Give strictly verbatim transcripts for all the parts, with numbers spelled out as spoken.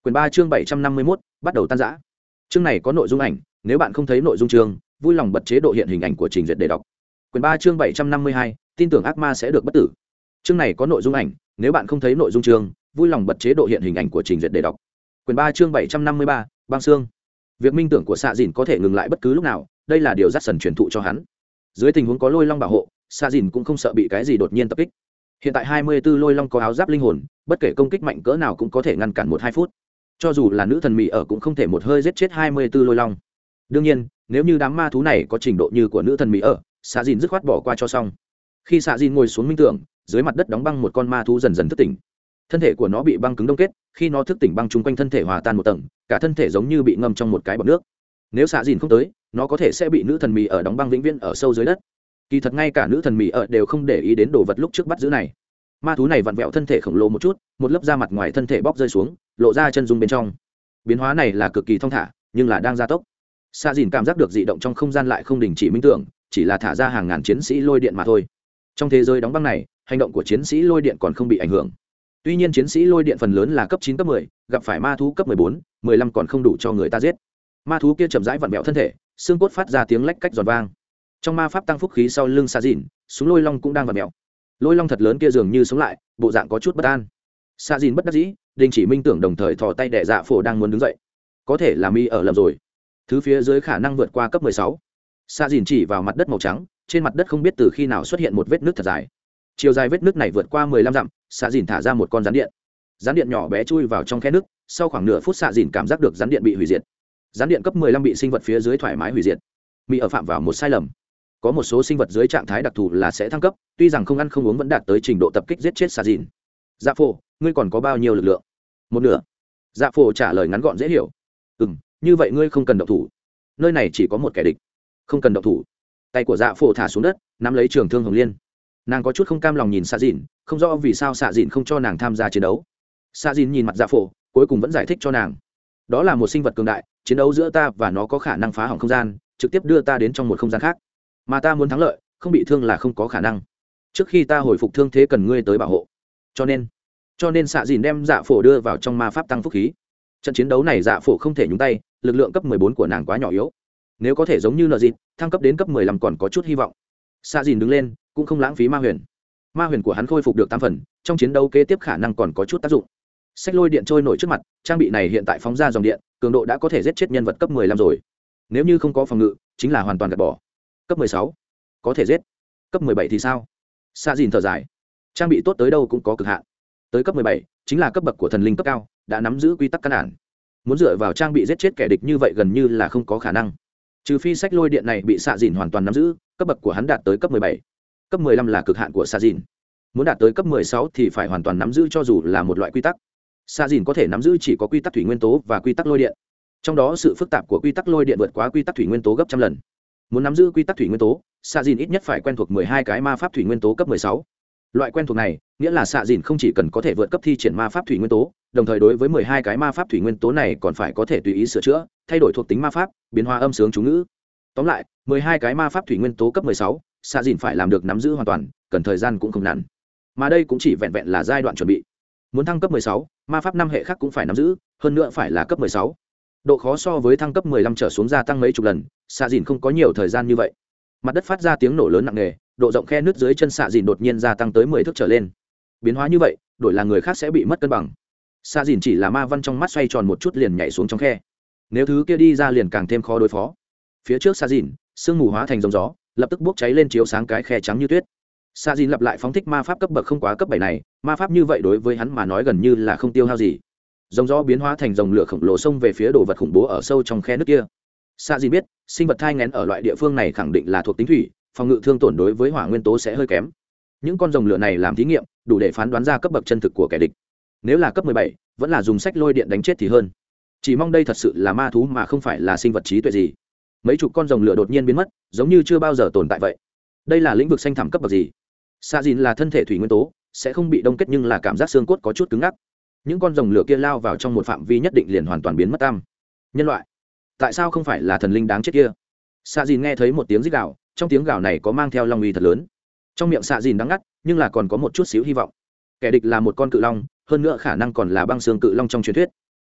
Quyển ba chương bảy trăm năm mươi mốt, bắt đầu tan rã. Chương này có nội dung ảnh, nếu bạn không thấy nội dung chương, vui lòng bật chế độ hiện hình ảnh của trình duyệt để đọc. Quyển ba chương bảy trăm năm mươi hai, tin tưởng ác ma sẽ được bất tử. Chương này có nội dung ảnh, nếu bạn không thấy nội dung chương, vui lòng bật chế độ hiện hình ảnh của trình duyệt để đọc. Quyển ba chương bảy trăm năm mươi ba, băng xương. Việc minh tưởng của Xạ Dìn có thể ngừng lại bất cứ lúc nào, đây là điều Dát Sần truyền thụ cho hắn. Dưới tình huống có lôi long bảo hộ, Xạ Dìn cũng không sợ bị cái gì đột nhiên tập kích. Hiện tại hai mươi tư lôi long có áo giáp linh hồn, bất kể công kích mạnh cỡ nào cũng có thể ngăn cản một hai phút. Cho dù là nữ thần mị ở cũng không thể một hơi giết chết hai mươi tư lôi long. Đương nhiên, nếu như đám ma thú này có trình độ như của nữ thần mị ở, Xạ Dìn dứt khoát bỏ qua cho xong. Khi Xạ Dìn ngồi xuống minh tưởng, dưới mặt đất đóng băng một con ma thú dần dần thức tỉnh. Thân thể của nó bị băng cứng đông kết, khi nó thức tỉnh băng chung quanh thân thể hòa tan một tầng, cả thân thể giống như bị ngâm trong một cái bọt nước. Nếu Xạ Dìn không tới, nó có thể sẽ bị nữ thần mị ở đóng băng vĩnh viễn ở sâu dưới đất. Kỳ thật ngay cả nữ thần mị ở đều không để ý đến đồ vật lúc trước bắt giữ này. Ma thú này vặn vẹo thân thể khổng lồ một chút, một lớp da mặt ngoài thân thể bóc rơi xuống, lộ ra chân dung bên trong. Biến hóa này là cực kỳ thong thả, nhưng là đang gia tốc. Xạ Dìn cảm giác được dị động trong không gian lại không đình chỉ minh tưởng, chỉ là thả ra hàng ngàn chiến sĩ lôi điện mà thôi. Trong thế giới đóng băng này, hành động của chiến sĩ lôi điện còn không bị ảnh hưởng. Tuy nhiên chiến sĩ lôi điện phần lớn là cấp chín cấp mười, gặp phải ma thú cấp mười bốn, mười lăm còn không đủ cho người ta giết. Ma thú kia chậm rãi vặn vẹo thân thể, xương cốt phát ra tiếng lách cách giòn vang. Trong ma pháp tăng phúc khí sau lưng Xạ Dìn, súng lôi long cũng đang vặn vẹo. Lôi long thật lớn kia dường như sống lại, bộ dạng có chút bất an. Xạ Dìn bất đắc dĩ, đình chỉ minh tưởng đồng thời thò tay đè Dạ Phổ đang muốn đứng dậy. Có thể là mi ở lầm rồi. Thứ phía dưới khả năng vượt qua cấp mười sáu. Xạ Dìn chỉ vào mặt đất màu trắng, trên mặt đất không biết từ khi nào xuất hiện một vết nứt thật dài. Chiều dài vết nứt này vượt qua mười lăm dặm, Xạ Dìn thả ra một con rắn điện. Rắn điện nhỏ bé chui vào trong khe nứt, sau khoảng nửa phút Xạ Dìn cảm giác được rắn điện bị hủy diệt. Rắn điện cấp mười lăm bị sinh vật phía dưới thoải mái hủy diệt. Mi ở phạm vào một sai lầm. Có một số sinh vật dưới trạng thái đặc thù là sẽ thăng cấp, tuy rằng không ăn không uống vẫn đạt tới trình độ tập kích giết chết Xạ Dìn. Dạ Phổ, ngươi còn có bao nhiêu lực lượng? Một nửa. Dạ Phổ trả lời ngắn gọn dễ hiểu. Ừ, như vậy ngươi không cần động thủ. Nơi này chỉ có một kẻ địch, không cần động thủ. Tay của Dạ Phổ thả xuống đất, nắm lấy trường thương hồng liên. Nàng có chút không cam lòng nhìn Xạ Dìn, không rõ vì sao Xạ Dìn không cho nàng tham gia chiến đấu. Xạ Dìn nhìn mặt Dạ Phổ, cuối cùng vẫn giải thích cho nàng. Đó là một sinh vật cường đại, chiến đấu giữa ta và nó có khả năng phá hỏng không gian, trực tiếp đưa ta đến trong một không gian khác. Mà ta muốn thắng lợi, không bị thương là không có khả năng. Trước khi ta hồi phục thương thế cần ngươi tới bảo hộ. Cho nên, cho nên Xạ Dìn đem Dạ Phổ đưa vào trong ma pháp tăng phúc khí. Trận chiến đấu này Dạ Phổ không thể nhúng tay, lực lượng cấp mười bốn của nàng quá nhỏ yếu. Nếu có thể giống như Nợ Dịt, thăng cấp đến cấp mười lăm còn có chút hy vọng. Xạ Dìn đứng lên, cũng không lãng phí ma huyền. Ma huyền của hắn khôi phục được tám phần, trong chiến đấu kế tiếp khả năng còn có chút tác dụng. Xách lôi điện trôi nổi trước mặt, trang bị này hiện tại phóng ra dòng điện, cường độ đã có thể giết chết nhân vật cấp mười lăm rồi. Nếu như không có phòng ngự, chính là hoàn toàn gạt bỏ. Cấp mười sáu, có thể giết. Cấp mười bảy thì sao? Xạ Dìn thở dài. Trang bị tốt tới đâu cũng có cực hạn. Tới cấp mười bảy, chính là cấp bậc của thần linh cấp cao, đã nắm giữ quy tắc căn bản. Muốn dựa vào trang bị giết chết kẻ địch như vậy gần như là không có khả năng. Trừ phi sách lôi điện này bị Xạ Dìn hoàn toàn nắm giữ, cấp bậc của hắn đạt tới cấp mười bảy. Cấp mười lăm là cực hạn của Xạ Dìn. Muốn đạt tới cấp mười sáu thì phải hoàn toàn nắm giữ cho dù là một loại quy tắc. Xạ Dìn có thể nắm giữ chỉ có quy tắc thủy nguyên tố và quy tắc lôi điện. Trong đó sự phức tạp của quy tắc lôi điện vượt quá quy tắc thủy nguyên tố gấp trăm lần. Muốn nắm giữ quy tắc thủy nguyên tố, Xạ Dìn ít nhất phải quen thuộc mười hai cái ma pháp thủy nguyên tố cấp mười sáu. Loại quen thuộc này nghĩa là Xạ Dìn không chỉ cần có thể vượt cấp thi triển ma pháp thủy nguyên tố, đồng thời đối với mười hai cái ma pháp thủy nguyên tố này còn phải có thể tùy ý sửa chữa, thay đổi thuộc tính ma pháp, biến hóa âm sướng chú ngữ. Tóm lại, mười hai cái ma pháp thủy nguyên tố cấp mười sáu, Xạ Dìn phải làm được nắm giữ hoàn toàn, cần thời gian cũng không ngắn. Mà đây cũng chỉ vẹn vẹn là giai đoạn chuẩn bị. Muốn thăng cấp mười sáu, ma pháp năm hệ khác cũng phải nắm giữ, hơn nữa phải là cấp mười sáu. Độ khó so với thăng cấp mười lăm trở xuống gia tăng mấy chục lần, Xạ Dìn không có nhiều thời gian như vậy. Mặt đất phát ra tiếng nổ lớn nặng nề, độ rộng khe nứt dưới chân Xạ Dìn đột nhiên gia tăng tới mười thước trở lên. Biến hóa như vậy, đổi là người khác sẽ bị mất cân bằng. Xạ Dìn chỉ là ma văn trong mắt xoay tròn một chút liền nhảy xuống trong khe. Nếu thứ kia đi ra liền càng thêm khó đối phó. Phía trước Xạ Dìn, sương mù hóa thành dòng gió, lập tức bốc cháy lên chiếu sáng cái khe trắng như tuyết. Xạ Dìn lặp lại phóng thích ma pháp cấp bậc không quá cấp bảy này, ma pháp như vậy đối với hắn mà nói gần như là không tiêu hao gì. Dòng gió biến hóa thành dòng lửa khổng lồ xông về phía đồ vật khủng bố ở sâu trong khe nước kia. Xạ Dìn biết, sinh vật thai nghén ở loại địa phương này khẳng định là thuộc tính thủy, phòng ngự thương tổn đối với hỏa nguyên tố sẽ hơi kém. Những con rồng lửa này làm thí nghiệm, đủ để phán đoán ra cấp bậc chân thực của kẻ địch. Nếu là cấp mười bảy, vẫn là dùng sách lôi điện đánh chết thì hơn. Chỉ mong đây thật sự là ma thú mà không phải là sinh vật trí tuệ gì. Mấy chục con rồng lửa đột nhiên biến mất, giống như chưa bao giờ tồn tại vậy. Đây là lĩnh vực xanh thẳm cấp bậc gì? Xạ Dìn là thân thể thủy nguyên tố, sẽ không bị đông kết nhưng là cảm giác xương cốt có chút cứng ngắc. Những con rồng lửa kia lao vào trong một phạm vi nhất định liền hoàn toàn biến mất tam. Nhân loại, tại sao không phải là thần linh đáng chết kia? Xạ Dìn nghe thấy một tiếng rít gào, trong tiếng gào này có mang theo long uy thật lớn. Trong miệng Xạ Dìn đắng ngắt, nhưng là còn có một chút xíu hy vọng. Kẻ địch là một con cự long, hơn nữa khả năng còn là băng xương cự long trong truyền thuyết.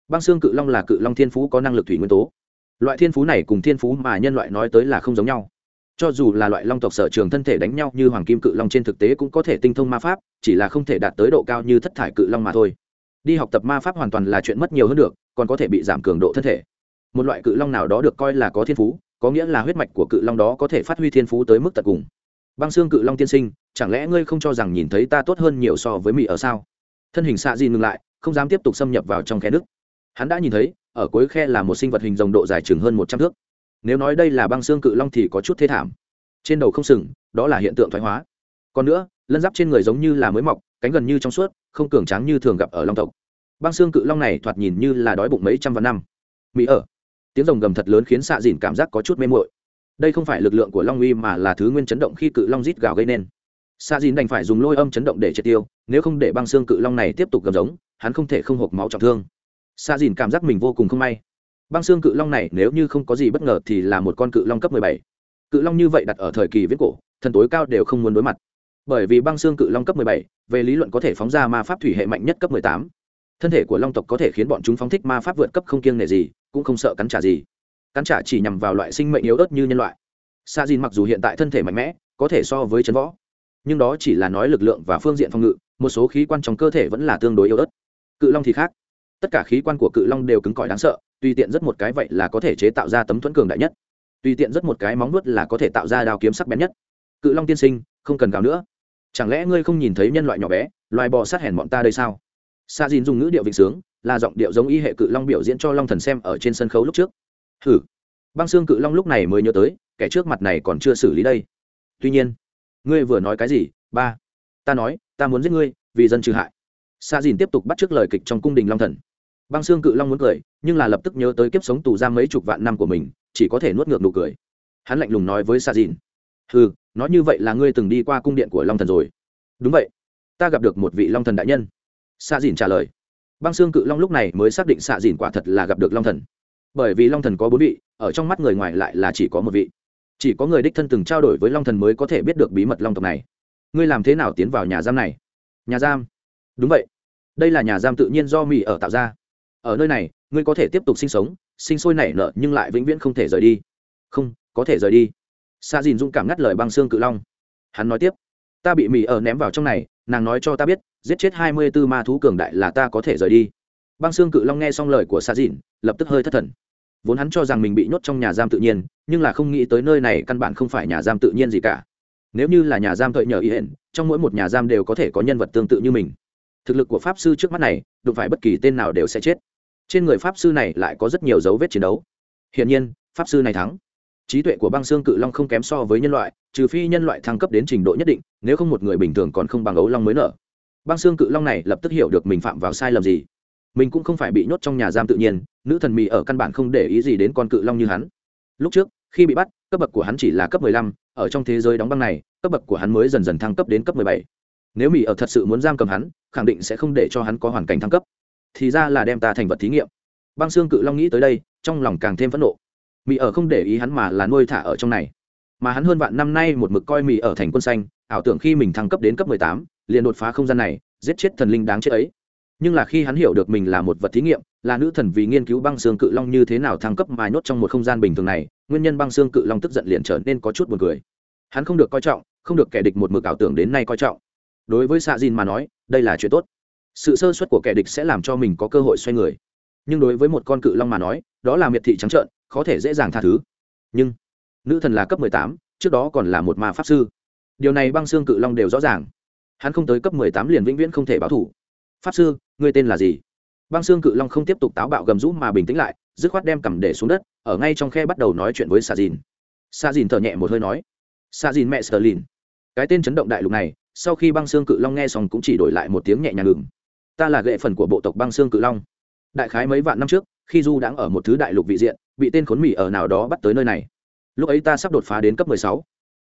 Băng xương cự long là cự long thiên phú có năng lực thủy nguyên tố. Loại thiên phú này cùng thiên phú mà nhân loại nói tới là không giống nhau. Cho dù là loại long tộc sở trường thân thể đánh nhau như hoàng kim cự long, trên thực tế cũng có thể tinh thông ma pháp, chỉ là không thể đạt tới độ cao như thất thải cự long mà thôi. Đi học tập ma pháp hoàn toàn là chuyện mất nhiều hơn được, còn có thể bị giảm cường độ thân thể. Một loại cự long nào đó được coi là có thiên phú, có nghĩa là huyết mạch của cự long đó có thể phát huy thiên phú tới mức tận cùng. Băng xương cự long tiên sinh, chẳng lẽ ngươi không cho rằng nhìn thấy ta tốt hơn nhiều so với Mị ở sao? Thân hình xạ dìn ngừng lại, không dám tiếp tục xâm nhập vào trong khe nước. Hắn đã nhìn thấy, ở cuối khe là một sinh vật hình rồng độ dài chừng hơn một trăm thước. Nếu nói đây là băng xương cự long thì có chút thê thảm. Trên đầu không sừng, đó là hiện tượng thoái hóa. Còn nữa, lân giáp trên người giống như là mới mọc, cánh gần như trong suốt, không cường tráng như thường gặp ở long tộc. Băng xương cự long này thoạt nhìn như là đói bụng mấy trăm vạn năm. Mị ở, tiếng rồng gầm thật lớn khiến xạ dìn cảm giác có chút mê muội. Đây không phải lực lượng của long uy mà là thứ nguyên chấn động khi cự long rít gào gây nên. Xạ dìn đành phải dùng lôi âm chấn động để triệt tiêu, nếu không để băng xương cự long này tiếp tục gầm giống, hắn không thể không hộc máu trọng thương. Xạ dìn cảm giác mình vô cùng không may. Băng xương cự long này nếu như không có gì bất ngờ thì là một con cự long cấp mười bảy. Cự long như vậy đặt ở thời kỳ viễn cổ, thần tối cao đều không muốn đối mặt. Bởi vì băng xương cự long cấp mười bảy, về lý luận có thể phóng ra ma pháp thủy hệ mạnh nhất cấp mười tám. Thân thể của long tộc có thể khiến bọn chúng phóng thích ma pháp vượt cấp không kiêng nể gì, cũng không sợ cắn trả gì. Cắn trả chỉ nhằm vào loại sinh mệnh yếu ớt như nhân loại. Sa Jin mặc dù hiện tại thân thể mạnh mẽ, có thể so với chân võ, nhưng đó chỉ là nói lực lượng và phương diện phòng ngự, một số khí quan trong cơ thể vẫn là tương đối yếu ớt. Cự long thì khác, tất cả khí quan của cự long đều cứng cỏi đáng sợ, tùy tiện rất một cái vậy là có thể chế tạo ra tấm thuẫn cường đại nhất, tùy tiện rất một cái móng vuốt là có thể tạo ra đao kiếm sắc bén nhất. Cự long tiên sinh, không cần gào nữa, chẳng lẽ ngươi không nhìn thấy nhân loại nhỏ bé, loài bò sát hèn bọn ta đây sao? Sa Jin dùng ngữ điệu vịnh sướng, là giọng điệu giống y hệ cự long biểu diễn cho long thần xem ở trên sân khấu lúc trước. Hử. Băng xương cự long lúc này mới nhớ tới, kẻ trước mặt này còn chưa xử lý đây. Tuy nhiên, ngươi vừa nói cái gì? Ba. Ta nói, ta muốn giết ngươi, vì dân trừ hại. Sa Jin tiếp tục bắt chước lời kịch trong cung đình long thần. Băng xương cự long muốn cười, nhưng là lập tức nhớ tới kiếp sống tù giam mấy chục vạn năm của mình, chỉ có thể nuốt ngược nụ cười. Hắn lạnh lùng nói với Sa Jin. Hừ, nói như vậy là ngươi từng đi qua cung điện của long thần rồi. Đúng vậy, ta gặp được một vị long thần đại nhân. Sa Jin trả lời. Băng xương cự long lúc này mới xác định Sa Jin quả thật là gặp được long thần. Bởi vì long thần có bốn vị, ở trong mắt người ngoài lại là chỉ có một vị. Chỉ có người đích thân từng trao đổi với long thần mới có thể biết được bí mật long tộc này. Ngươi làm thế nào tiến vào nhà giam này? Nhà giam? Đúng vậy, đây là nhà giam tự nhiên do Mị ở tạo ra. Ở nơi này, ngươi có thể tiếp tục sinh sống, sinh sôi nảy nở nhưng lại vĩnh viễn không thể rời đi. Không, có thể rời đi. Sa Jin dũng cảm ngắt lời băng xương cự long. Hắn nói tiếp, ta bị Mị ở ném vào trong này, nàng nói cho ta biết, giết chết hai mươi tư ma thú cường đại là ta có thể rời đi. Băng xương cự long nghe xong lời của Sa Jin, lập tức hơi thất thần. Vốn hắn cho rằng mình bị nhốt trong nhà giam tự nhiên, nhưng là không nghĩ tới nơi này căn bản không phải nhà giam tự nhiên gì cả. Nếu như là nhà giam thời nhờ y hển, trong mỗi một nhà giam đều có thể có nhân vật tương tự như mình. Thực lực của pháp sư trước mắt này, đụng phải bất kỳ tên nào đều sẽ chết. Trên người pháp sư này lại có rất nhiều dấu vết chiến đấu. Hiển nhiên, pháp sư này thắng. Trí tuệ của băng xương cự long không kém so với nhân loại, trừ phi nhân loại thăng cấp đến trình độ nhất định, nếu không một người bình thường còn không bằng ấu long mới nở. Băng xương cự long này lập tức hiểu được mình phạm vào sai lầm gì. Mình cũng không phải bị nhốt trong nhà giam tự nhiên, nữ thần Mị ở căn bản không để ý gì đến con cự long như hắn. Lúc trước, khi bị bắt, cấp bậc của hắn chỉ là cấp mười lăm, ở trong thế giới đóng băng này, cấp bậc của hắn mới dần dần thăng cấp đến cấp mười bảy. Nếu Mị ở thật sự muốn giam cầm hắn, khẳng định sẽ không để cho hắn có hoàn cảnh thăng cấp. Thì ra là đem ta thành vật thí nghiệm. Băng xương cự long nghĩ tới đây, trong lòng càng thêm phẫn nộ. Mị ở không để ý hắn mà là nuôi thả ở trong này. Mà hắn hơn vạn năm nay một mực coi Mị ở thành quân xanh, ảo tưởng khi mình thăng cấp đến cấp mười tám, liền đột phá không gian này, giết chết thần linh đáng chết ấy. Nhưng là khi hắn hiểu được mình là một vật thí nghiệm, là nữ thần vì nghiên cứu băng xương cự long như thế nào thăng cấp mà nhốt trong một không gian bình thường này, nguyên nhân băng xương cự long tức giận liền trở nên có chút buồn cười. Hắn không được coi trọng, không được kẻ địch một mực ảo tưởng đến nay coi trọng. Đối với Sa Jin mà nói, đây là chuyện tốt. Sự sơ suất của kẻ địch sẽ làm cho mình có cơ hội xoay người. Nhưng đối với một con cự long mà nói, đó là miệt thị trắng trợn, có thể dễ dàng tha thứ. Nhưng nữ thần là cấp mười tám, trước đó còn là một ma pháp sư. Điều này băng xương cự long đều rõ ràng. Hắn không tới cấp mười tám liền vĩnh viễn không thể báo thủ. Pháp sư, ngươi tên là gì? Băng xương cự long không tiếp tục táo bạo gầm rú mà bình tĩnh lại, dứt khoát đem cằm để xuống đất, ở ngay trong khe bắt đầu nói chuyện với Sa Jin. Sa Jin thở nhẹ một hơi nói, Sa Jin mẹ Sterlin. Cái tên chấn động đại lục này, sau khi băng xương cự long nghe xong cũng chỉ đổi lại một tiếng nhẹ nhàng ngừng. Ta là gệ phần của bộ tộc băng xương cự long. Đại khái mấy vạn năm trước, khi du đang ở một thứ đại lục vị diện, bị tên khốn Mị ở nào đó bắt tới nơi này. Lúc ấy ta sắp đột phá đến cấp mười sáu.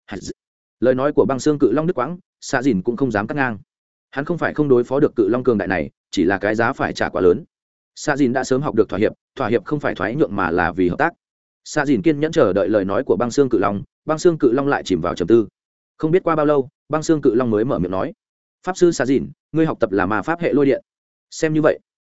Lời nói của băng xương cự long đứt quãng, Sa Jin cũng không dám cắt ngang. Hắn không phải không đối phó được cự long cường đại này, chỉ là cái giá phải trả quá lớn. Sa Jin đã sớm học được thỏa hiệp, thỏa hiệp không phải thoái nhượng mà là vì hợp tác. Sa Jin kiên nhẫn chờ đợi lời nói của băng xương cự long, băng xương cự long lại chìm vào trầm tư. Không biết qua bao lâu, băng xương cự long mới mở miệng nói, pháp sư Sa Jin, ngươi học tập là ma pháp hệ lôi điện. Xem như vậy,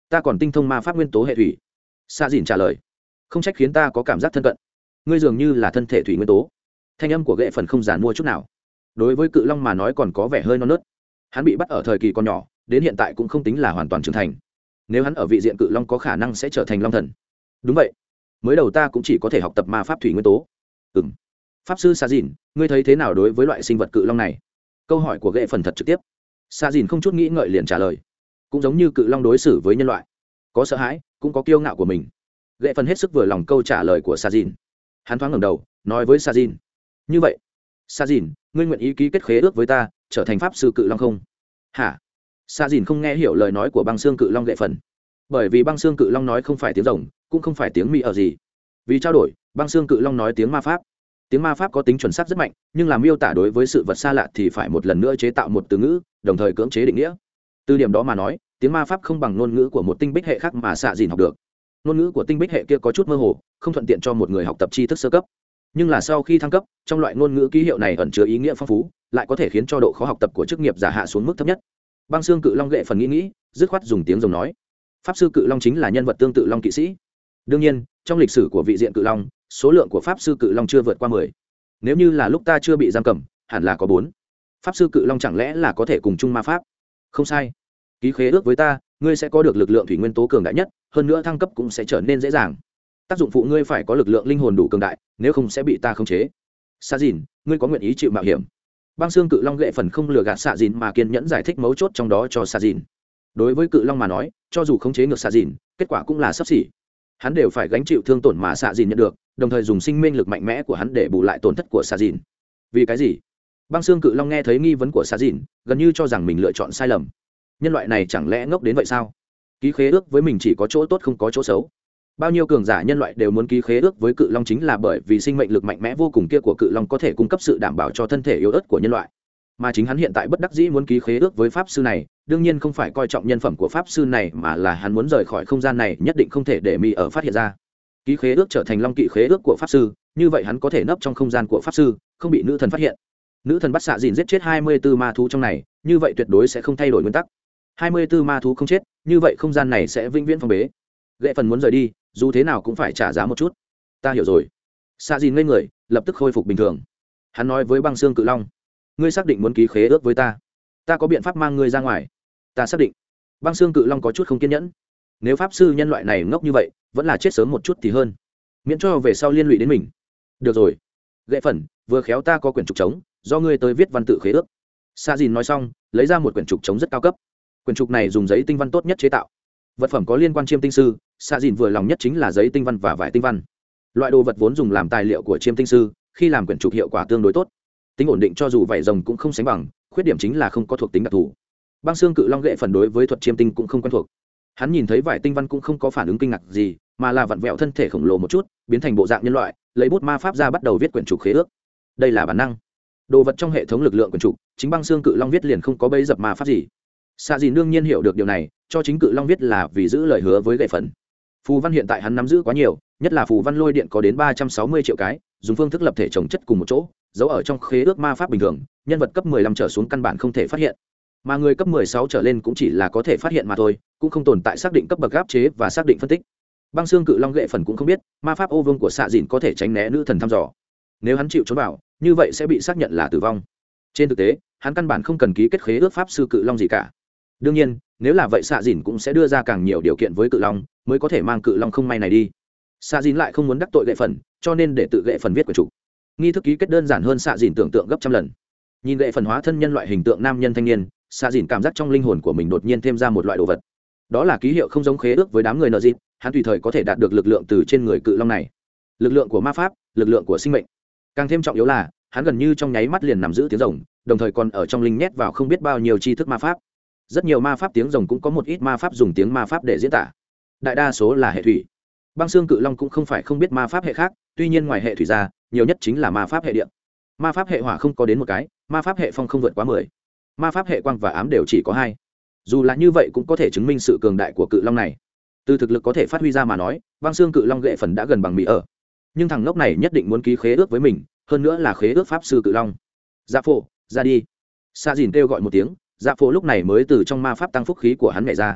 ta còn tinh thông ma pháp nguyên tố hệ thủy. Sa dìn trả lời. Không trách khiến ta có cảm giác thân cận, ngươi dường như là thân thể thủy nguyên tố. Thanh âm của ghệ phần không giàn mua chút nào. Đối với cự long mà nói còn có vẻ hơi non nớt. Hắn bị bắt ở thời kỳ còn nhỏ, đến hiện tại cũng không tính là hoàn toàn trưởng thành. Nếu hắn ở vị diện cự long có khả năng sẽ trở thành long thần. Đúng vậy, mới đầu ta cũng chỉ có thể học tập ma pháp thủy nguyên tố. Ừm. Pháp sư Sa dìn, ngươi thấy thế nào đối với loại sinh vật cự long này? Câu hỏi của ghệ phần thật trực tiếp. Sa dìn không chút nghĩ ngợi liền trả lời. Cũng giống như cự long đối xử với nhân loại, có sợ hãi cũng có kiêu ngạo của mình. Ghệ phần hết sức vừa lòng câu trả lời của Sa dìn. Hắn thoáng ngẩng đầu nói với Sa dìn, như vậy Sa dìn, ngươi nguyện ý ký kết khế ước với ta, trở thành pháp sư cự long không? Hả? Sa dìn không nghe hiểu lời nói của băng xương cự long ghệ phần, bởi vì băng xương cự long nói không phải tiếng rồng, cũng không phải tiếng mỹ ở gì. Vì trao đổi, băng xương cự long nói tiếng ma pháp. Tiếng ma pháp có tính chuẩn xác rất mạnh, nhưng làm miêu tả đối với sự vật xa lạ thì phải một lần nữa chế tạo một từ ngữ, đồng thời cưỡng chế định nghĩa. Từ điểm đó mà nói, tiếng ma pháp không bằng ngôn ngữ của một tinh bích hệ khác mà Sa dìn học được. Ngôn ngữ của tinh bích hệ kia có chút mơ hồ, không thuận tiện cho một người học tập tri thức sơ cấp. Nhưng là sau khi thăng cấp, trong loại ngôn ngữ ký hiệu này ẩn chứa ý nghĩa phong phú, lại có thể khiến cho độ khó học tập của chức nghiệp giả hạ xuống mức thấp nhất. Băng xương cự long ghệ phần nghĩ nghĩ, dứt khoát dùng tiếng rồng nói, pháp sư cự long chính là nhân vật tương tự long kỵ sĩ. Đương nhiên, trong lịch sử của vị diện cự long, số lượng của pháp sư cự long chưa vượt qua mười. Nếu như là lúc ta chưa bị giam cầm, hẳn là có bốn. Pháp sư cự long chẳng lẽ là có thể cùng chung ma pháp? Không sai. Ký khế ước với ta, ngươi sẽ có được lực lượng thủy nguyên tố cường đại nhất, hơn nữa thăng cấp cũng sẽ trở nên dễ dàng. Tác dụng phụ ngươi phải có lực lượng linh hồn đủ cường đại, nếu không sẽ bị ta khống chế. Sa dìn, ngươi có nguyện ý chịu mạo hiểm? Băng xương cự long ghệ phần không lừa gạt Sa dìn mà kiên nhẫn giải thích mấu chốt trong đó cho Sa dìn. Đối với cự long mà nói, cho dù khống chế ngược Sa dìn, kết quả cũng là sắp xỉ. Hắn đều phải gánh chịu thương tổn mà Sa dìn nhận được, đồng thời dùng sinh mệnh lực mạnh mẽ của hắn để bù lại tổn thất của Sa dìn. Vì cái gì? Băng xương cự long nghe thấy nghi vấn của Sa dìn, gần như cho rằng mình lựa chọn sai lầm. Nhân loại này chẳng lẽ ngốc đến vậy sao? Ký khế ước với mình chỉ có chỗ tốt không có chỗ xấu. Bao nhiêu cường giả nhân loại đều muốn ký khế ước với cự long chính là bởi vì sinh mệnh lực mạnh mẽ vô cùng kia của cự long có thể cung cấp sự đảm bảo cho thân thể yếu ớt của nhân loại. Mà chính hắn hiện tại bất đắc dĩ muốn ký khế ước với pháp sư này, đương nhiên không phải coi trọng nhân phẩm của pháp sư này mà là hắn muốn rời khỏi không gian này, nhất định không thể để mỹ ở phát hiện ra. Ký khế ước trở thành long kỵ khế ước của pháp sư, như vậy hắn có thể nấp trong không gian của pháp sư, không bị nữ thần phát hiện. Nữ thần bắt xạ dìn giết chết hai mươi tư ma thú trong này, như vậy tuyệt đối sẽ không thay đổi nguyên tắc. hai mươi tư ma thú không chết, như vậy không gian này sẽ vĩnh viễn phong bế. Ghệ phần muốn rời đi, dù thế nào cũng phải trả giá một chút. Ta hiểu rồi. Xạ dìn ngây người, lập tức khôi phục bình thường. Hắn nói với băng xương cự long, ngươi xác định muốn ký khế ước với ta? Ta có biện pháp mang ngươi ra ngoài. Ta xác định. Băng xương cự long có chút không kiên nhẫn. Nếu pháp sư nhân loại này ngốc như vậy, vẫn là chết sớm một chút thì hơn, miễn cho về sau liên lụy đến mình. Được rồi. Ghệ phần, vừa khéo ta có quyển trục trống, do ngươi tới viết văn tự khế ước. Xạ dìn nói xong, lấy ra một quyển trục trống rất cao cấp. Quyển trục này dùng giấy tinh văn tốt nhất chế tạo. Vật phẩm có liên quan chiêm tinh sư, Xạ dìn vừa lòng nhất chính là giấy tinh văn và vải tinh văn. Loại đồ vật vốn dùng làm tài liệu của chiêm tinh sư, khi làm quyển trục hiệu quả tương đối tốt. Tính ổn định cho dù vải rồng cũng không sánh bằng, khuyết điểm chính là không có thuộc tính đặc thù. Băng xương cự long ghệ phần đối với thuật chiêm tinh cũng không quen thuộc. Hắn nhìn thấy vải tinh văn cũng không có phản ứng kinh ngạc gì, mà là vặn vẹo thân thể khổng lồ một chút, biến thành bộ dạng nhân loại, lấy bút ma pháp ra bắt đầu viết quyển trục khế ước. Đây là bản năng. Đồ vật trong hệ thống lực lượng quyển trục, chính băng xương cự long viết liền không có bấy dập ma pháp gì. Xạ dìn đương nhiên hiểu được điều này, cho chính cự long viết là vì giữ lời hứa với ghệ phần. Phù văn hiện tại hắn nắm giữ quá nhiều, nhất là phù văn lôi điện có đến ba trăm sáu mươi triệu cái, dùng phương thức lập thể trồng chất cùng một chỗ, giấu ở trong khế ước ma pháp bình thường, nhân vật cấp mười lăm trở xuống căn bản không thể phát hiện, mà người cấp mười sáu trở lên cũng chỉ là có thể phát hiện mà thôi, cũng không tồn tại xác định cấp bậc áp chế và xác định phân tích. Băng xương cự long ghệ phần cũng không biết ma pháp ô vương của xạ dìn có thể tránh né nữ thần thăm dò, nếu hắn chịu trốn vào, như vậy sẽ bị xác nhận là tử vong. Trên thực tế, hắn căn bản không cần ký kết khế ước pháp sư cự long gì cả. Đương nhiên, nếu là vậy xạ dìn cũng sẽ đưa ra càng nhiều điều kiện với cự long, mới có thể mang cự long không may này đi. Xạ dìn lại không muốn đắc tội ghệ phần, cho nên để tự ghệ phần viết quyển trục. Nghi thức ký kết đơn giản hơn xạ dìn tưởng tượng gấp trăm lần. Nhìn ghệ phần hóa thân nhân loại hình tượng nam nhân thanh niên, xạ dìn cảm giác trong linh hồn của mình đột nhiên thêm ra một loại đồ vật. Đó là ký hiệu không giống khế ước với đám người nợ dịp, hắn tùy thời có thể đạt được lực lượng từ trên người cự long này. Lực lượng của ma pháp, lực lượng của sinh mệnh. Càng thêm trọng yếu là, hắn gần như trong nháy mắt liền nắm giữ tiếng rồng, đồng thời còn ở trong linh nhét vào không biết bao nhiêu tri thức ma pháp. Rất nhiều ma pháp tiếng rồng cũng có một ít ma pháp dùng tiếng ma pháp để diễn tả, đại đa số là hệ thủy. Băng xương cự long cũng không phải không biết ma pháp hệ khác, tuy nhiên ngoài hệ thủy ra, nhiều nhất chính là ma pháp hệ điện. Ma pháp hệ hỏa không có đến một cái, ma pháp hệ phong không vượt quá mười, ma pháp hệ quang và ám đều chỉ có hai. Dù là như vậy cũng có thể chứng minh sự cường đại của cự long này. Từ thực lực có thể phát huy ra mà nói, băng xương cự long ghệ phần đã gần bằng mỹ ở, nhưng thằng ngốc này nhất định muốn ký khế ước với mình, hơn nữa là khế ước pháp sư cự long. Dạ phổ, ra đi. Sa dìn kêu gọi một tiếng, dạ phổ lúc này mới từ trong ma pháp tăng phúc khí của hắn nhảy ra.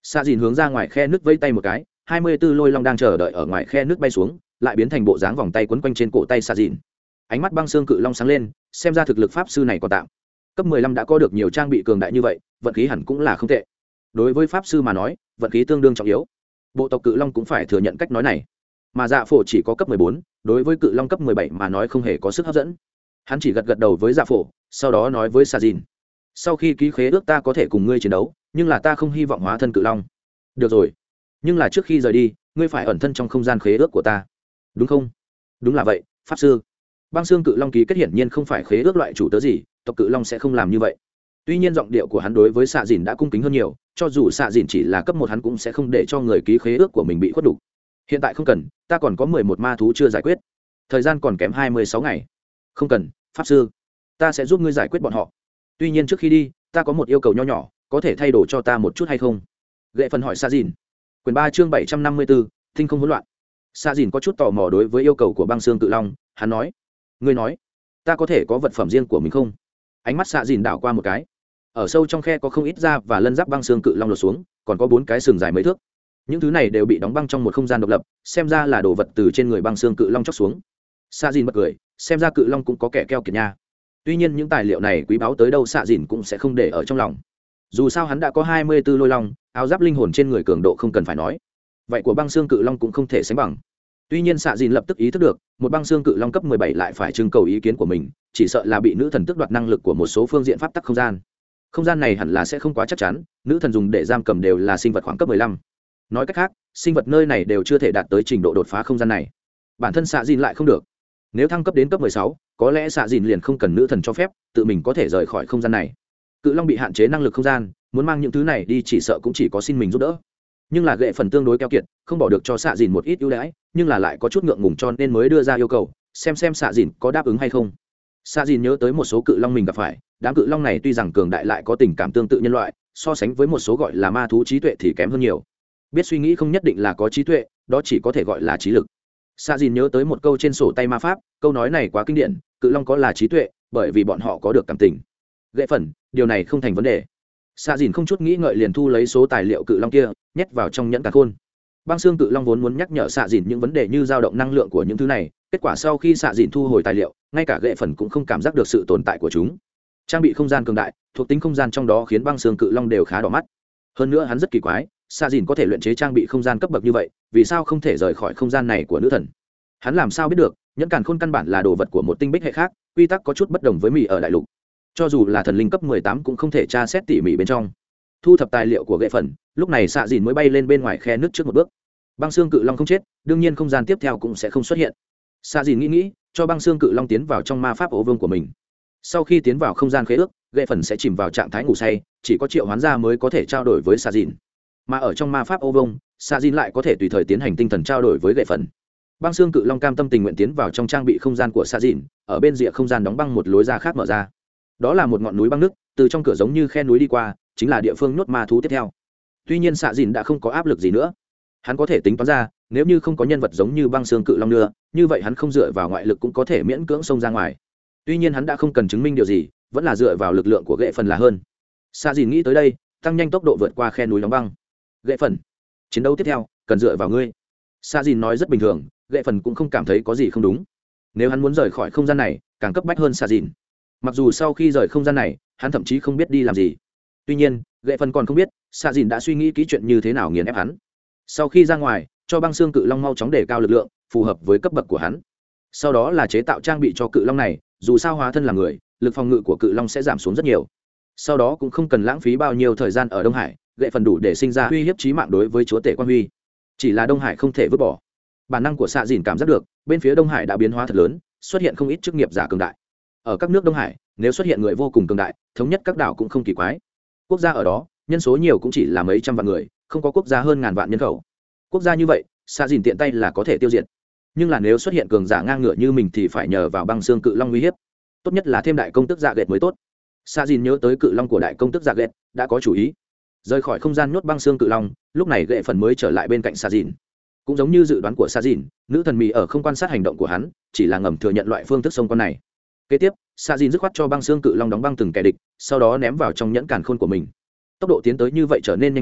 xạ dìn hướng ra ngoài khe nước vây tay một cái, hai mươi b ố lôi long đang chờ đợi ở ngoài khe nước bay xuống, lại biến thành bộ dáng vòng tay quấn quanh trên cổ tay xạ dìn. Ánh mắt băng xương cự long sáng lên, xem ra thực lực pháp sư này còn tạm. Cấp mười lăm đã có được nhiều trang bị cường đại như vậy, vận khí hẳn cũng là không tệ. Đối với pháp sư mà nói, vận khí tương đương trọng yếu. Bộ tộc cự long cũng phải thừa nhận cách nói này. Mà Dạ Phổ chỉ có cấp mười bốn, đối với cự long cấp mười bảy mà nói không hề có sức hấp dẫn. Hắn chỉ gật gật đầu với Dạ Phổ, sau đó nói với xạ dìn: sau khi ký khế ước ta có thể cùng ngươi chiến đấu, nhưng là ta không hy vọng hóa thân cự long. Được rồi, nhưng là trước khi rời đi ngươi phải ẩn thân trong không gian khế ước của ta, đúng không? Đúng là vậy, pháp sư. Băng xương cự long ký kết hiển nhiên không phải khế ước loại chủ tớ gì, tộc cự long sẽ không làm như vậy. Tuy nhiên giọng điệu của hắn đối với xạ dìn đã cung kính hơn nhiều, cho dù xạ dìn chỉ là cấp một hắn cũng sẽ không để cho người ký khế ước của mình bị khuất đục. Hiện tại không cần, ta còn có mười một ma thú chưa giải quyết, thời gian còn kém hai mươi sáu ngày. Không cần, pháp sư, ta sẽ giúp ngươi giải quyết bọn họ. Tuy nhiên trước khi đi ta có một yêu cầu nho nhỏ, có thể thay đổi cho ta một chút hay không? Gệ phần hỏi xạ dìn. Quyền ba chương bảy trăm năm mươi bốn, thinh không hỗn loạn. Xạ dìn có chút tò mò đối với yêu cầu của băng xương cự long, hắn nói: ngươi nói ta có thể có vật phẩm riêng của mình không? Ánh mắt xạ dìn đảo qua một cái, ở sâu trong khe có không ít da và lân giáp băng xương cự long lột xuống, còn có bốn cái sừng dài mấy thước. Những thứ này đều bị đóng băng trong một không gian độc lập, xem ra là đồ vật từ trên người băng xương cự long chóc xuống. Xạ dìn bật cười, xem ra cự long cũng có kẻ keo kiệt nha. Tuy nhiên những tài liệu này quý báu tới đâu xạ dìn cũng sẽ không để ở trong lòng. Dù sao hắn đã có hai mươi b ố lôi long, áo giáp linh hồn trên người cường độ không cần phải nói, vậy của băng xương cự long cũng không thể sánh bằng. Tuy nhiên xạ dìn lập tức ý thức được, một băng xương cự long cấp mười bảy lại phải trưng cầu ý kiến của mình, chỉ sợ là bị nữ thần tước đoạt năng lực của một số phương diện pháp tắc không gian. Không gian này hẳn là sẽ không quá chắc chắn, nữ thần dùng để giam cầm đều là sinh vật khoảng cấp mười lăm. Nói cách khác, sinh vật nơi này đều chưa thể đạt tới trình độ đột phá không gian này. Bản thân xạ dìn lại không được. Nếu thăng cấp đến cấp mười sáu, có lẽ xạ dìn liền không cần nữ thần cho phép, tự mình có thể rời khỏi không gian này. Cự long bị hạn chế năng lực không gian, muốn mang những thứ này đi chỉ sợ cũng chỉ có xin mình giúp đỡ. Nhưng là gệ phần tương đối keo kiệt, không bỏ được cho xạ dìn một ít ưu đãi, nhưng là lại có chút ngượng ngùng cho nên mới đưa ra yêu cầu, xem xem xạ dìn có đáp ứng hay không. Xạ dìn nhớ tới một số cự long mình gặp phải, đám cự long này tuy rằng cường đại lại có tình cảm tương tự nhân loại, so sánh với một số gọi là ma thú trí tuệ thì kém hơn nhiều. Biết suy nghĩ không nhất định là có trí tuệ, đó chỉ có thể gọi là trí lực. Xạ dìn nhớ tới một câu trên sổ tay ma pháp, câu nói này quá kinh điển, cự long có là trí tuệ, bởi vì bọn họ có được cảm tình. Gệ phần, điều này không thành vấn đề. Xạ dìn không chút nghĩ ngợi liền thu lấy số tài liệu cự long kia, nhét vào trong nhẫn càn khôn. Băng xương cự long vốn muốn nhắc nhở xạ dìn những vấn đề như dao động năng lượng của những thứ này, kết quả sau khi xạ dìn thu hồi tài liệu, ngay cả gệ phần cũng không cảm giác được sự tồn tại của chúng. Trang bị không gian cường đại, thuộc tính không gian trong đó khiến băng xương cự long đều khá đỏ mắt. Hơn nữa hắn rất kỳ quái, xạ dìn có thể luyện chế trang bị không gian cấp bậc như vậy, vì sao không thể rời khỏi không gian này của nữ thần? Hắn làm sao biết được? Nhẫn càn khôn căn bản là đồ vật của một tinh bích hệ khác, quy tắc có chút bất đồng với mì ở đại lục. Cho dù là thần linh cấp mười tám cũng không thể tra xét tỉ mỉ bên trong. Thu thập tài liệu của gệ phần, lúc này xạ dìn mới bay lên bên ngoài khe nước trước một bước. Băng xương cự long không chết, đương nhiên không gian tiếp theo cũng sẽ không xuất hiện. Xạ dìn nghĩ nghĩ, cho băng xương cự long tiến vào trong ma pháp ố vương của mình. Sau khi tiến vào không gian khế ước, gệ phần sẽ chìm vào trạng thái ngủ say, chỉ có triệu hoán gia mới có thể trao đổi với xạ dìn. Mà ở trong ma pháp ố vương, xạ dìn lại có thể tùy thời tiến hành tinh thần trao đổi với gệ phần. Băng xương cự long cam tâm tình nguyện tiến vào trong trang bị không gian của xạ dìn, ở bên rìa không gian đóng băng một lối ra khác mở ra. Đó là một ngọn núi băng nước, từ trong cửa giống như khe núi đi qua, chính là địa phương nhốt ma thú tiếp theo. Tuy nhiên xạ dìn đã không có áp lực gì nữa, hắn có thể tính toán ra, nếu như không có nhân vật giống như băng xương cự long nữa, như vậy hắn không dựa vào ngoại lực cũng có thể miễn cưỡng xông ra ngoài. Tuy nhiên hắn đã không cần chứng minh điều gì, vẫn là dựa vào lực lượng của gệ phần là hơn. Xạ dìn nghĩ tới đây, tăng nhanh tốc độ vượt qua khe núi đóng băng. Gệ phần, chiến đấu tiếp theo cần dựa vào ngươi. Xạ dìn nói rất bình thường, gệ phần cũng không cảm thấy có gì không đúng. Nếu hắn muốn rời khỏi không gian này, càng cấp bách hơn xạ dìn. Mặc dù sau khi rời không gian này, hắn thậm chí không biết đi làm gì. Tuy nhiên gệ phần còn không biết xạ dìn đã suy nghĩ kỹ chuyện như thế nào nghiền ép hắn. Sau khi ra ngoài, cho băng xương cự long mau chóng đề cao lực lượng phù hợp với cấp bậc của hắn. Sau đó là chế tạo trang bị cho cự long này, dù sao hóa thân là người, lực phòng ngự của cự long sẽ giảm xuống rất nhiều. Sau đó cũng không cần lãng phí bao nhiêu thời gian ở Đông Hải, gệ phần đủ để sinh ra uy hiếp chí mạng đối với chúa tể quan huy. Chỉ là Đông Hải không thể vứt bỏ. Bản năng của xạ dìn cảm giác được bên phía Đông Hải đã biến hóa thật lớn, xuất hiện không ít chức nghiệp giả cường đại. Ở các nước Đông Hải, nếu xuất hiện người vô cùng cường đại, thống nhất các đảo cũng không kỳ quái. Quốc gia ở đó nhân số nhiều cũng chỉ là mấy trăm vạn người, không có quốc gia hơn ngàn vạn nhân khẩu. Quốc gia như vậy xạ dìn tiện tay là có thể tiêu diệt. Nhưng là nếu xuất hiện cường giả ngang ngửa như mình thì phải nhờ vào băng xương cự long uy hiếp, tốt nhất là thêm đại công tức dạ ghét mới tốt. Xạ dìn nhớ tới cự long của đại công tức dạ ghét, đã có chủ ý. Rời khỏi không gian nhốt băng xương cự long, lúc này gệ phần mới trở lại bên cạnh xạ dìn. Cũng giống như dự đoán của xạ dìn, nữ thần mì ở không quan sát hành động của hắn, chỉ là ngầm thừa nhận loại phương thức xông con này. Kế tiếp xạ dìn dứt khoát cho băng xương cự long đóng băng từng kẻ địch, sau đó ném vào trong nhẫn càn khôn của mình. Tốc độ tiến tới như vậy trở nên nhanh hơn,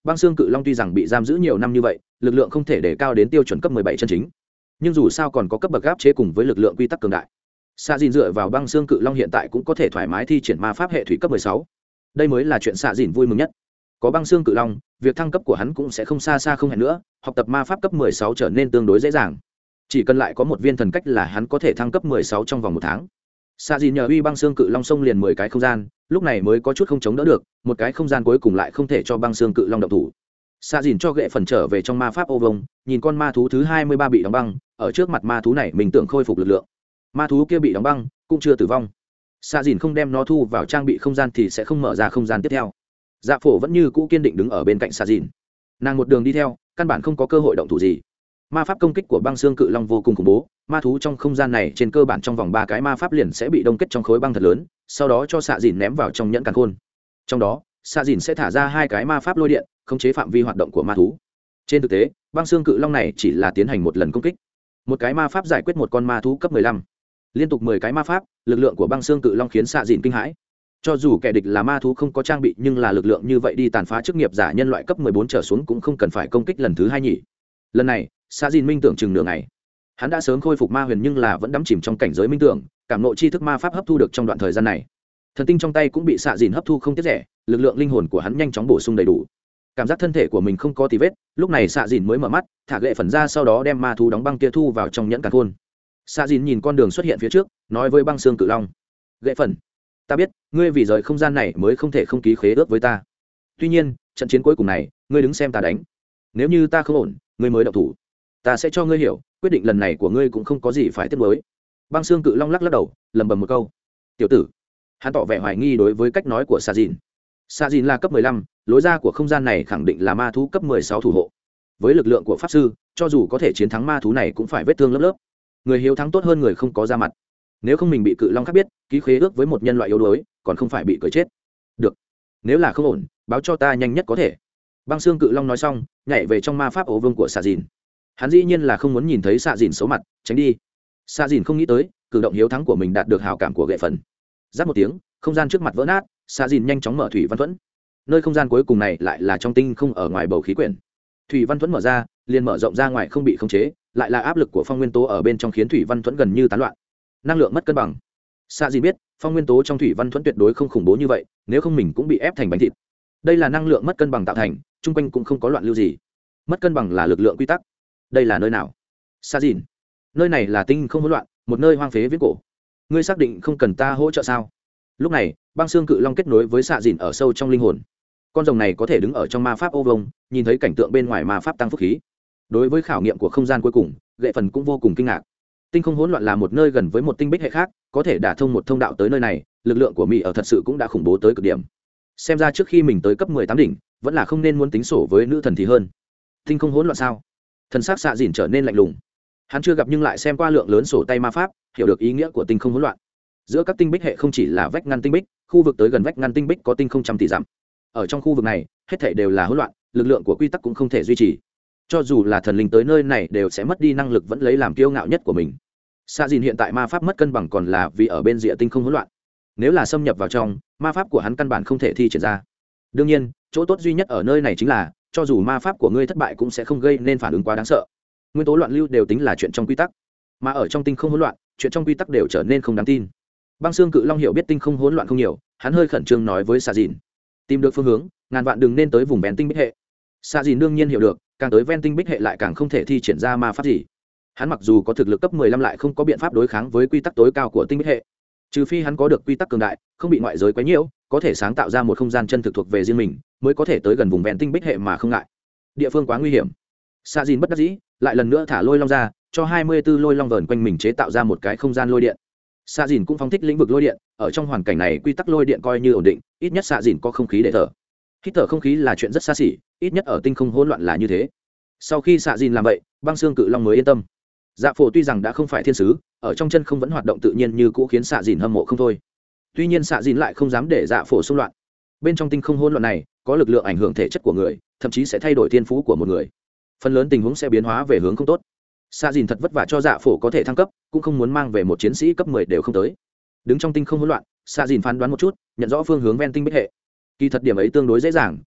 Băng xương cự long tuy rằng bị giam giữ nhiều năm như vậy, lực lượng không thể để cao đến tiêu chuẩn cấp mười bảy chân chính, nhưng dù sao còn có cấp bậc áp chế cùng với lực lượng quy tắc cường đại. Xạ Dìn dựa vào băng xương cự long hiện tại cũng có thể thoải mái thi triển ma pháp hệ thủy cấp mười sáu. Đây mới là chuyện Xạ Dìn vui mừng nhất. Có băng xương cự long, việc thăng cấp của hắn cũng sẽ không xa xa không hẹn nữa, học tập ma pháp cấp mười sáu trở nên tương đối dễ dàng. Chỉ cần lại có một viên thần cách là hắn có thể thăng cấp mười sáu trong vòng một tháng. Xạ Dìn nhờ uy băng xương cự long xông liền mười cái không gian, lúc này mới có chút không chống đỡ được, một cái không gian cuối cùng lại không thể cho băng xương cự long động thủ. Xạ Dìn cho gệ phần trở về trong ma pháp ô vông, nhìn con ma thú thứ hai mươi ba bị đóng băng, ở trước mặt ma thú này mình tưởng khôi phục lực lượng. Ma thú kia bị đóng băng, cũng chưa tử vong. Xạ Dìn không đem nó thu vào trang bị không gian thì sẽ không mở ra không gian tiếp theo. Dạ Phổ vẫn như cũ kiên định đứng ở bên cạnh Xạ Dìn. Nàng một đường đi theo, căn bản không có cơ hội động thủ gì. Ma pháp công kích của băng xương cự long vô cùng khủng bố, ma thú trong không gian này trên cơ bản trong vòng ba cái ma pháp liền sẽ bị đông kết trong khối băng thật lớn, sau đó cho Xạ Dìn ném vào trong nhẫn càn khôn. Trong đó, Xạ Dìn sẽ thả ra hai cái ma pháp lôi điện, khống chế phạm vi hoạt động của ma thú. Trên thực tế, băng xương cự long này chỉ là tiến hành một lần công kích, một cái ma pháp giải quyết một con ma thú cấp mười lăm. Liên tục mười cái ma pháp, lực lượng của băng xương cự long khiến Xạ Dìn kinh hãi. Cho dù kẻ địch là ma thú không có trang bị, nhưng là lực lượng như vậy đi tàn phá chức nghiệp giả nhân loại cấp mười bốn trở xuống cũng không cần phải công kích lần thứ hai nhỉ. Lần này, Xạ Dìn minh tưởng chừng nửa ngày. Hắn đã sớm khôi phục ma huyền nhưng là vẫn đắm chìm trong cảnh giới minh tưởng, cảm ngộ tri thức ma pháp hấp thu được trong đoạn thời gian này. Thần tinh trong tay cũng bị Xạ Dìn hấp thu không tiếc rẻ, lực lượng linh hồn của hắn nhanh chóng bổ sung đầy đủ. Cảm giác thân thể của mình không có tì vết, lúc này Xạ Dìn mới mở mắt, thả gậy phần ra sau đó đem ma thú đóng băng kia thu vào trong nhẫn càn khôn. Xạ Dìn nhìn con đường xuất hiện phía trước, nói với băng xương cự long: "Gậy phần, ta biết, ngươi vì rời không gian này mới không thể không ký khế ước với ta. Tuy nhiên, trận chiến cuối cùng này, ngươi đứng xem ta đánh. Nếu như ta không ổn, ngươi mới động thủ. Ta sẽ cho ngươi hiểu, quyết định lần này của ngươi cũng không có gì phải tiếc nuối." Băng xương cự long lắc lắc đầu, lẩm bẩm một câu: "Tiểu tử." Hắn tỏ vẻ hoài nghi đối với cách nói của Xạ Dìn. Xạ Dìn là cấp mười lăm, lối ra của không gian này khẳng định là ma thú cấp mười sáu thủ hộ. Với lực lượng của pháp sư, cho dù có thể chiến thắng ma thú này cũng phải vết thương lớp lớp. Người hiếu thắng tốt hơn người không có ra mặt. Nếu không mình bị cự long khác biết, ký khế ước với một nhân loại yếu đuối, còn không phải bị cười chết. Được, nếu là không ổn, báo cho ta nhanh nhất có thể. Băng xương cự long nói xong, nhảy về trong ma pháp ổ vương của Xạ Dìn. Hắn dĩ nhiên là không muốn nhìn thấy Xạ Dìn xấu mặt, tránh đi. Xạ Dìn không nghĩ tới, cử động hiếu thắng của mình đạt được hảo cảm của gậy phần. Giáp một tiếng, không gian trước mặt vỡ nát, Xạ Dìn nhanh chóng mở thủy văn thuẫn. Nơi không gian cuối cùng này lại là trong tinh không ở ngoài bầu khí quyển. Thủy văn thuẫn mở ra, liền mở rộng ra ngoài không bị khống chế, lại là áp lực của phong nguyên tố ở bên trong khiến thủy văn thuẫn gần như tán loạn, năng lượng mất cân bằng. Xạ Dìn biết, phong nguyên tố trong thủy văn thuẫn tuyệt đối không khủng bố như vậy, nếu không mình cũng bị ép thành bánh thịt. Đây là năng lượng mất cân bằng tạo thành, chung quanh cũng không có loạn lưu gì. Mất cân bằng là lực lượng quy tắc. Đây là nơi nào? Xạ Dìn, nơi này là tinh không hỗn loạn, một nơi hoang phế viễn cổ. Ngươi xác định không cần ta hỗ trợ sao? Lúc này, băng xương cự long kết nối với Xạ Dìn ở sâu trong linh hồn. Con rồng này có thể đứng ở trong ma pháp ô vông, nhìn thấy cảnh tượng bên ngoài ma pháp tăng phúc khí. Đối với khảo nghiệm của không gian cuối cùng, gậy phần cũng vô cùng kinh ngạc. Tinh không hỗn loạn là một nơi gần với một tinh bích hệ khác, có thể đả thông một thông đạo tới nơi này, lực lượng của mỹ ở thật sự cũng đã khủng bố tới cực điểm. Xem ra trước khi mình tới cấp mười tám đỉnh, vẫn là không nên muốn tính sổ với nữ thần thì hơn. Tinh không hỗn loạn sao? Thần sắc Xạ Dìn trở nên lạnh lùng. Hắn chưa gặp nhưng lại xem qua lượng lớn sổ tay ma pháp, hiểu được ý nghĩa của tinh không hỗn loạn. Giữa các tinh bích hệ không chỉ là vách ngăn tinh bích, khu vực tới gần vách ngăn tinh bích có tinh không trăm tỷ dặm. Ở trong khu vực này, hết thảy đều là hỗn loạn, lực lượng của quy tắc cũng không thể duy trì. Cho dù là thần linh tới nơi này đều sẽ mất đi năng lực vẫn lấy làm kiêu ngạo nhất của mình. Xạ Dìn hiện tại ma pháp mất cân bằng còn là vì ở bên rìa tinh không hỗn loạn. Nếu là xâm nhập vào trong, ma pháp của hắn căn bản không thể thi triển ra. Đương nhiên, chỗ tốt duy nhất ở nơi này chính là, cho dù ma pháp của ngươi thất bại cũng sẽ không gây nên phản ứng quá đáng sợ. Nguyên tố loạn lưu đều tính là chuyện trong quy tắc, mà ở trong tinh không hỗn loạn, chuyện trong quy tắc đều trở nên không đáng tin. Băng xương cự long hiểu biết tinh không hỗn loạn không nhiều, hắn hơi khẩn trương nói với Xạ Dìn: tìm được phương hướng, ngàn vạn đừng nên tới vùng ven tinh bích hệ. Xạ Dìn đương nhiên hiểu được, càng tới ven tinh bích hệ lại càng không thể thi triển ra ma pháp gì. Hắn mặc dù có thực lực cấp mười lăm lại không có biện pháp đối kháng với quy tắc tối cao của tinh bích hệ, trừ phi hắn có được quy tắc cường đại, không bị ngoại giới quấy nhiễu, có thể sáng tạo ra một không gian chân thực thuộc về riêng mình, mới có thể tới gần vùng ven tinh bích hệ mà không ngại. Địa phương quá nguy hiểm. Xạ Dìn bất đắc dĩ, lại lần nữa thả lôi long ra, cho hai mươi b ố lôi long vờn quanh mình chế tạo ra một cái không gian lôi điện. Xạ Dìn cũng phóng thích lĩnh vực lôi điện, ở trong hoàn cảnh này quy tắc lôi điện coi như ổn định, ít nhất Xạ Dìn có không khí để thở. Hít thở không khí là chuyện rất xa xỉ, ít nhất ở tinh không hỗn loạn là như thế. Sau khi Xạ Dìn làm vậy, băng xương cự long mới yên tâm. Dạ Phổ tuy rằng đã không phải thiên sứ, ở trong chân không vẫn hoạt động tự nhiên như cũ khiến Xạ Dìn hâm mộ không thôi. Tuy nhiên Xạ Dìn lại không dám để Dạ Phổ xung loạn. Bên trong tinh không hỗn loạn này, có lực lượng ảnh hưởng thể chất của người, thậm chí sẽ thay đổi thiên phú của một người. Phần lớn tình huống sẽ biến hóa về hướng không tốt. Xạ Dìn thật vất vả cho Dạ Phổ có thể thăng cấp, cũng không muốn mang về một chiến sĩ cấp mười đều không tới. Đứng trong tinh không hỗn loạn, Xạ Dìn phán đoán một chút, nhận rõ phương hướng ven tinh bích hệ. Kỳ thật điểm ấy tương đối dễ dàng,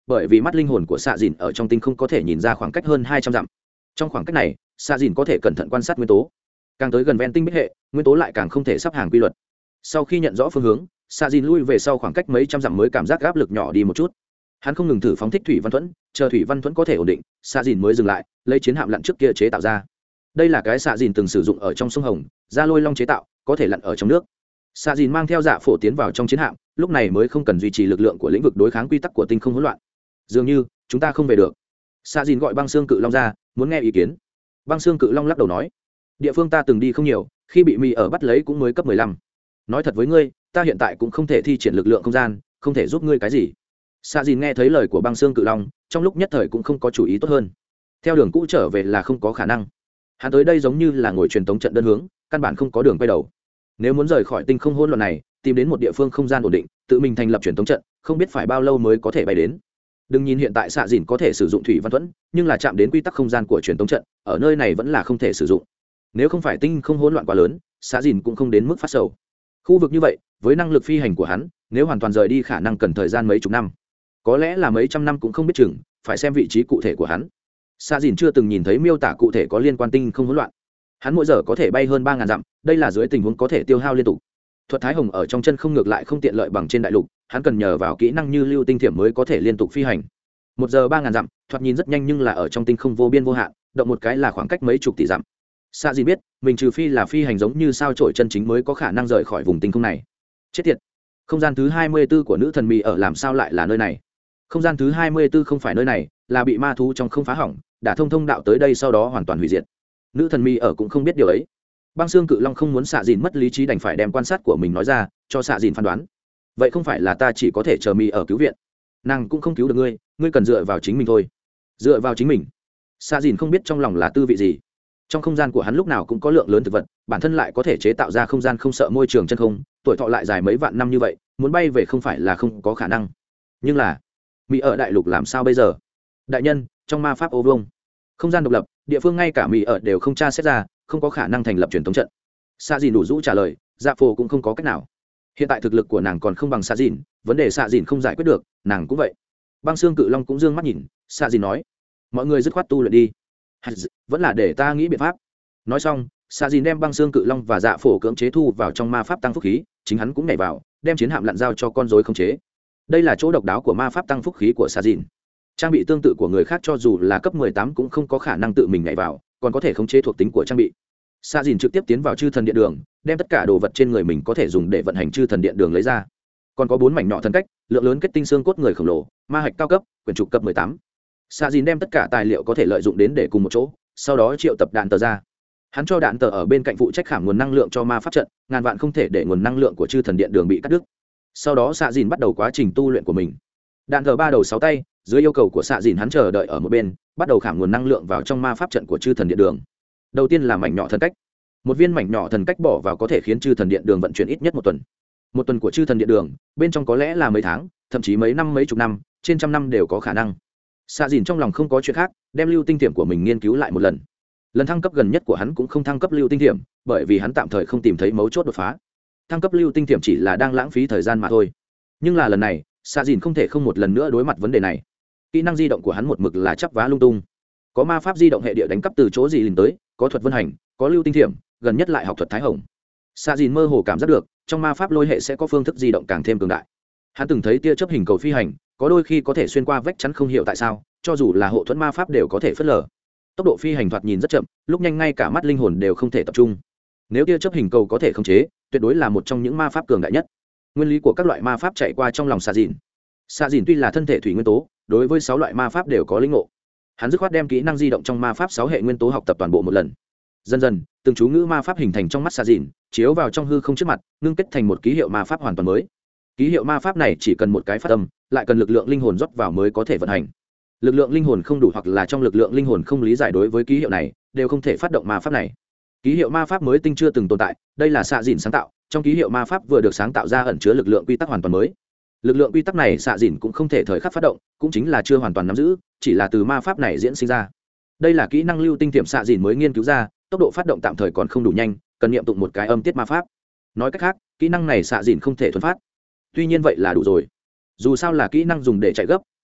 bởi vì mắt linh hồn của xạ dìn ở trong tinh không có thể nhìn ra khoảng cách hơn hai trăm dặm. Trong khoảng cách này xạ dìn có thể cẩn thận quan sát nguyên tố, càng tới gần ven tinh bích hệ nguyên tố lại càng không thể sắp hàng quy luật. Sau khi nhận rõ phương hướng, xạ dìn lui về sau khoảng cách mấy trăm dặm mới cảm giác áp lực nhỏ đi một chút. Hắn không ngừng thử phóng thích thủy văn thuẫn, chờ thủy văn thuẫn có thể ổn định, xạ dìn mới dừng lại, lấy chiến hạm lặn trước kia chế tạo ra. Đây là cái xạ dìn từng sử dụng ở trong sông Hồng, ra lôi long chế tạo, có thể lặn ở trong nước. Xạ dìn mang theo Dạ Phổ tiến vào trong chiến hạm, lúc này mới không cần duy trì lực lượng của lĩnh vực đối kháng quy tắc của tinh không hỗn loạn. Dường như chúng ta không về được. Xạ dìn gọi băng xương cự long ra, muốn nghe ý kiến. Băng xương cự long lắc đầu nói, địa phương ta từng đi không nhiều, khi bị mì ở bắt lấy cũng mới cấp mười lăm. Nói thật với ngươi, ta hiện tại cũng không thể thi triển lực lượng không gian, không thể giúp ngươi cái gì. Xạ dìn nghe thấy lời của băng xương cự long, trong lúc nhất thời cũng không có chủ ý tốt hơn. Theo đường cũ trở về là không có khả năng. Hắn tới đây giống như là ngồi truyền tống trận đơn hướng, căn bản không có đường quay đầu. Nếu muốn rời khỏi tinh không hỗn loạn này, tìm đến một địa phương không gian ổn định, tự mình thành lập truyền tống trận, không biết phải bao lâu mới có thể bay đến. Đừng nhìn hiện tại xạ dìn có thể sử dụng thủy văn thuẫn, nhưng là chạm đến quy tắc không gian của truyền tống trận, ở nơi này vẫn là không thể sử dụng. Nếu không phải tinh không hỗn loạn quá lớn, xạ dìn cũng không đến mức phát sầu. Khu vực như vậy, với năng lực phi hành của hắn, nếu hoàn toàn rời đi khả năng cần thời gian mấy chục năm, có lẽ là mấy trăm năm cũng không biết chừng, phải xem vị trí cụ thể của hắn. Xạ dìn chưa từng nhìn thấy miêu tả cụ thể có liên quan tinh không hỗn loạn. Hắn mỗi giờ có thể bay hơn ba ngàn dặm, đây là dưới tình huống có thể tiêu hao liên tục. Thuật thái hồng ở trong chân không ngược lại không tiện lợi bằng trên đại lục, hắn cần nhờ vào kỹ năng như lưu tinh thiểm mới có thể liên tục phi hành. Một giờ ba ngàn dặm, thoạt nhìn rất nhanh nhưng là ở trong tinh không vô biên vô hạn, động một cái là khoảng cách mấy chục tỷ dặm. Xạ dìn biết, mình trừ phi là phi hành giống như sao chổi chân chính mới có khả năng rời khỏi vùng tinh không này. Chết tiệt, không gian thứ hai mươi b ố của nữ thần mì ở làm sao lại là nơi này? Không gian thứ hai mươi b ố không phải nơi này, là bị ma thú trong không phá hỏng, đã thông thông đạo tới đây sau đó hoàn toàn hủy diệt. Nữ thần mì ở cũng không biết điều ấy. Băng xương cự long không muốn xạ dìn mất lý trí, đành phải đem quan sát của mình nói ra cho xạ dìn phán đoán. Vậy không phải là ta chỉ có thể chờ mì ở cứu viện? Nàng cũng không cứu được ngươi, ngươi cần dựa vào chính mình thôi. Dựa vào chính mình? Xạ dìn không biết trong lòng là tư vị gì. Trong không gian của hắn lúc nào cũng có lượng lớn thực vật, bản thân lại có thể chế tạo ra không gian không sợ môi trường chân không, tuổi thọ lại dài mấy vạn năm như vậy, muốn bay về không phải là không có khả năng. Nhưng là mỹ ở đại lục làm sao bây giờ? Đại nhân, trong ma pháp ô vuông, không gian độc lập, địa phương ngay cả mỹ ở đều không tra xét ra, không có khả năng thành lập truyền thống trận. Xạ dìn đủ rũ trả lời, Dạ Phổ cũng không có cách nào. Hiện tại thực lực của nàng còn không bằng xạ dìn, vấn đề xạ dìn không giải quyết được, nàng cũng vậy. Băng xương cự long cũng dương mắt nhìn, xạ dìn nói, mọi người dứt khoát tu luyện đi, vẫn là để ta nghĩ biện pháp. Nói xong, xạ dìn đem băng xương cự long và Dạ Phổ cưỡng chế thu vào trong ma pháp tăng phúc khí, chính hắn cũng nhảy vào, đem chiến hạm lặn giao cho con rối khống chế. Đây là chỗ độc đáo của ma pháp tăng phúc khí của xạ dìn. Trang bị tương tự của người khác cho dù là cấp mười tám cũng không có khả năng tự mình nhảy vào, còn có thể khống chế thuộc tính của trang bị. Xạ dìn trực tiếp tiến vào chư thần điện đường, đem tất cả đồ vật trên người mình có thể dùng để vận hành chư thần điện đường lấy ra. Còn có bốn mảnh nọ thần cách, lượng lớn kết tinh xương cốt người khổng lồ, ma hạch cao cấp, quyển trục cấp mười tám. Xạ dìn đem tất cả tài liệu có thể lợi dụng đến để cùng một chỗ, sau đó triệu tập đạn tờ ra. Hắn cho đạn tờ ở bên cạnh phụ trách khảm nguồn năng lượng cho ma pháp trận, ngàn vạn không thể để nguồn năng lượng của chư thần điện đường bị cắt đứt. Sau đó xạ dìn bắt đầu quá trình tu luyện của mình. Đạn tờ ba đầu sáu tay, dưới yêu cầu của xạ dìn hắn chờ đợi ở một bên, bắt đầu khảm nguồn năng lượng vào trong ma pháp trận của chư thần điện đường. Đầu tiên là mảnh nhỏ thần cách. Một viên mảnh nhỏ thần cách bỏ vào có thể khiến chư thần điện đường vận chuyển ít nhất một tuần. Một tuần của chư thần điện đường, bên trong có lẽ là mấy tháng, thậm chí mấy năm mấy chục năm, trên trăm năm đều có khả năng. Xạ dìn trong lòng không có chuyện khác, đem lưu tinh thiểm của mình nghiên cứu lại một lần. Lần thăng cấp gần nhất của hắn cũng không thăng cấp lưu tinh thiểm, bởi vì hắn tạm thời không tìm thấy mấu chốt đột phá. Thăng cấp lưu tinh thiểm chỉ là đang lãng phí thời gian mà thôi. Nhưng là lần này, xạ dìn không thể không một lần nữa đối mặt vấn đề này. Kỹ năng di động của hắn một mực là chắp vá lung tung. Có ma pháp di động hệ địa đánh cắp từ chỗ gì liền tới, có thuật vân hành, có lưu tinh thiểm, gần nhất lại học thuật thái hồng. Xạ dìn mơ hồ cảm giác được, trong ma pháp lôi hệ sẽ có phương thức di động càng thêm cường đại. Hắn từng thấy tia chớp hình cầu phi hành, có đôi khi có thể xuyên qua vách chắn không hiểu tại sao, cho dù là hộ thuẫn ma pháp đều có thể phớt lờ. Tốc độ phi hành thoạt nhìn rất chậm, lúc nhanh ngay cả mắt linh hồn đều không thể tập trung. Nếu tia chớp hình cầu có thể khống chế, tuyệt đối là một trong những ma pháp cường đại nhất. Nguyên lý của các loại ma pháp chạy qua trong lòng xạ dìn. Xạ dìn tuy là thân thể thủy nguyên tố, đối với sáu loại ma pháp đều có linh ngộ. Hắn dứt khoát đem kỹ năng di động trong ma pháp sáu hệ nguyên tố học tập toàn bộ một lần. Dần dần, từng chú ngữ ma pháp hình thành trong mắt xạ dìn, chiếu vào trong hư không trước mặt, ngưng kết thành một ký hiệu ma pháp hoàn toàn mới. Ký hiệu ma pháp này chỉ cần một cái phát âm, lại cần lực lượng linh hồn rót vào mới có thể vận hành. Lực lượng linh hồn không đủ hoặc là trong lực lượng linh hồn không lý giải đối với ký hiệu này, đều không thể phát động ma pháp này. Ký hiệu ma pháp mới tinh chưa từng tồn tại, đây là xạ dìn sáng tạo, trong ký hiệu ma pháp vừa được sáng tạo ra ẩn chứa lực lượng quy tắc hoàn toàn mới. Lực lượng quy tắc này xạ dìn cũng không thể thời khắc phát động, cũng chính là chưa hoàn toàn nắm giữ, chỉ là từ ma pháp này diễn sinh ra. Đây là kỹ năng lưu tinh tiệm xạ dìn mới nghiên cứu ra, tốc độ phát động tạm thời còn không đủ nhanh, cần niệm tụng một cái âm tiết ma pháp. Nói cách khác, kỹ năng này xạ dìn không thể thuần phát. Tuy nhiên vậy là đủ rồi. Dù sao là kỹ năng dùng để chạy gấp,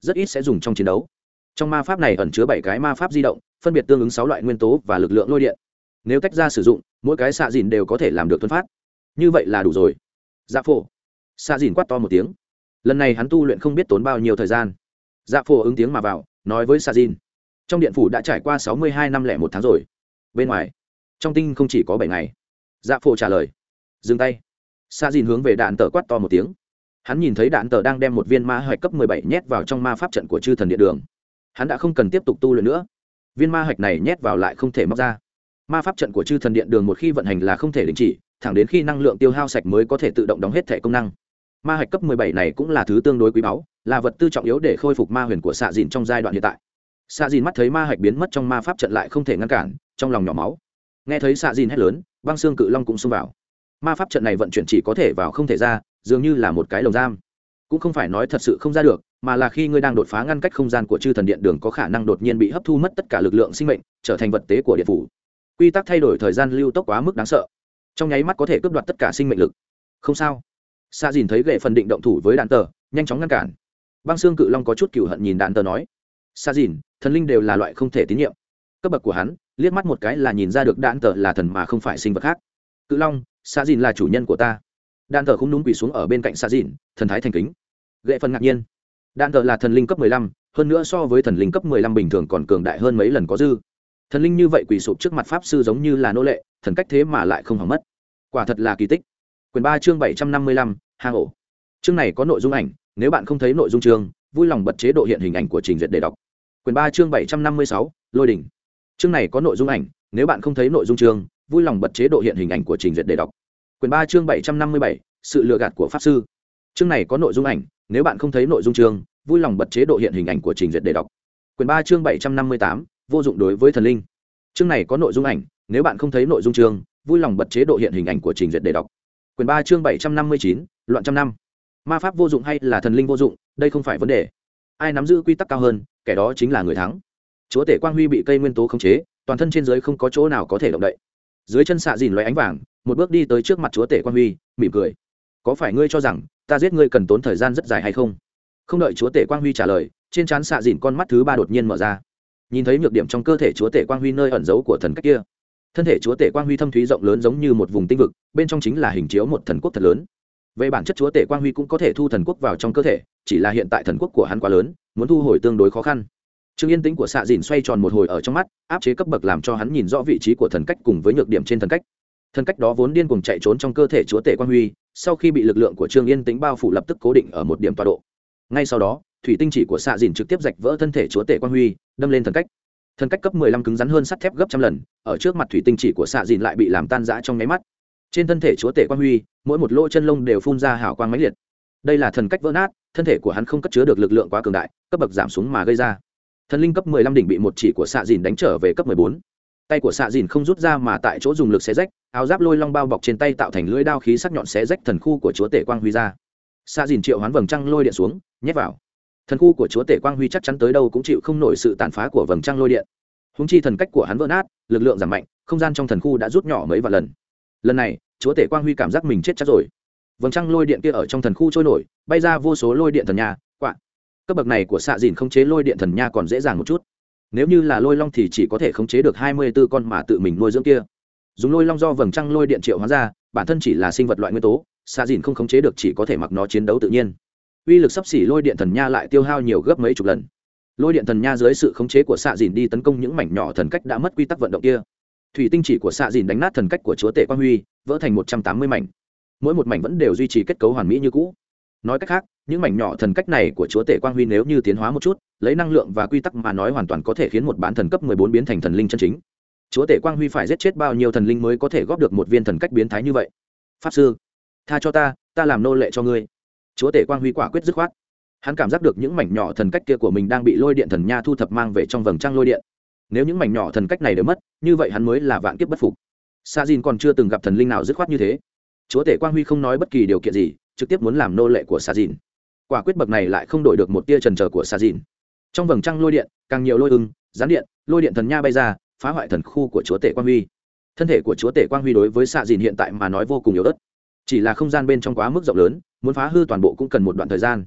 rất ít sẽ dùng trong chiến đấu. Trong ma pháp này ẩn chứa bảy cái ma pháp di động, phân biệt tương ứng sáu loại nguyên tố và lực lượng lôi điện. Nếu tách ra sử dụng, mỗi cái xạ dìn đều có thể làm được thuần phát. Như vậy là đủ rồi. Dạ phổ. Xạ dìn quát to một tiếng. Lần này hắn tu luyện không biết tốn bao nhiêu thời gian. Dạ phổ ứng tiếng mà vào, nói với xạ dìn. Trong điện phủ đã trải qua sáu mươi hai năm lẻ một tháng rồi. Bên ngoài, trong tinh không chỉ có bảy ngày. Dạ phổ trả lời. Dừng tay. Xạ dìn hướng về đạn tờ quát to một tiếng. Hắn nhìn thấy đạn tờ đang đem một viên ma hạch cấp mười bảy nhét vào trong ma pháp trận của chư thần điện đường. Hắn đã không cần tiếp tục tu luyện nữa. Viên ma hạch này nhét vào lại không thể móc ra. Ma pháp trận của chư thần điện đường một khi vận hành là không thể đình chỉ, thẳng đến khi năng lượng tiêu hao sạch mới có thể tự động đóng hết thể công năng. Ma hạch cấp mười bảy này cũng là thứ tương đối quý báu, là vật tư trọng yếu để khôi phục ma huyền của xạ dìn trong giai đoạn hiện tại. Xạ dìn mắt thấy ma hạch biến mất trong ma pháp trận lại không thể ngăn cản, trong lòng nhỏ máu. Nghe thấy xạ dìn hét lớn, băng xương cự long cũng xông vào. Ma pháp trận này vận chuyển chỉ có thể vào không thể ra, dường như là một cái lồng giam. Cũng không phải nói thật sự không ra được, mà là khi ngươi đang đột phá ngăn cách không gian của chư thần điện đường có khả năng đột nhiên bị hấp thu mất tất cả lực lượng sinh mệnh, trở thành vật tế của điện phủ. Quy tắc thay đổi thời gian lưu tốc quá mức đáng sợ, trong nháy mắt có thể cướp đoạt tất cả sinh mệnh lực. Không sao. Sa dìn thấy gệ phần định động thủ với đạn tờ, nhanh chóng ngăn cản. Băng xương cự long có chút cừu hận nhìn đạn tờ nói: Sa dìn, thần linh đều là loại không thể tín nhiệm. Cấp bậc của hắn liếc mắt một cái là nhìn ra được đạn tờ là thần mà không phải sinh vật khác. Cự long, Sa dìn là chủ nhân của ta. Đạn tờ cũng đúng quỳ xuống ở bên cạnh Sa dìn, thần thái thành kính. Gệ phần ngạc nhiên. Đạn tờ là thần linh cấp mười lăm, hơn nữa so với thần linh cấp mười lăm bình thường còn cường đại hơn mấy lần có dư. Thần linh như vậy quỳ sụp trước mặt pháp sư giống như là nô lệ, thần cách thế mà lại không hỏng mất. Quả thật là kỳ tích. Quyển ba chương bảy trăm năm mươi lăm, hang ổ. Chương này có nội dung ảnh, nếu bạn không thấy nội dung chương, vui lòng bật chế độ hiện hình ảnh của trình duyệt để đọc. Quyển ba chương bảy trăm năm mươi sáu, lôi đỉnh. Chương này có nội dung ảnh, nếu bạn không thấy nội dung chương, vui lòng bật chế độ hiện hình ảnh của trình duyệt để đọc. Quyển ba chương bảy trăm năm mươi bảy, sự lừa gạt của pháp sư. Chương này có nội dung ảnh, nếu bạn không thấy nội dung chương, vui lòng bật chế độ hiện hình ảnh của trình duyệt để đọc. Quyển ba chương bảy trăm năm mươi tám, vô dụng đối với thần linh. Chương này có nội dung ảnh, nếu bạn không thấy nội dung chương, vui lòng bật chế độ hiện hình ảnh của trình duyệt để đọc. Quyển ba chương bảy trăm năm mươi chín, loạn trăm năm. Ma pháp vô dụng hay là thần linh vô dụng, đây không phải vấn đề. Ai nắm giữ quy tắc cao hơn, kẻ đó chính là người thắng. Chúa tể Quang Huy bị cây nguyên tố khống chế, toàn thân trên dưới không có chỗ nào có thể động đậy. Dưới chân xạ dìn loé ánh vàng, một bước đi tới trước mặt chúa tể Quang Huy, mỉm cười. Có phải ngươi cho rằng ta giết ngươi cần tốn thời gian rất dài hay không? Không đợi chúa tể Quang Huy trả lời, trên trán xạ dìn con mắt thứ ba đột nhiên mở ra. Nhìn thấy nhược điểm trong cơ thể chúa tể Quang Huy nơi ẩn giấu của thần cách kia. Thân thể chúa tể Quang Huy thâm thúy rộng lớn giống như một vùng tinh vực, bên trong chính là hình chiếu một thần quốc thật lớn. Về bản chất chúa tể Quang Huy cũng có thể thu thần quốc vào trong cơ thể, chỉ là hiện tại thần quốc của hắn quá lớn, muốn thu hồi tương đối khó khăn. Trương yên tĩnh của xạ dìn xoay tròn một hồi ở trong mắt, áp chế cấp bậc làm cho hắn nhìn rõ vị trí của thần cách cùng với nhược điểm trên thần cách. Thần cách đó vốn điên cuồng chạy trốn trong cơ thể chúa tể Quang Huy, sau khi bị lực lượng của Trương yên tĩnh bao phủ lập tức cố định ở một điểm tọa độ. Ngay sau đó, thủy tinh chỉ của xạ dìn trực tiếp rạch vỡ thân thể chúa tể Quang Huy, đâm lên thần cách. Thần cách cấp mười lăm cứng rắn hơn sắt thép gấp trăm lần, ở trước mặt thủy tinh chỉ của xạ dìn lại bị làm tan rã trong nháy mắt. Trên thân thể chúa tể Quang Huy, mỗi một lỗ chân lông đều phun ra hào quang mãnh liệt. Đây là thần cách vỡ nát, thân thể của hắn không cất chứa được lực lượng quá cường đại, cấp bậc giảm xuống mà gây ra. Thần linh cấp mười lăm đỉnh bị một chỉ của xạ dìn đánh trở về cấp mười bốn. Tay của xạ dìn không rút ra mà tại chỗ dùng lực xé rách, áo giáp lôi long bao bọc trên tay tạo thành lưỡi đao khí sắc nhọn xé rách thần khu của chúa tể Quang Huy ra. Xạ dìn triệu hoán vầng trăng lôi điện xuống, nhét vào. Thần khu của chúa tể Quang Huy chắc chắn tới đâu cũng chịu không nổi sự tàn phá của vầng trăng lôi điện. Húng chi thần cách của hắn vỡ nát, lực lượng giảm mạnh, không gian trong thần khu đã rút nhỏ mấy vạn lần. Lần này, chúa tể Quang Huy cảm giác mình chết chắc rồi. Vầng trăng lôi điện kia ở trong thần khu trôi nổi, bay ra vô số lôi điện thần nha, quạ. Cấp bậc này của xạ dìn khống chế lôi điện thần nha còn dễ dàng một chút. Nếu như là lôi long thì chỉ có thể khống chế được hai mươi tư con mà tự mình nuôi dưỡng kia. Dùng lôi long do vầng trăng lôi điện triệu hóa ra, bản thân chỉ là sinh vật loại nguyên tố, xạ dìn không khống chế được chỉ có thể mặc nó chiến đấu tự nhiên. Uy lực sắp xỉ lôi điện thần nha lại tiêu hao nhiều gấp mấy chục lần. Lôi điện thần nha dưới sự khống chế của xạ dìn đi tấn công những mảnh nhỏ thần cách đã mất quy tắc vận động kia. Thủy tinh chỉ của xạ dìn đánh nát thần cách của chúa tể Quang Huy, vỡ thành một trăm tám mươi mảnh. Mỗi một mảnh vẫn đều duy trì kết cấu hoàn mỹ như cũ. Nói cách khác, những mảnh nhỏ thần cách này của chúa tể Quang Huy nếu như tiến hóa một chút, lấy năng lượng và quy tắc mà nói hoàn toàn có thể khiến một bán thần cấp mười bốn biến thành thần linh chân chính. Chúa tể Quang Huy phải giết chết bao nhiêu thần linh mới có thể góp được một viên thần cách biến thái như vậy? Pháp sư, tha cho ta, ta làm nô lệ cho ngươi. Chúa tể Quang Huy quả quyết dứt khoát. Hắn cảm giác được những mảnh nhỏ thần cách kia của mình đang bị lôi điện thần nha thu thập mang về trong vầng trăng lôi điện. Nếu những mảnh nhỏ thần cách này đều mất, như vậy hắn mới là vạn kiếp bất phục. Sa Jin còn chưa từng gặp thần linh nào dứt khoát như thế. Chúa tể Quang Huy không nói bất kỳ điều kiện gì, trực tiếp muốn làm nô lệ của Sa Jin. Quả quyết bậc này lại không đổi được một tia chần chờ của Sa Jin. Trong vầng trăng lôi điện, càng nhiều lôi ưng, gián điện, lôi điện thần nha bay ra, phá hoại thần khu của chúa tể Quang Huy. Thân thể của chúa tể Quang Huy đối với Sa Jin hiện tại mà nói vô cùng yếu ớt. Chỉ là không gian bên trong quá mức rộng lớn, muốn phá hư toàn bộ cũng cần một đoạn thời gian.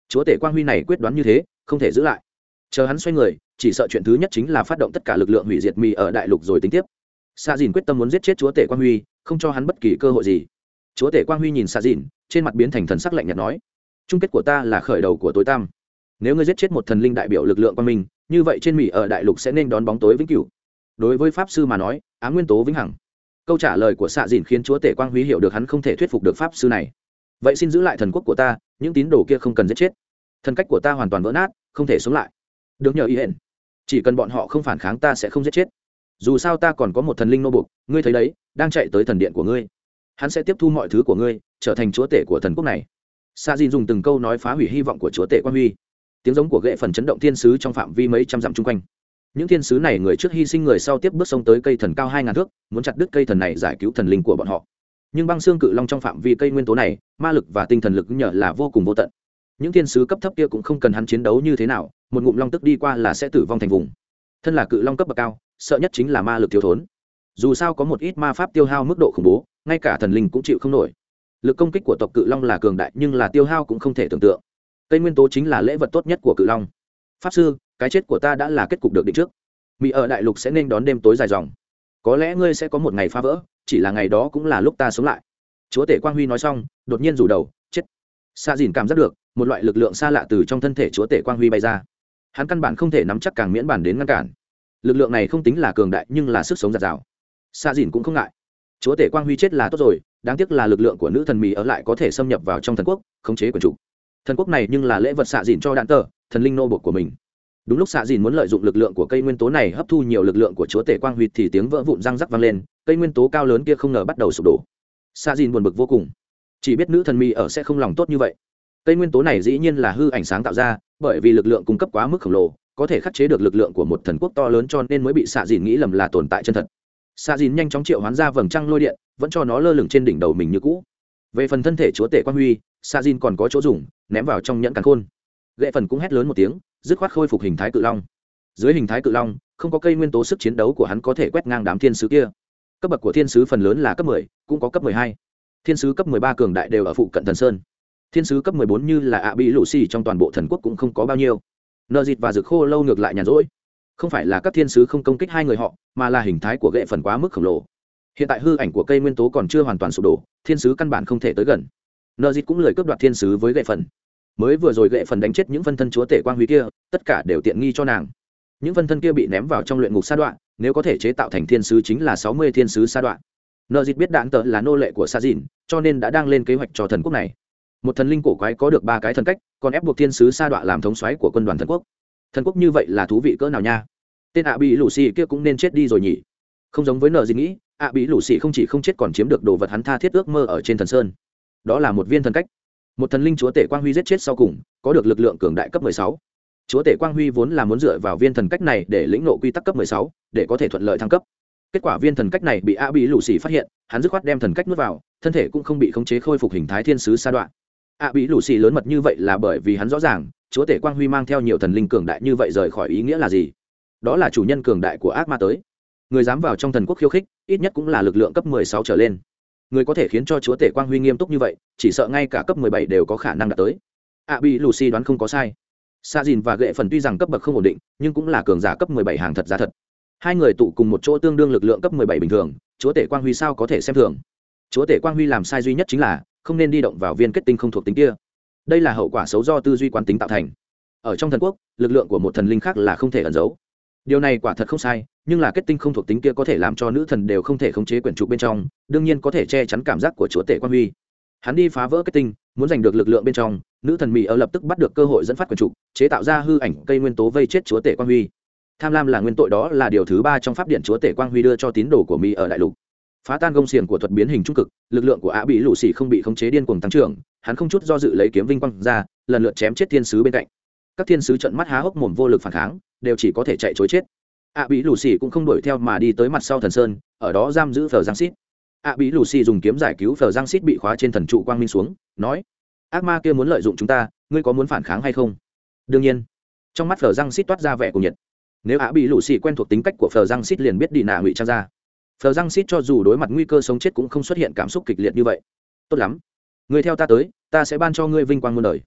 chúa tể quang huy này quyết đoán như thế không thể giữ lại, chờ hắn xoay người chỉ sợ chuyện thứ nhất chính là phát động tất cả lực lượng hủy diệt mì ở đại lục rồi tính tiếp. Xạ dìn quyết tâm muốn giết chết chúa tể quang huy, không cho hắn bất kỳ cơ hội gì. Chúa tể quang huy nhìn xạ dìn, trên mặt biến thành thần sắc lạnh nhạt nói, chung kết của ta là khởi đầu của tối tăm. Nếu ngươi giết chết một thần linh đại biểu lực lượng quang minh, như vậy trên mì ở đại lục sẽ nên đón bóng tối vĩnh cửu. Đối với pháp sư mà nói, ám nguyên tố vĩnh hằng. Câu trả lời của xạ dìn khiến chúa tể quang huy hiểu được hắn không thể thuyết phục được pháp sư này. Vậy xin giữ lại thần quốc của ta, những tín đồ kia không cần giết chết. Thần cách của ta hoàn toàn vỡ nát, không thể sống lại. Được nhờ ý hẹn, chỉ cần bọn họ không phản kháng ta sẽ không giết chết. Dù sao ta còn có một thần linh nô buộc, ngươi thấy đấy, đang chạy tới thần điện của ngươi. Hắn sẽ tiếp thu mọi thứ của ngươi, trở thành chúa tể của thần quốc này. Sa Jin dùng từng câu nói phá hủy hy vọng của chúa tể quan huy. Tiếng giống của gậy phần chấn động thiên sứ trong phạm vi mấy trăm dặm chung quanh. Những thiên sứ này người trước hy sinh người sau tiếp bước sông tới cây thần cao hai ngàn thước, muốn chặt đứt cây thần này giải cứu thần linh của bọn họ. Nhưng băng xương cự long trong phạm vi cây nguyên tố này, ma lực và tinh thần lực nhờ là vô cùng vô tận. Những thiên sứ cấp thấp kia cũng không cần hắn chiến đấu như thế nào, một ngụm long tức đi qua là sẽ tử vong thành vùng. Thân là cự long cấp bậc cao, sợ nhất chính là ma lực thiếu thốn. Dù sao có một ít ma pháp tiêu hao mức độ khủng bố, ngay cả thần linh cũng chịu không nổi. Lực công kích của tộc cự long là cường đại, nhưng là tiêu hao cũng không thể tưởng tượng. Cây nguyên tố chính là lễ vật tốt nhất của cự long. Pháp sư, cái chết của ta đã là kết cục được định trước. Mỹ ở đại lục sẽ nên đón đêm tối dài dòng. Có lẽ ngươi sẽ có một ngày phá vỡ, chỉ là ngày đó cũng là lúc ta sống lại. Chúa tể Quang Huy nói xong, đột nhiên rủ đầu, chết. Sa Dìn cảm giác được một loại lực lượng xa lạ từ trong thân thể chúa tể Quang Huy bay ra. Hắn căn bản không thể nắm chắc càng miễn bản đến ngăn cản. Lực lượng này không tính là cường đại, nhưng là sức sống dạt dào. Sa Dìn cũng không ngại. Chúa tể Quang Huy chết là tốt rồi, đáng tiếc là lực lượng của nữ thần Mỹ ở lại có thể xâm nhập vào trong thần quốc, khống chế quyền chủ. Thần quốc này nhưng là lễ vật Sa Dìn cho đạn tờ, thần linh nô bộc của mình. Đúng lúc Sa Dìn muốn lợi dụng lực lượng của cây nguyên tố này hấp thu nhiều lực lượng của chúa tể Quang Huy thì tiếng vỡ vụn răng rắc vang lên, cây nguyên tố cao lớn kia không ngờ bắt đầu sụp đổ. Sa Dìn buồn bực vô cùng, chỉ biết nữ thần Mỹ ở sẽ không lòng tốt như vậy. Cây nguyên tố này dĩ nhiên là hư ảnh sáng tạo ra, bởi vì lực lượng cung cấp quá mức khổng lồ, có thể khắc chế được lực lượng của một thần quốc to lớn, cho nên mới bị Sa Dìn nghĩ lầm là tồn tại chân thật. Sa Dìn nhanh chóng triệu hoán ra vầng trăng lôi điện, vẫn cho nó lơ lửng trên đỉnh đầu mình như cũ. Về phần thân thể chúa tể Quang Huy, Sa Dìn còn có chỗ dùng, ném vào trong nhẫn càn khôn. Gệ phần cũng hét lớn một tiếng, dứt khoát khôi phục hình thái cự long. Dưới hình thái cự long, không có cây nguyên tố, sức chiến đấu của hắn có thể quét ngang đám thiên sứ kia. Cấp bậc của thiên sứ phần lớn là cấp mười, cũng có cấp mười hai. Thiên sứ cấp mười ba cường đại đều ở phụ cận thần sơn. Thiên sứ cấp mười bốn như là ạ bị lũ xì trong toàn bộ thần quốc cũng không có bao nhiêu. Nợ dịt và Dực Khô Lâu ngược lại nhàn rỗi. Không phải là các thiên sứ không công kích hai người họ, mà là hình thái của gệ phần quá mức khổng lồ. Hiện tại hư ảnh của cây nguyên tố còn chưa hoàn toàn sụp đổ, thiên sứ căn bản không thể tới gần. Nợ dịt cũng lười cướp đoạt thiên sứ với gệ phần. Mới vừa rồi gệ phần đánh chết những phân thân chúa tể Quang Huy kia, tất cả đều tiện nghi cho nàng. Những phân thân kia bị ném vào trong luyện ngục sa đoạn, nếu có thể chế tạo thành thiên sứ chính là sáu mươi thiên sứ sa đoạn. Nợ dịt biết đạn tợ là nô lệ của Sa Dìn, cho nên đã đang lên kế hoạch cho thần quốc này. Một thần linh cổ quái có được ba cái thần cách, còn ép buộc thiên sứ sa đoạn làm thống soái của quân đoàn thần quốc. Thần quốc như vậy là thú vị cỡ nào nha. Tên ạ bị lũ xì kia cũng nên chết đi rồi nhỉ. Không giống với nợ dịt nghĩ, ạ bị lũ xì không chỉ không chết còn chiếm được đồ vật hắn tha thiết ước mơ ở trên thần sơn. Đó là một viên thần cách. Một thần linh chúa tể Quang Huy giết chết sau cùng, có được lực lượng cường đại cấp mười sáu. Chúa tể Quang Huy vốn là muốn dựa vào viên thần cách này để lĩnh ngộ quy tắc cấp mười sáu, để có thể thuận lợi thăng cấp. Kết quả viên thần cách này bị ạ bị lũ xì phát hiện, hắn dứt khoát đem thần cách nuốt vào, thân thể cũng không bị khống chế khôi phục hình thái thiên sứ sa đoạn. ạ bị lũ xì lớn mật như vậy là bởi vì hắn rõ ràng, chúa tể Quang Huy mang theo nhiều thần linh cường đại như vậy rời khỏi ý nghĩa là gì? Đó là chủ nhân cường đại của ác ma tới. Người dám vào trong thần quốc khiêu khích, ít nhất cũng là lực lượng cấp mười sáu trở lên. Người có thể khiến cho chúa tể Quang Huy nghiêm túc như vậy, chỉ sợ ngay cả cấp mười bảy đều có khả năng đạt tới. ạ bị lũ xì đoán không có sai. Sa Dìn và gệ phần tuy rằng cấp bậc không ổn định, nhưng cũng là cường giả cấp mười bảy hàng thật giá thật. Hai người tụ cùng một chỗ tương đương lực lượng cấp mười bảy bình thường, chúa tể Quang Huy sao có thể xem thường? Chúa tể Quang Huy làm sai duy nhất chính là không nên đi động vào viên kết tinh không thuộc tính kia. Đây là hậu quả xấu do tư duy quán tính tạo thành. Ở trong thần quốc, lực lượng của một thần linh khác là không thể ẩn giấu. Điều này quả thật không sai, nhưng là kết tinh không thuộc tính kia có thể làm cho nữ thần đều không thể khống chế quyển trục bên trong, đương nhiên có thể che chắn cảm giác của chúa tể Quang Huy. Hắn đi phá vỡ kết tinh, muốn giành được lực lượng bên trong, nữ thần Mỹ ở lập tức bắt được cơ hội dẫn phát quyển trục, chế tạo ra hư ảnh cây nguyên tố vây chết chúa tể Quang Huy. Tham lam là nguyên tội, đó là điều thứ ba trong pháp điện chúa tể Quang Huy đưa cho tín đồ của Mỹ ở đại lục. Phá tan gông xiềng của thuật biến hình trung cực, lực lượng của ạ bị lũ xì không bị khống chế điên cuồng tăng trưởng, hắn không chút do dự lấy kiếm vinh quang ra, lần lượt chém chết thiên sứ bên cạnh. Các thiên sứ trợn mắt há hốc mồm vô lực phản kháng, đều chỉ có thể chạy trối chết. ạ bị lũ xì cũng không đuổi theo mà đi tới mặt sau thần sơn, ở đó giam giữ Phở Giang Xít. ạ bị lũ xì dùng kiếm giải cứu Phở Giang Xít bị khóa trên thần trụ quang minh xuống, nói: ác ma kia muốn lợi dụng chúng ta, ngươi có muốn phản kháng hay không? Đương nhiên. Trong mắt Phở Giang Xít toát ra vẻ cuồng nhiệt. Nếu ạ bị lũ xì quen thuộc tính cách của Phở Giang Xít liền biết đi nạ ngụy trang ra. Phở Giang Xít cho dù đối mặt nguy cơ sống chết cũng không xuất hiện cảm xúc kịch liệt như vậy. Tốt lắm, ngươi theo ta tới, ta sẽ ban cho ngươi vinh quang muôn đời.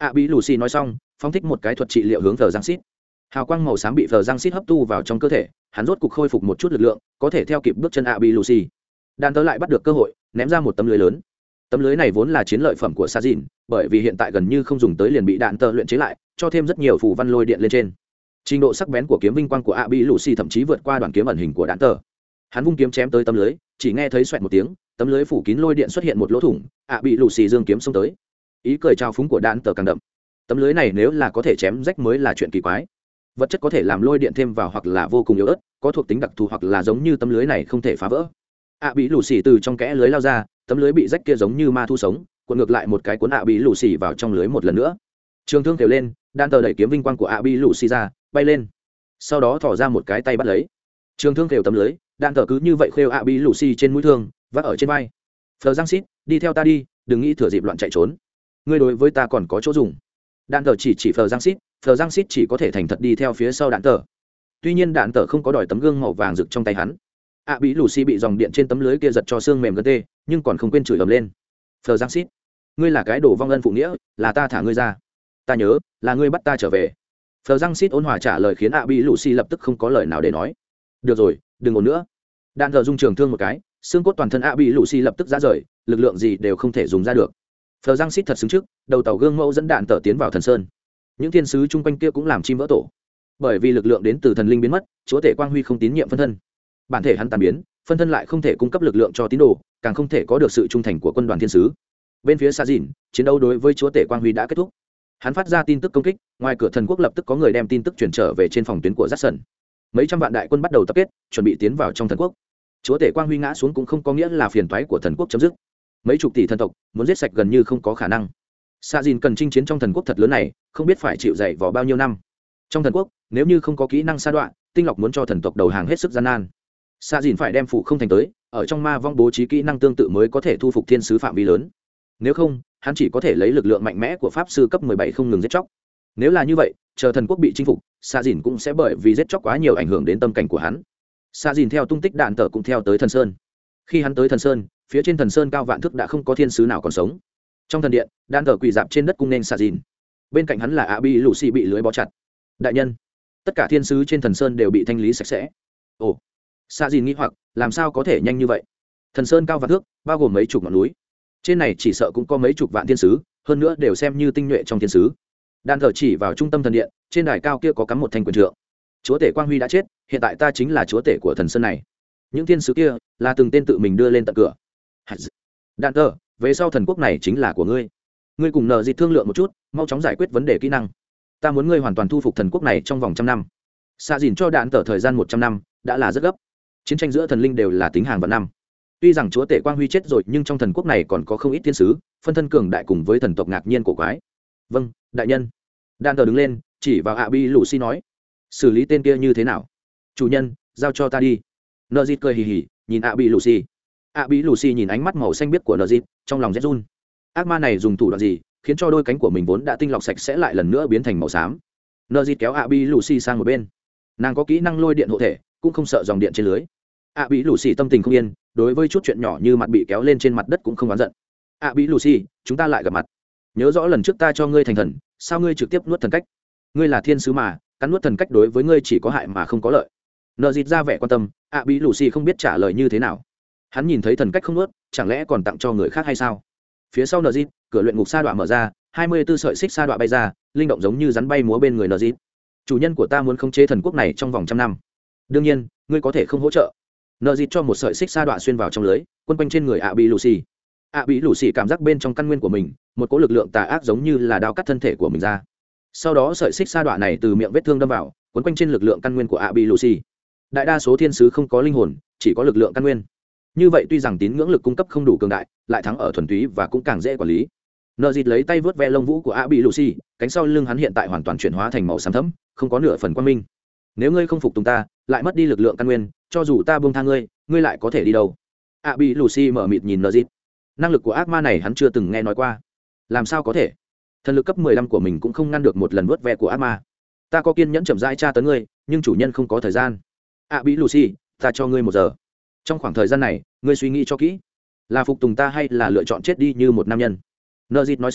ạ bị lù xì nói xong phóng thích một cái thuật trị liệu hướng thờ giang xít. Hào quang màu xám bị thờ giang xít hấp thu vào trong cơ thể, hắn rốt cục khôi phục một chút lực lượng, có thể theo kịp bước chân ạ bị lù xì. Đàn tớ lại bắt được cơ hội ném ra một tấm lưới lớn. Tấm lưới này vốn là chiến lợi phẩm của sa dìn, bởi vì hiện tại gần như không dùng tới liền bị đạn tờ luyện chế lại, cho thêm rất nhiều phù văn lôi điện lên trên. Trình độ sắc bén của kiếm vinh quang của ạ bị lù xì thậm chí vượt qua đoàn kiếm ẩn hình của đạn tờ. Hắn vung kiếm chém tới tấm lưới, chỉ nghe thấy xoẹt một tiếng, tấm lưới phủ kín lôi điện xuất hiện một lỗ thủng, ạ bị lù xì dương kiếm xông tới. Ý cười trao phúng của đạn tờ càng đậm. Tấm lưới này nếu là có thể chém rách mới là chuyện kỳ quái. Vật chất có thể làm lôi điện thêm vào hoặc là vô cùng yếu ớt, có thuộc tính đặc thù hoặc là giống như tấm lưới này không thể phá vỡ. ạ bị lù xì từ trong kẽ lưới lao ra, tấm lưới bị rách kia giống như ma thu sống, cuộn ngược lại một cái cuốn ạ bị lù xì vào trong lưới một lần nữa. Trường thương kêu lên, đạn tờ đẩy kiếm vinh quang của ạ bị lù xì ra, bay lên. Sau đó thò ra một cái tay bắt lấy. Trường thương kêu tấm lưới, đạn tờ cứ như vậy khêu ạ bị lù xì trên mũi thương, vác ở trên vai. Phờ Giang Sít, đi theo ta đi, đừng nghĩ thừa dịp loạn chạy trốn. Ngươi đối với ta còn có chỗ dùng. Đạn tờ chỉ chỉ Phờ Giang Sít, Phờ Giang Sít chỉ có thể thành thật đi theo phía sau đạn tờ. Tuy nhiên đạn tờ không có đòi tấm gương màu vàng rực trong tay hắn. ạ bị lù xì bị dòng điện trên tấm lưới kia giật cho xương mềm gân tê, nhưng còn không quên chửi ầm lên. Phờ Giang Sít, ngươi là cái đồ vong ân phụ nghĩa, là ta thả ngươi ra. Ta nhớ, là ngươi bắt ta trở về. Phờ Giang Sít ôn hòa trả lời khiến ạ bị lù xì lập tức không có lời nào để nói. Được rồi, đừng ồn nữa. Đạn tờ dung trường thương một cái, xương cốt toàn thân ạ bị lù xì lập tức ra rời, lực lượng gì đều không thể dùng ra được. Phờ Giang Sít thật xứng trước, đầu tàu gương mẫu dẫn đạn tờ tiến vào thần sơn. Những thiên sứ chung quanh kia cũng làm chim vỡ tổ, bởi vì lực lượng đến từ thần linh biến mất, chúa tể quang huy không tín nhiệm phân thân, bản thể hắn tàn biến, phân thân lại không thể cung cấp lực lượng cho tín đồ, càng không thể có được sự trung thành của quân đoàn thiên sứ. Bên phía Sa Dìn, chiến đấu đối với chúa tể quang huy đã kết thúc. Hắn phát ra tin tức công kích, ngoài cửa thần quốc lập tức có người đem tin tức chuyển trở về trên phòng tuyến của Jackson. Mấy trăm vạn đại quân bắt đầu tập kết, chuẩn bị tiến vào trong thần quốc. Chúa tể quang huy ngã xuống cũng không có nghĩa là phiền toái của thần quốc chấm dứt. Mấy chục tỷ thần tộc muốn giết sạch gần như không có khả năng. Sa Dìn cần chinh chiến trong thần quốc thật lớn này, không biết phải chịu dày vò bao nhiêu năm. Trong thần quốc, nếu như không có kỹ năng sa đoạn, tinh lọc muốn cho thần tộc đầu hàng hết sức gian nan. Sa Dìn phải đem phụ không thành tới, ở trong ma vong bố trí kỹ năng tương tự mới có thể thu phục thiên sứ phạm vi lớn. Nếu không, hắn chỉ có thể lấy lực lượng mạnh mẽ của pháp sư cấp mười bảy không ngừng giết chóc. Nếu là như vậy, chờ thần quốc bị chinh phục, Sa Dìn cũng sẽ bởi vì giết chóc quá nhiều ảnh hưởng đến tâm cảnh của hắn. Sa Dìn theo tung tích đạn tờ cũng theo tới thần sơn. Khi hắn tới thần sơn, phía trên thần sơn cao vạn thước đã không có thiên sứ nào còn sống. Trong thần điện, đạn tờ quỳ dạp trên đất cung nên Sa Dìn. Bên cạnh hắn là ạ bị lù xì bị lưới bó chặt. Đại nhân, tất cả thiên sứ trên thần sơn đều bị thanh lý sạch sẽ. Ồ, Sa Dìn nghĩ hoặc, làm sao có thể nhanh như vậy? Thần sơn cao vạn thước, bao gồm mấy chục ngọn núi, trên này chỉ sợ cũng có mấy chục vạn thiên sứ, hơn nữa đều xem như tinh nhuệ trong thiên sứ. Đan thờ chỉ vào trung tâm thần điện, trên đài cao kia có cắm một thanh quyền trượng. Chúa tể quang huy đã chết, hiện tại ta chính là chúa tể của thần sơn này. Những thiên sứ kia là từng tên tự mình đưa lên tận cửa. Đan thờ, về sau thần quốc này chính là của ngươi. Ngươi cùng nợ dịt thương lượng một chút, mau chóng giải quyết vấn đề kỹ năng. Ta muốn ngươi hoàn toàn thu phục thần quốc này trong vòng trăm năm. Xa dìn cho đạn tờ thời gian một trăm năm đã là rất gấp. Chiến tranh giữa thần linh đều là tính hàng vạn năm. Tuy rằng chúa tể quang huy chết rồi, nhưng trong thần quốc này còn có không ít thiên sứ, phân thân cường đại cùng với thần tộc ngạc nhiên cổ quái. Vâng, đại nhân. Đan tờ đứng lên, chỉ vào ạ bi lù xi nói, xử lý tên kia như thế nào? Chủ nhân, giao cho ta đi. Nợ dịt cười hì hì, nhìn ạ bi lù xi. ạ bi lù xi nhìn ánh mắt màu xanh biếc của nợ dịt, trong lòng rét run. Ác ma này dùng thủ đoạn gì khiến cho đôi cánh của mình vốn đã tinh lọc sạch sẽ lại lần nữa biến thành màu xám? Nợ dịt kéo ạ bi lù xi sang một bên. Nàng có kỹ năng lôi điện hộ thể, cũng không sợ dòng điện trên lưới. ạ bi lù xi tâm tình không yên, đối với chút chuyện nhỏ như mặt bị kéo lên trên mặt đất cũng không oán giận. ạ bi lù xi, chúng ta lại gặp mặt. Nhớ rõ lần trước ta cho ngươi thành thần, sao ngươi trực tiếp nuốt thần cách? Ngươi là thiên sứ mà, cắn nuốt thần cách đối với ngươi chỉ có hại mà không có lợi. Nợ dịt ra vẻ quan tâm, ạ bi lù xi không biết trả lời như thế nào. Hắn nhìn thấy thần cách không nuốt, chẳng lẽ còn tặng cho người khác hay sao? Phía sau nợ dịt, cửa luyện ngục sa đoạn mở ra, hai mươi tư sợi xích sa đoạn bay ra, linh động giống như rắn bay múa bên người nợ dịt. Chủ nhân của ta muốn khống chế thần quốc này trong vòng trăm năm, đương nhiên ngươi có thể không hỗ trợ. Nợ dịt cho một sợi xích sa đoạn xuyên vào trong lưới, quân quanh trên người ạ bị lù xì. ạ bị lù xì cảm giác bên trong căn nguyên của mình một cỗ lực lượng tà ác giống như là đao cắt thân thể của mình ra. Sau đó sợi xích sa đoạn này từ miệng vết thương đâm vào, quấn quanh trên lực lượng căn nguyên của ạ bị lù xì. Đại đa số thiên sứ không có linh hồn, chỉ có lực lượng căn nguyên. Như vậy tuy rằng tín ngưỡng lực cung cấp không đủ cường đại, lại thắng ở thuần túy và cũng càng dễ quản lý. Nợ dịt lấy tay vớt ve lông vũ của ạ bị lù xì, cánh sau lưng hắn hiện tại hoàn toàn chuyển hóa thành màu xám thẫm, không có nửa phần quang minh. Nếu ngươi không phục tùng ta, lại mất đi lực lượng căn nguyên, cho dù ta buông tha ngươi, ngươi lại có thể đi đâu? ạ bị lù xì mở mịt nhìn nợ dịt. Năng lực của ác ma này hắn chưa từng nghe nói qua. Làm sao có thể? Thần lực cấp mười lăm của mình cũng không ngăn được một lần vớt ve của ác ma. Ta có kiên nhẫn chậm rãi tra tấn ngươi, nhưng chủ nhân không có thời gian. ạ bị lù xì, ta cho ngươi một giờ. Trong khoảng thời gian này, ngươi suy nghĩ cho kỹ, là phục tùng ta hay là lựa chọn chết đi như một nam nhân? Nợ dịt nói xong,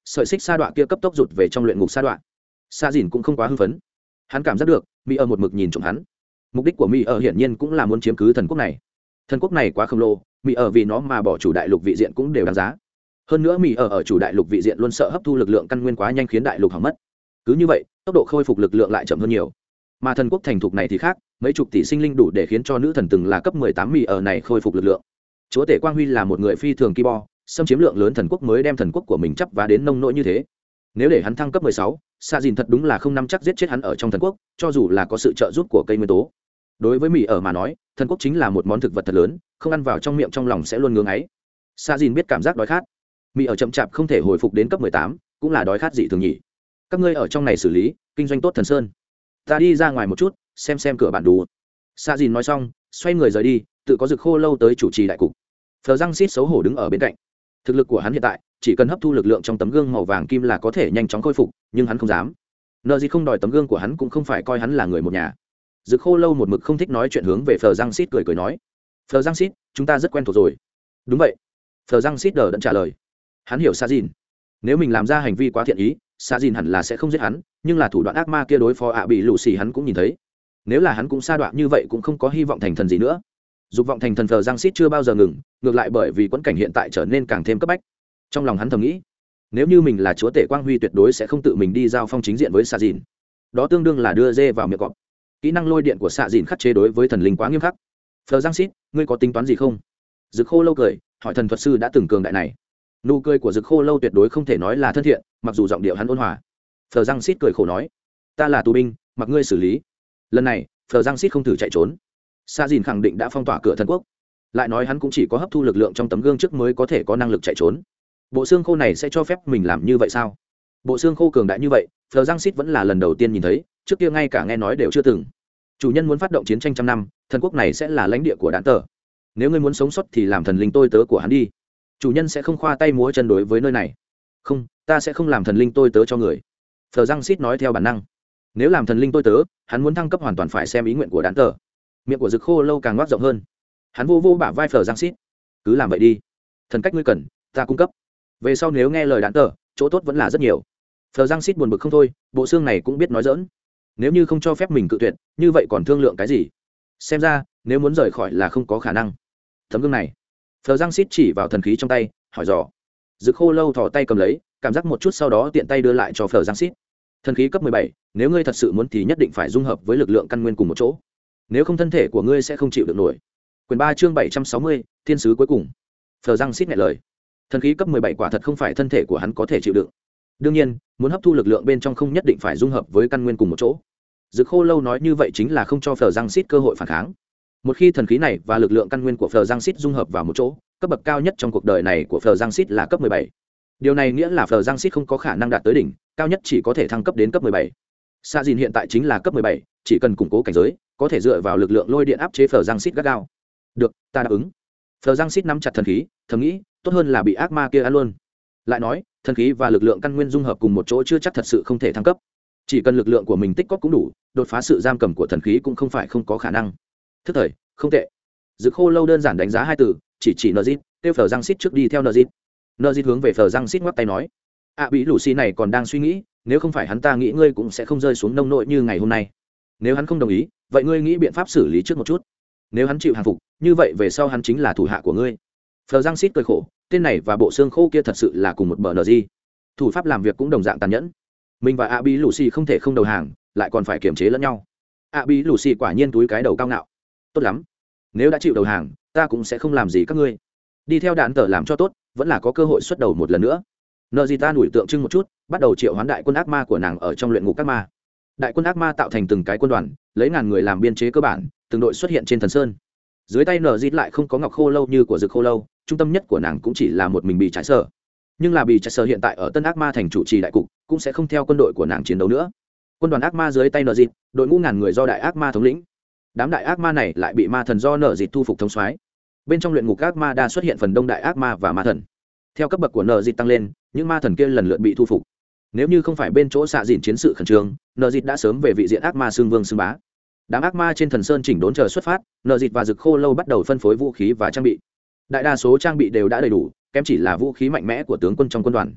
sợi xích sa đọa kia cấp tốc rụt về trong luyện ngục sa đọa. Sa dìn cũng không quá hưng phấn, hắn cảm giác được mỹ ở một mực nhìn trộm hắn. Mục đích của mỹ ở hiển nhiên cũng là muốn chiếm cứ thần quốc này. Thần quốc này quá khổng lồ, mỹ ở vì nó mà bỏ chủ đại lục vị diện cũng đều đáng giá. Hơn nữa mỹ ở ở chủ đại lục vị diện luôn sợ hấp thu lực lượng căn nguyên quá nhanh khiến đại lục hỏng mất. Cứ như vậy tốc độ khôi phục lực lượng lại chậm hơn nhiều. Mà thần quốc thành thục này thì khác, mấy chục tỷ sinh linh đủ để khiến cho nữ thần từng là cấp mười tám mỹ ở này khôi phục lực lượng. Chúa tể Quang Huy là một người phi thường ki bo, xâm chiếm lượng lớn thần quốc mới đem thần quốc của mình chấp vá đến nông nỗi như thế. Nếu để hắn thăng cấp mười sáu, Sa Dìn thật đúng là không nắm chắc giết chết hắn ở trong thần quốc, cho dù là có sự trợ giúp của cây nguyên tố. Đối với mỹ ở mà nói, thần quốc chính là một món thực vật thật lớn, không ăn vào trong miệng trong lòng sẽ luôn ngưỡng ấy. Sa Dìn biết cảm giác đói khát. Mỹ ở chậm chạp không thể hồi phục đến cấp mười tám, cũng là đói khát dị thường nhỉ. Các ngươi ở trong này xử lý, kinh doanh tốt Thần Sơn. Ta đi ra ngoài một chút, xem xem cửa bản đủ. Sa Dìn nói xong, xoay người rời đi, tự có Dực Khô Lâu tới chủ trì đại cục. Phờ Răng Xít xấu hổ đứng ở bên cạnh. Thực lực của hắn hiện tại, chỉ cần hấp thu lực lượng trong tấm gương màu vàng kim là có thể nhanh chóng khôi phục, nhưng hắn không dám. Nợ gì không đòi tấm gương của hắn cũng không phải coi hắn là người một nhà. Dực Khô Lâu một mực không thích nói chuyện hướng về Phờ Răng Xít cười cười nói: "Phờ Răng Xít, chúng ta rất quen thuộc rồi." "Đúng vậy." Phờ Răng Xít đờ đẫn trả lời. Hắn hiểu Sa Dìn. Nếu mình làm ra hành vi quá thiện ý, Sa Dìn hẳn là sẽ không giết hắn, nhưng là thủ đoạn ác ma kia đối phó ạ bị lũ xì hắn cũng nhìn thấy. Nếu là hắn cũng sa đoạn như vậy cũng không có hy vọng thành thần gì nữa. Dục vọng thành thần Phờ Răng Xít chưa bao giờ ngừng, ngược lại bởi vì quẫn cảnh hiện tại trở nên càng thêm cấp bách. Trong lòng hắn thầm nghĩ, nếu như mình là chúa tể Quang Huy tuyệt đối sẽ không tự mình đi giao phong chính diện với Sa Dìn. Đó tương đương là đưa dê vào miệng cọp. Kỹ năng lôi điện của Sa Dìn khắc chế đối với thần linh quá nghiêm khắc. Phờ Răng Xít, ngươi có tính toán gì không? Dực Khô Lâu cười, hỏi thần thuật sư đã từng cường đại này. Nụ cười của Dực Khô Lâu tuyệt đối không thể nói là thân thiện, mặc dù giọng điệu hắn ôn hòa. Phờ Răng Xít cười khổ nói, ta là tù binh, mặc ngươi xử lý. Lần này Phờ Răng Xít không thử chạy trốn. Sa Dìn khẳng định đã phong tỏa cửa thần quốc, lại nói hắn cũng chỉ có hấp thu lực lượng trong tấm gương trước mới có thể có năng lực chạy trốn. Bộ xương khô này sẽ cho phép mình làm như vậy sao? Bộ xương khô cường đại như vậy, Phờ Răng Xít vẫn là lần đầu tiên nhìn thấy, trước kia ngay cả nghe nói đều chưa từng. Chủ nhân muốn phát động chiến tranh trăm năm, thần quốc này sẽ là lãnh địa của đạn tờ. Nếu ngươi muốn sống sót thì làm thần linh tôi tớ của hắn đi. Chủ nhân sẽ không khoa tay múa chân đối với nơi này. Không, ta sẽ không làm thần linh tôi tớ cho người. Phờ Răng Xít nói theo bản năng. Nếu làm thần linh tôi tớ, hắn muốn thăng cấp hoàn toàn phải xem ý nguyện của đạn tờ. Miệng của Dực Khô Lâu càng ngoác rộng hơn. Hắn vô vô bả vai Phờ Răng Xít. Cứ làm vậy đi. Thần cách ngươi cần, ta cung cấp. Về sau nếu nghe lời đạn tờ, chỗ tốt vẫn là rất nhiều. Phờ Răng Xít buồn bực không thôi, bộ xương này cũng biết nói giỡn. Nếu như không cho phép mình cự tuyệt, như vậy còn thương lượng cái gì? Xem ra nếu muốn rời khỏi là không có khả năng. Tấm gương này, Phờ Răng Xít chỉ vào thần khí trong tay, hỏi dò. Dực Khô Lâu thò tay cầm lấy, cảm giác một chút sau đó tiện tay đưa lại cho Phờ Răng Xít. Thần khí cấp mười bảy, nếu ngươi thật sự muốn thì nhất định phải dung hợp với lực lượng căn nguyên cùng một chỗ. Nếu không thân thể của ngươi sẽ không chịu được nổi. Quyền ba chương bảy trăm sáu mươi, thiên sứ cuối cùng. Phờ Răng Xít nghe lời. Thần khí cấp mười bảy quả thật không phải thân thể của hắn có thể chịu đựng. Đương nhiên, muốn hấp thu lực lượng bên trong không nhất định phải dung hợp với căn nguyên cùng một chỗ. Dực Khô Lâu nói như vậy chính là không cho Phờ Răng Xít cơ hội phản kháng. Một khi thần khí này và lực lượng căn nguyên của Phờ Răng Xít dung hợp vào một chỗ, cấp bậc cao nhất trong cuộc đời này của Phờ Răng Xít là cấp mười bảy. Điều này nghĩa là Phờ Răng Xít không có khả năng đạt tới đỉnh, cao nhất chỉ có thể thăng cấp đến cấp mười bảy. Sa Dìn hiện tại chính là cấp mười bảy, chỉ cần củng cố cảnh giới, có thể dựa vào lực lượng lôi điện áp chế Phờ Răng Xít gắt gao. Được, ta đáp ứng. Phờ Răng Xít nắm chặt thần khí, thầm nghĩ, tốt hơn là bị ác ma kia ăn luôn. Lại nói, thần khí và lực lượng căn nguyên dung hợp cùng một chỗ chưa chắc thật sự không thể thăng cấp. Chỉ cần lực lượng của mình tích góp cũng đủ, đột phá sự giam cầm của thần khí cũng không phải không có khả năng. Thức thời, không tệ. Dực Khô Lâu đơn giản đánh giá hai từ, chỉ chỉ Nzit, kêu Phờ Răng Xít trước đi theo Nzit. Nzit hướng về Phờ Răng Xít ngoắc tay nói, "À bị lũ xì này còn đang suy nghĩ, nếu không phải hắn ta nghĩ ngươi cũng sẽ không rơi xuống nông nỗi như ngày hôm nay. Nếu hắn không đồng ý, vậy ngươi nghĩ biện pháp xử lý trước một chút. Nếu hắn chịu hàng phục, như vậy về sau hắn chính là thủ hạ của ngươi." Phờ Răng Xít cười khổ, tên này và bộ xương khô kia thật sự là cùng một bờ nờ gì. Thủ pháp làm việc cũng đồng dạng tàn nhẫn. Mình và A Bi Lucy không thể không đầu hàng, lại còn phải kiềm chế lẫn nhau. A Bi Lucy quả nhiên túi cái đầu cao ngạo. Tốt lắm, nếu đã chịu đầu hàng, ta cũng sẽ không làm gì các ngươi. Đi theo đạn tờ làm cho tốt, vẫn là có cơ hội xuất đầu một lần nữa. Nợ gì ta nổi tượng trưng một chút, bắt đầu triệu hoán đại quân ác ma của nàng ở trong luyện ngục ác ma. Đại quân ác ma tạo thành từng cái quân đoàn, lấy ngàn người làm biên chế cơ bản, từng đội xuất hiện trên thần sơn. Dưới tay nở dịt lại không có ngọc khô lâu như của Dực Khô Lâu, trung tâm nhất của nàng cũng chỉ là một mình bị trái sở. Nhưng là bị trái sở hiện tại ở tân ác ma thành chủ trì đại cục, cũng sẽ không theo quân đội của nàng chiến đấu nữa. Quân đoàn ác ma dưới tay nở dịt, đội ngũ ngàn người do đại ác ma thống lĩnh. Đám đại ác ma này lại bị ma thần do nở dịt thu phục thống soái. Bên trong luyện ngục ác ma đa xuất hiện phần đông đại ác ma và ma thần. Theo cấp bậc của nở dịt tăng lên, những ma thần kia lần lượt bị thu phục. Nếu như không phải bên chỗ xạ dịn chiến sự khẩn trương, nở dịt đã sớm về vị diện ác ma xương vương xương bá. Đám ác ma trên thần sơn chỉnh đốn chờ xuất phát, nở dịt và Dực Khô Lâu bắt đầu phân phối vũ khí và trang bị. Đại đa số trang bị đều đã đầy đủ, kém chỉ là vũ khí mạnh mẽ của tướng quân trong quân đoàn.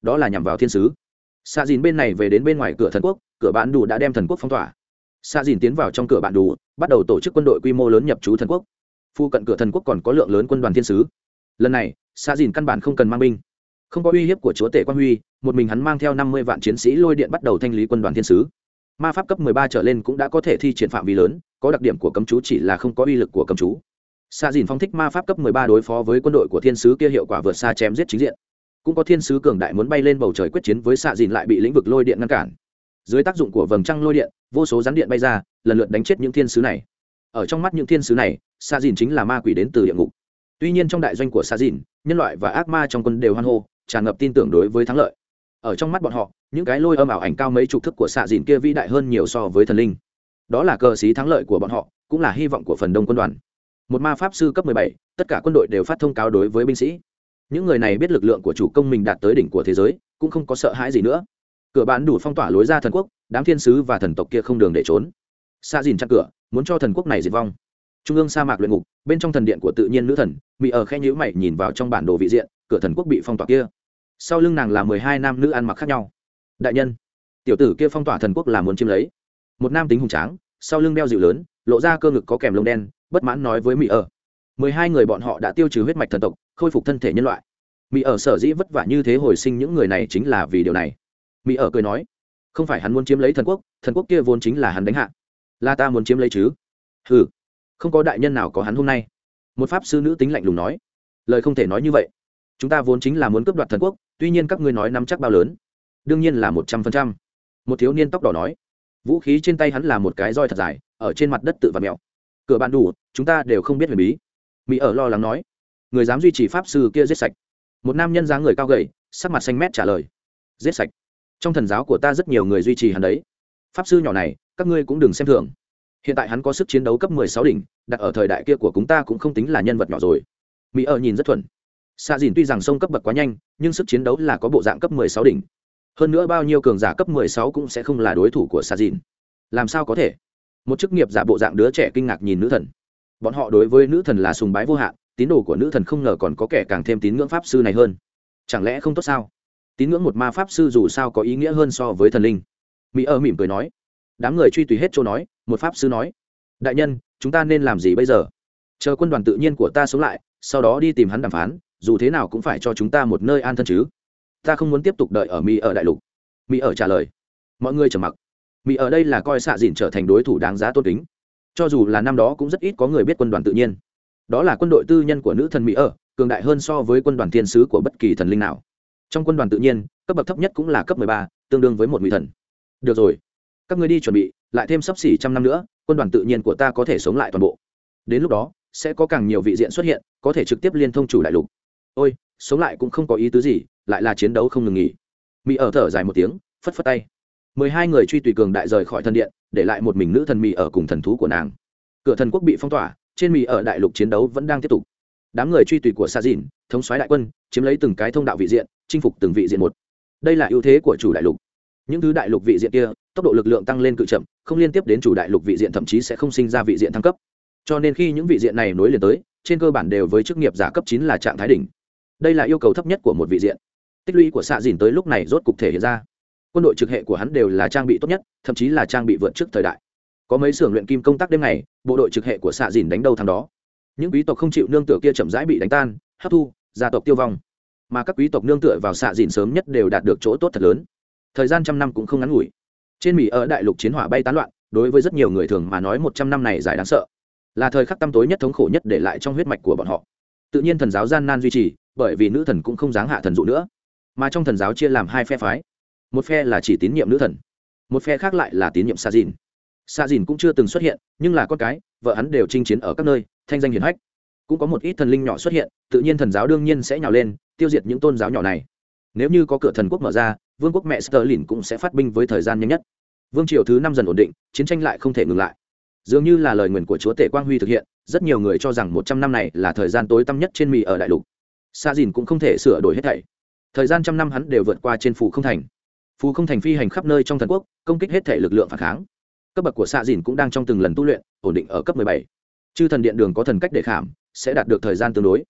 đó là nhằm vào thiên sứ. Xạ dìn bên này về đến bên ngoài cửa thần quốc, cửa bạn đủ đã đem thần quốc phong tỏa. Xạ dìn tiến vào trong cửa bạn đủ, bắt đầu tổ chức quân đội quy mô lớn nhập trú thần quốc. Phu cận cửa thần quốc còn có lượng lớn quân đoàn thiên sứ. Lần này Xạ dìn căn bản không cần mang binh, không có uy hiếp của chúa tể Quan Huy, một mình hắn mang theo năm mươi vạn chiến sĩ lôi điện bắt đầu thanh lý quân đoàn thiên sứ. Ma pháp cấp mười ba trở lên cũng đã có thể thi triển phạm vi lớn, có đặc điểm của cấm chú chỉ là không có uy lực của cấm chú. Xạ dìn phong thích ma pháp cấp mười ba đối phó với quân đội của thiên sứ kia hiệu quả vượt xa chém giết chính diện. Cũng có thiên sứ cường đại muốn bay lên bầu trời quyết chiến với Xạ dìn lại bị lĩnh vực lôi điện ngăn cản. Dưới tác dụng của vầng trăng lôi điện, vô số rắn điện bay ra, lần lượt đánh chết những thiên sứ này. Ở trong mắt những thiên sứ này, Xạ dìn chính là ma quỷ đến từ địa ngục. Tuy nhiên trong đại doanh của Xạ dìn, nhân loại và ác ma trong quân đều hoan hô, tràn ngập tin tưởng đối với thắng lợi. Ở trong mắt bọn họ, những cái lôi âm ảo ảnh cao mấy chục thước của Xạ dìn kia vĩ đại hơn nhiều so với thần linh. Đó là cờ xí thắng lợi của bọn họ, cũng là hy vọng của phần đông quân đoàn. Một ma pháp sư cấp mười bảy, tất cả quân đội đều phát thông cáo đối với binh sĩ. Những người này biết lực lượng của chủ công mình đạt tới đỉnh của thế giới, cũng không có sợ hãi gì nữa. Cửa bán đủ phong tỏa lối ra thần quốc, đám thiên sứ và thần tộc kia không đường để trốn. Xạ dìn chặn cửa, muốn cho thần quốc này diệt vong. Trung ương sa mạc luyện ngục, bên trong thần điện của tự nhiên nữ thần, Mị ở khe nhíu mày nhìn vào trong bản đồ vị diện, cửa thần quốc bị phong tỏa kia. Sau lưng nàng là mười hai nam nữ ăn mặc khác nhau. Đại nhân, tiểu tử kia phong tỏa thần quốc là muốn chiếm lấy. Một nam tính hùng tráng, sau lưng đeo dịu lớn, lộ ra cơ ngực có kèm lông đen, bất mãn nói với Mị ở. Mười hai người bọn họ đã tiêu trừ huyết mạch thần tộc, khôi phục thân thể nhân loại. Mị ở sở dĩ vất vả như thế hồi sinh những người này chính là vì điều này. Mị ở cười nói, không phải hắn muốn chiếm lấy thần quốc, thần quốc kia vốn chính là hắn đánh hạ, là ta muốn chiếm lấy chứ. Hừ, không có đại nhân nào có hắn hôm nay. Một pháp sư nữ tính lạnh lùng nói, lời không thể nói như vậy, chúng ta vốn chính là muốn cướp đoạt thần quốc, tuy nhiên các ngươi nói nắm chắc bao lớn, đương nhiên là một trăm phần trăm. Một thiếu niên tóc đỏ nói, vũ khí trên tay hắn là một cái roi thật dài, ở trên mặt đất tự vặt mèo. Cửa bạn đủ, chúng ta đều không biết huyền bí. Mỹ ở lo lắng nói, người dám duy trì pháp sư kia giết sạch. Một nam nhân dáng người cao gầy, sắc mặt xanh mét trả lời, giết sạch. Trong thần giáo của ta rất nhiều người duy trì hắn đấy. Pháp sư nhỏ này, các ngươi cũng đừng xem thường. Hiện tại hắn có sức chiến đấu cấp mười sáu đỉnh, đặt ở thời đại kia của chúng ta cũng không tính là nhân vật nhỏ rồi. Mỹ ở nhìn rất thuần. Xạ dìn tuy rằng sông cấp bậc quá nhanh, nhưng sức chiến đấu là có bộ dạng cấp mười sáu đỉnh. Hơn nữa bao nhiêu cường giả cấp mười sáu cũng sẽ không là đối thủ của Xạ dìn. Làm sao có thể? Một chức nghiệp giả bộ dạng đứa trẻ kinh ngạc nhìn nữ thần. Bọn họ đối với nữ thần là sùng bái vô hạn, tín đồ của nữ thần không ngờ còn có kẻ càng thêm tín ngưỡng pháp sư này hơn. Chẳng lẽ không tốt sao? Tín ngưỡng một ma pháp sư dù sao có ý nghĩa hơn so với thần linh. Mỹ ở mỉm cười nói. Đám người truy tùy hết chỗ nói, một pháp sư nói, đại nhân, chúng ta nên làm gì bây giờ? Chờ quân đoàn tự nhiên của ta sống lại, sau đó đi tìm hắn đàm phán, dù thế nào cũng phải cho chúng ta một nơi an thân chứ. Ta không muốn tiếp tục đợi ở Mỹ ở đại lục. Mỹ ở trả lời. Mọi người trầm mặc. Mỹ ở đây là coi Xạ dìn trở thành đối thủ đáng giá tôn kính. Cho dù là năm đó cũng rất ít có người biết quân đoàn tự nhiên. Đó là quân đội tư nhân của nữ thần Mỹ ở, cường đại hơn so với quân đoàn thiên sứ của bất kỳ thần linh nào. Trong quân đoàn tự nhiên, cấp bậc thấp nhất cũng là cấp mười ba, tương đương với một ngụy thần. Được rồi, các ngươi đi chuẩn bị, lại thêm sắp xỉ trăm năm nữa, quân đoàn tự nhiên của ta có thể sống lại toàn bộ. Đến lúc đó, sẽ có càng nhiều vị diện xuất hiện, có thể trực tiếp liên thông chủ đại lục. Ôi, sống lại cũng không có ý tứ gì, lại là chiến đấu không ngừng nghỉ. Mỹ ở thở dài một tiếng, phất phất tay. Mười hai người truy tùy cường đại rời khỏi thần điện, để lại một mình nữ thần Mỹ ở cùng thần thú của nàng. Cửa thần quốc bị phong tỏa, trên Mỹ ở đại lục chiến đấu vẫn đang tiếp tục. Đám người truy tùy của Xạ dìn, thống soái đại quân, chiếm lấy từng cái thông đạo vị diện, chinh phục từng vị diện một. Đây là ưu thế của chủ đại lục. Những thứ đại lục vị diện kia, tốc độ lực lượng tăng lên cự chậm, không liên tiếp đến chủ đại lục vị diện, thậm chí sẽ không sinh ra vị diện thăng cấp. Cho nên khi những vị diện này nối liền tới, trên cơ bản đều với chức nghiệp giả cấp chín là trạng thái đỉnh. Đây là yêu cầu thấp nhất của một vị diện. Tích lũy của Xạ dìn tới lúc này rốt cục thể hiện ra. Quân đội trực hệ của hắn đều là trang bị tốt nhất, thậm chí là trang bị vượt trước thời đại. Có mấy xưởng luyện kim công tác đêm ngày, bộ đội trực hệ của Xạ dìn đánh đâu thắng đó. Những quý tộc không chịu nương tựa kia chậm rãi bị đánh tan, hấp thu, gia tộc tiêu vong. Mà các quý tộc nương tựa vào Xạ dìn sớm nhất đều đạt được chỗ tốt thật lớn. Thời gian trăm năm cũng không ngắn ngủi. Trên Mỹ ở đại lục chiến hỏa bay tán loạn, đối với rất nhiều người thường mà nói một trăm năm này dài đáng sợ, là thời khắc tăm tối nhất, thống khổ nhất để lại trong huyết mạch của bọn họ. Tự nhiên thần giáo gian nan duy trì, bởi vì nữ thần cũng không dáng hạ thần dụ nữa. Mà trong thần giáo chia làm hai phe phái. Một phe là chỉ tín nhiệm nữ thần, một phe khác lại là tín nhiệm Xạ dìn. Xạ dìn cũng chưa từng xuất hiện, nhưng là con cái, vợ hắn đều chinh chiến ở các nơi, thanh danh hiển hách. Cũng có một ít thần linh nhỏ xuất hiện, tự nhiên thần giáo đương nhiên sẽ nhào lên, tiêu diệt những tôn giáo nhỏ này. Nếu như có cửa thần quốc mở ra, vương quốc mẹ Sterling cũng sẽ phát binh với thời gian nhanh nhất. Vương triều thứ năm dần ổn định, chiến tranh lại không thể ngừng lại. Dường như là lời nguyền của chúa tể Quang Huy thực hiện, rất nhiều người cho rằng một trăm năm này là thời gian tối tăm nhất trên Mỹ ở đại lục. Xạ dìn cũng không thể sửa đổi hết thảy. Thời gian trăm năm hắn đều vượt qua trên phù không thành. Phù không thành phi hành khắp nơi trong thần quốc, công kích hết thể lực lượng phản kháng. Cấp bậc của Xạ dìn cũng đang trong từng lần tu luyện, ổn định ở cấp mười bảy. Chư thần điện đường có thần cách để khảm, sẽ đạt được thời gian tương đối.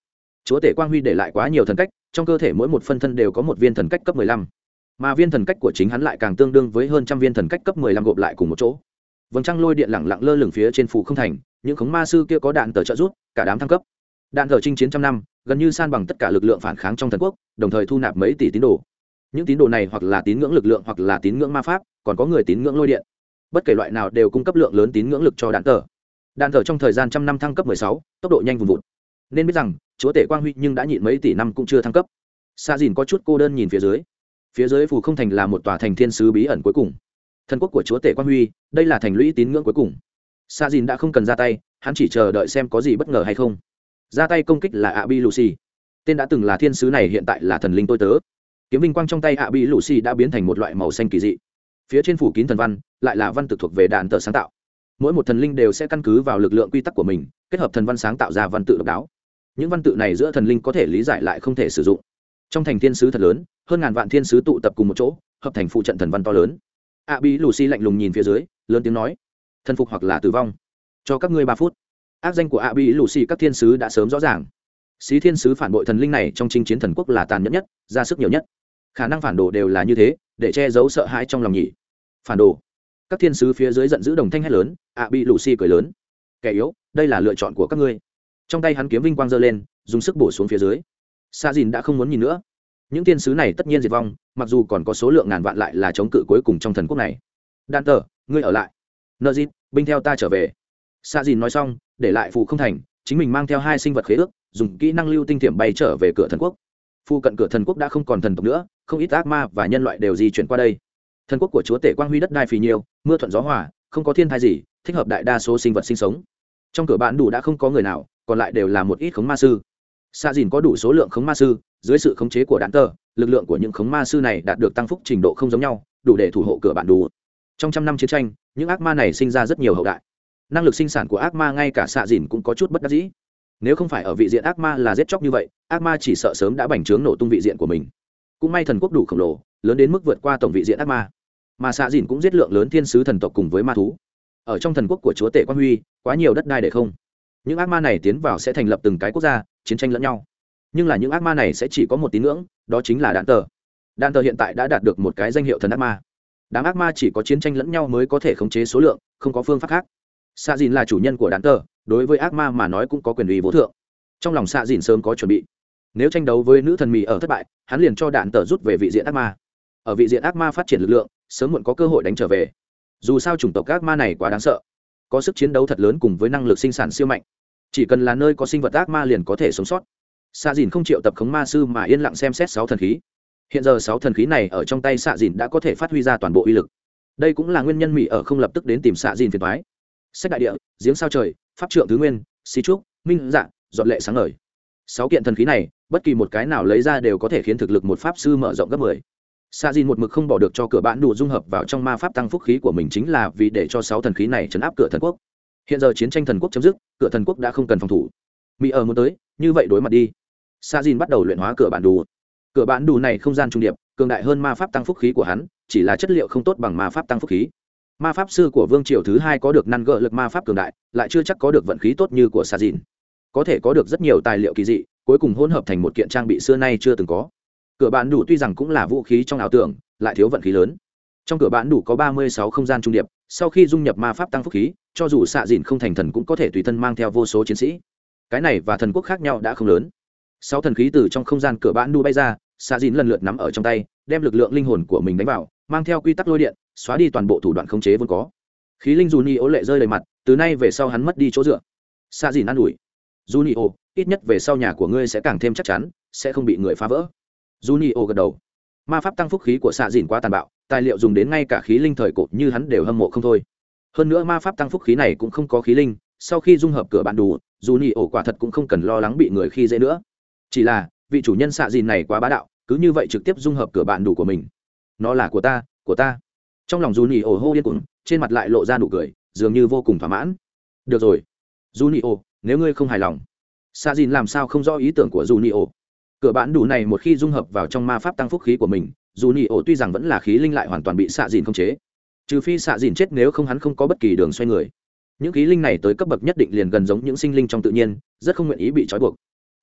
chúa tể quang huy để lại quá nhiều thần cách, trong cơ thể mỗi một phân thân đều có một viên thần cách cấp mười lăm, mà viên thần cách của chính hắn lại càng tương đương với hơn trăm viên thần cách cấp mười lăm gộp lại cùng một chỗ. Vầng trăng lôi điện lẳng lặng lơ lửng phía trên phù không thành, những khống ma sư kia có đạn tờ trợ giúp, cả đám thăng cấp. Đạn tờ chinh chiến trăm năm, gần như san bằng tất cả lực lượng phản kháng trong thần quốc, đồng thời thu nạp mấy tỷ tín đồ. Những tín đồ này hoặc là tín ngưỡng lực lượng hoặc là tín ngưỡng ma pháp, còn có người tín ngưỡng lôi điện. Bất kể loại nào đều cung cấp lượng lớn tín ngưỡng lực cho đạn tờ. Đạn tờ trong thời gian trăm năm thăng cấp mười sáu, tốc độ nhanh vùn vụt. Nên biết rằng, chúa tể quang huy nhưng đã nhịn mấy tỷ năm cũng chưa thăng cấp. Sa Dìn có chút cô đơn nhìn phía dưới. Phía dưới phù không thành là một tòa thành thiên sứ bí ẩn cuối cùng. Thần quốc của chúa tể quang huy, đây là thành lũy tín ngưỡng cuối cùng. Sa Dìn đã không cần ra tay, hắn chỉ chờ đợi xem có gì bất ngờ hay không. Ra tay công kích là Abi Lucy. Tên đã từng là thiên sứ này hiện tại là thần linh tôi tớ. Kiếm vinh quang trong tay Abi Lucy đã biến thành một loại màu xanh kỳ dị. Phía trên phủ kín thần văn, lại là văn tự thuộc về đạn tờ sáng tạo. Mỗi một thần linh đều sẽ căn cứ vào lực lượng quy tắc của mình, kết hợp thần văn sáng tạo ra văn tự độc đáo. Những văn tự này giữa thần linh có thể lý giải lại không thể sử dụng. Trong thành thiên sứ thật lớn, hơn ngàn vạn thiên sứ tụ tập cùng một chỗ, hợp thành phụ trận thần văn to lớn. Abi Lucy lạnh lùng nhìn phía dưới, lớn tiếng nói: "Thần phục hoặc là tử vong, cho các ngươi ba phút." Ác danh của Abi Lucy các thiên sứ đã sớm rõ ràng. Xí thiên sứ phản bội thần linh này trong chinh chiến thần quốc là tàn nhẫn nhất, ra sức nhiều nhất. Khả năng phản đồ đều là như thế, để che giấu sợ hãi trong lòng nhỉ. Phản đồ! Các thiên sứ phía dưới giận dữ đồng thanh hét lớn. Abi Lucy cười lớn: "Kẻ yếu, đây là lựa chọn của các ngươi." Trong tay hắn kiếm vinh quang giơ lên, dùng sức bổ xuống phía dưới. Sa Dìn đã không muốn nhìn nữa. Những thiên sứ này tất nhiên diệt vong, mặc dù còn có số lượng ngàn vạn lại là chống cự cuối cùng trong thần quốc này. Đan tờ, ngươi ở lại. Nợ dịt, binh theo ta trở về. Sa Dìn nói xong, để lại phù không thành, chính mình mang theo hai sinh vật khế ước, dùng kỹ năng lưu tinh tiệm bay trở về cửa thần quốc. Phu cận cửa thần quốc đã không còn thần tộc nữa, không ít ác ma và nhân loại đều di chuyển qua đây. Thần quốc của chúa tể quang huy đất đai phì nhiều, mưa thuận gió hòa, không có thiên tai gì, thích hợp đại đa số sinh vật sinh sống. Trong cửa bạn đủ đã không có người nào, còn lại đều là một ít khống ma sư. Sa Dìn có đủ số lượng khống ma sư, dưới sự khống chế của đạn tờ, lực lượng của những khống ma sư này đạt được tăng phúc trình độ không giống nhau, đủ để thủ hộ cửa bạn đủ. Trong trăm năm chiến tranh, những ác ma này sinh ra rất nhiều hậu đại. Năng lực sinh sản của ác ma ngay cả Sa Dìn cũng có chút bất đắc dĩ. Nếu không phải ở vị diện ác ma là giết chóc như vậy, ác ma chỉ sợ sớm đã bành trướng nổ tung vị diện của mình. Cũng may thần quốc đủ khổng lồ, lớn đến mức vượt qua tổng vị diện ác ma. Mà Sa Dìn cũng giết lượng lớn thiên sứ thần tộc cùng với ma thú. Ở trong thần quốc của chúa tể Quang Huy, quá nhiều đất đai để không. Những ác ma này tiến vào sẽ thành lập từng cái quốc gia, chiến tranh lẫn nhau. Nhưng là những ác ma này sẽ chỉ có một tín ngưỡng, đó chính là đạn tờ. Đạn tờ hiện tại đã đạt được một cái danh hiệu thần ác ma. Đám ác ma chỉ có chiến tranh lẫn nhau mới có thể khống chế số lượng, không có phương pháp khác. Sa Dìn là chủ nhân của đạn tờ, đối với ác ma mà nói cũng có quyền uy vô thượng. Trong lòng Sa Dìn sớm có chuẩn bị. Nếu tranh đấu với nữ thần mì ở thất bại, hắn liền cho đạn tờ rút về vị diện ác ma. Ở vị diện ác ma phát triển lực lượng, sớm muộn có cơ hội đánh trở về. Dù sao chủng tộc ác ma này quá đáng sợ, có sức chiến đấu thật lớn cùng với năng lực sinh sản siêu mạnh. Chỉ cần là nơi có sinh vật ác ma liền có thể sống sót. Sa Dìn không chịu tập khống ma sư mà yên lặng xem xét sáu thần khí. Hiện giờ sáu thần khí này ở trong tay Sa Dìn đã có thể phát huy ra toàn bộ uy lực. Đây cũng là nguyên nhân Mỹ ở không lập tức đến tìm Sa Dìn phiền toái. Sách đại địa, giếng sao trời, pháp trượng thứ nguyên, xí trúc, minh dạ, dọn lệ sáng ngời. Sáu kiện thần khí này, bất kỳ một cái nào lấy ra đều có thể khiến thực lực một pháp sư mở rộng gấp mười. Sa Dìn một mực không bỏ được cho cửa bạn đủ dung hợp vào trong ma pháp tăng phúc khí của mình chính là vì để cho sáu thần khí này trấn áp cửa thần quốc. Hiện giờ chiến tranh thần quốc chấm dứt, cửa thần quốc đã không cần phòng thủ. Mỹ ở muốn tới, như vậy đối mặt đi. Sa Dìn bắt đầu luyện hóa cửa bản đủ. Cửa bản đủ này không gian trung điệp, cường đại hơn ma pháp tăng phúc khí của hắn, chỉ là chất liệu không tốt bằng ma pháp tăng phúc khí. Ma pháp sư của vương triều thứ hai có được năn gỡ lực ma pháp cường đại, lại chưa chắc có được vận khí tốt như của Sa Dìn. Có thể có được rất nhiều tài liệu kỳ dị, cuối cùng hỗn hợp thành một kiện trang bị xưa nay chưa từng có. Cửa bản đủ tuy rằng cũng là vũ khí trong ảo tưởng, lại thiếu vận khí lớn. Trong cửa bản đủ có ba mươi sáu không gian trung điệp, sau khi dung nhập ma pháp tăng phúc khí, cho dù Sa Dìn không thành thần cũng có thể tùy thân mang theo vô số chiến sĩ. Cái này và thần quốc khác nhau đã không lớn. Sáu thần khí từ trong không gian cửa bản đủ bay ra, Sa Dìn lần lượt nắm ở trong tay, đem lực lượng linh hồn của mình đánh vào, mang theo quy tắc lôi điện, xóa đi toàn bộ thủ đoạn khống chế vốn có. Khí linh Juni ố lệ rơi đầy mặt, từ nay về sau hắn mất đi chỗ dựa. Sa Dìn an ủi: Juni ố, ít nhất về sau nhà của ngươi sẽ càng thêm chắc chắn, sẽ không bị người phá vỡ. Juni ố gật đầu. Ma pháp tăng phúc khí của Sa Dìn quá tàn bạo, tài liệu dùng đến ngay cả khí linh thời cổ như hắn đều hâm mộ không thôi. Hơn nữa ma pháp tăng phúc khí này cũng không có khí linh, sau khi dung hợp cửa bản đủ, Juni ố quả thật cũng không cần lo lắng bị người khi dễ nữa. Chỉ là vị chủ nhân Sa Dìn này quá bá đạo, cứ như vậy trực tiếp dung hợp cửa bản đủ của mình. Nó là của ta, của ta. Trong lòng Juni ố hô điên cuồng, trên mặt lại lộ ra nụ cười, dường như vô cùng thỏa mãn. Được rồi, Juni ố, nếu ngươi không hài lòng. Sa Dìn làm sao không rõ ý tưởng của Juni ố. Cửa bản đủ này một khi dung hợp vào trong ma pháp tăng phúc khí của mình, Juni ố tuy rằng vẫn là khí linh lại hoàn toàn bị Sa Dìn khống chế. Trừ phi Sa Dìn chết, nếu không hắn không có bất kỳ đường xoay người. Những khí linh này tới cấp bậc nhất định liền gần giống những sinh linh trong tự nhiên, rất không nguyện ý bị trói buộc.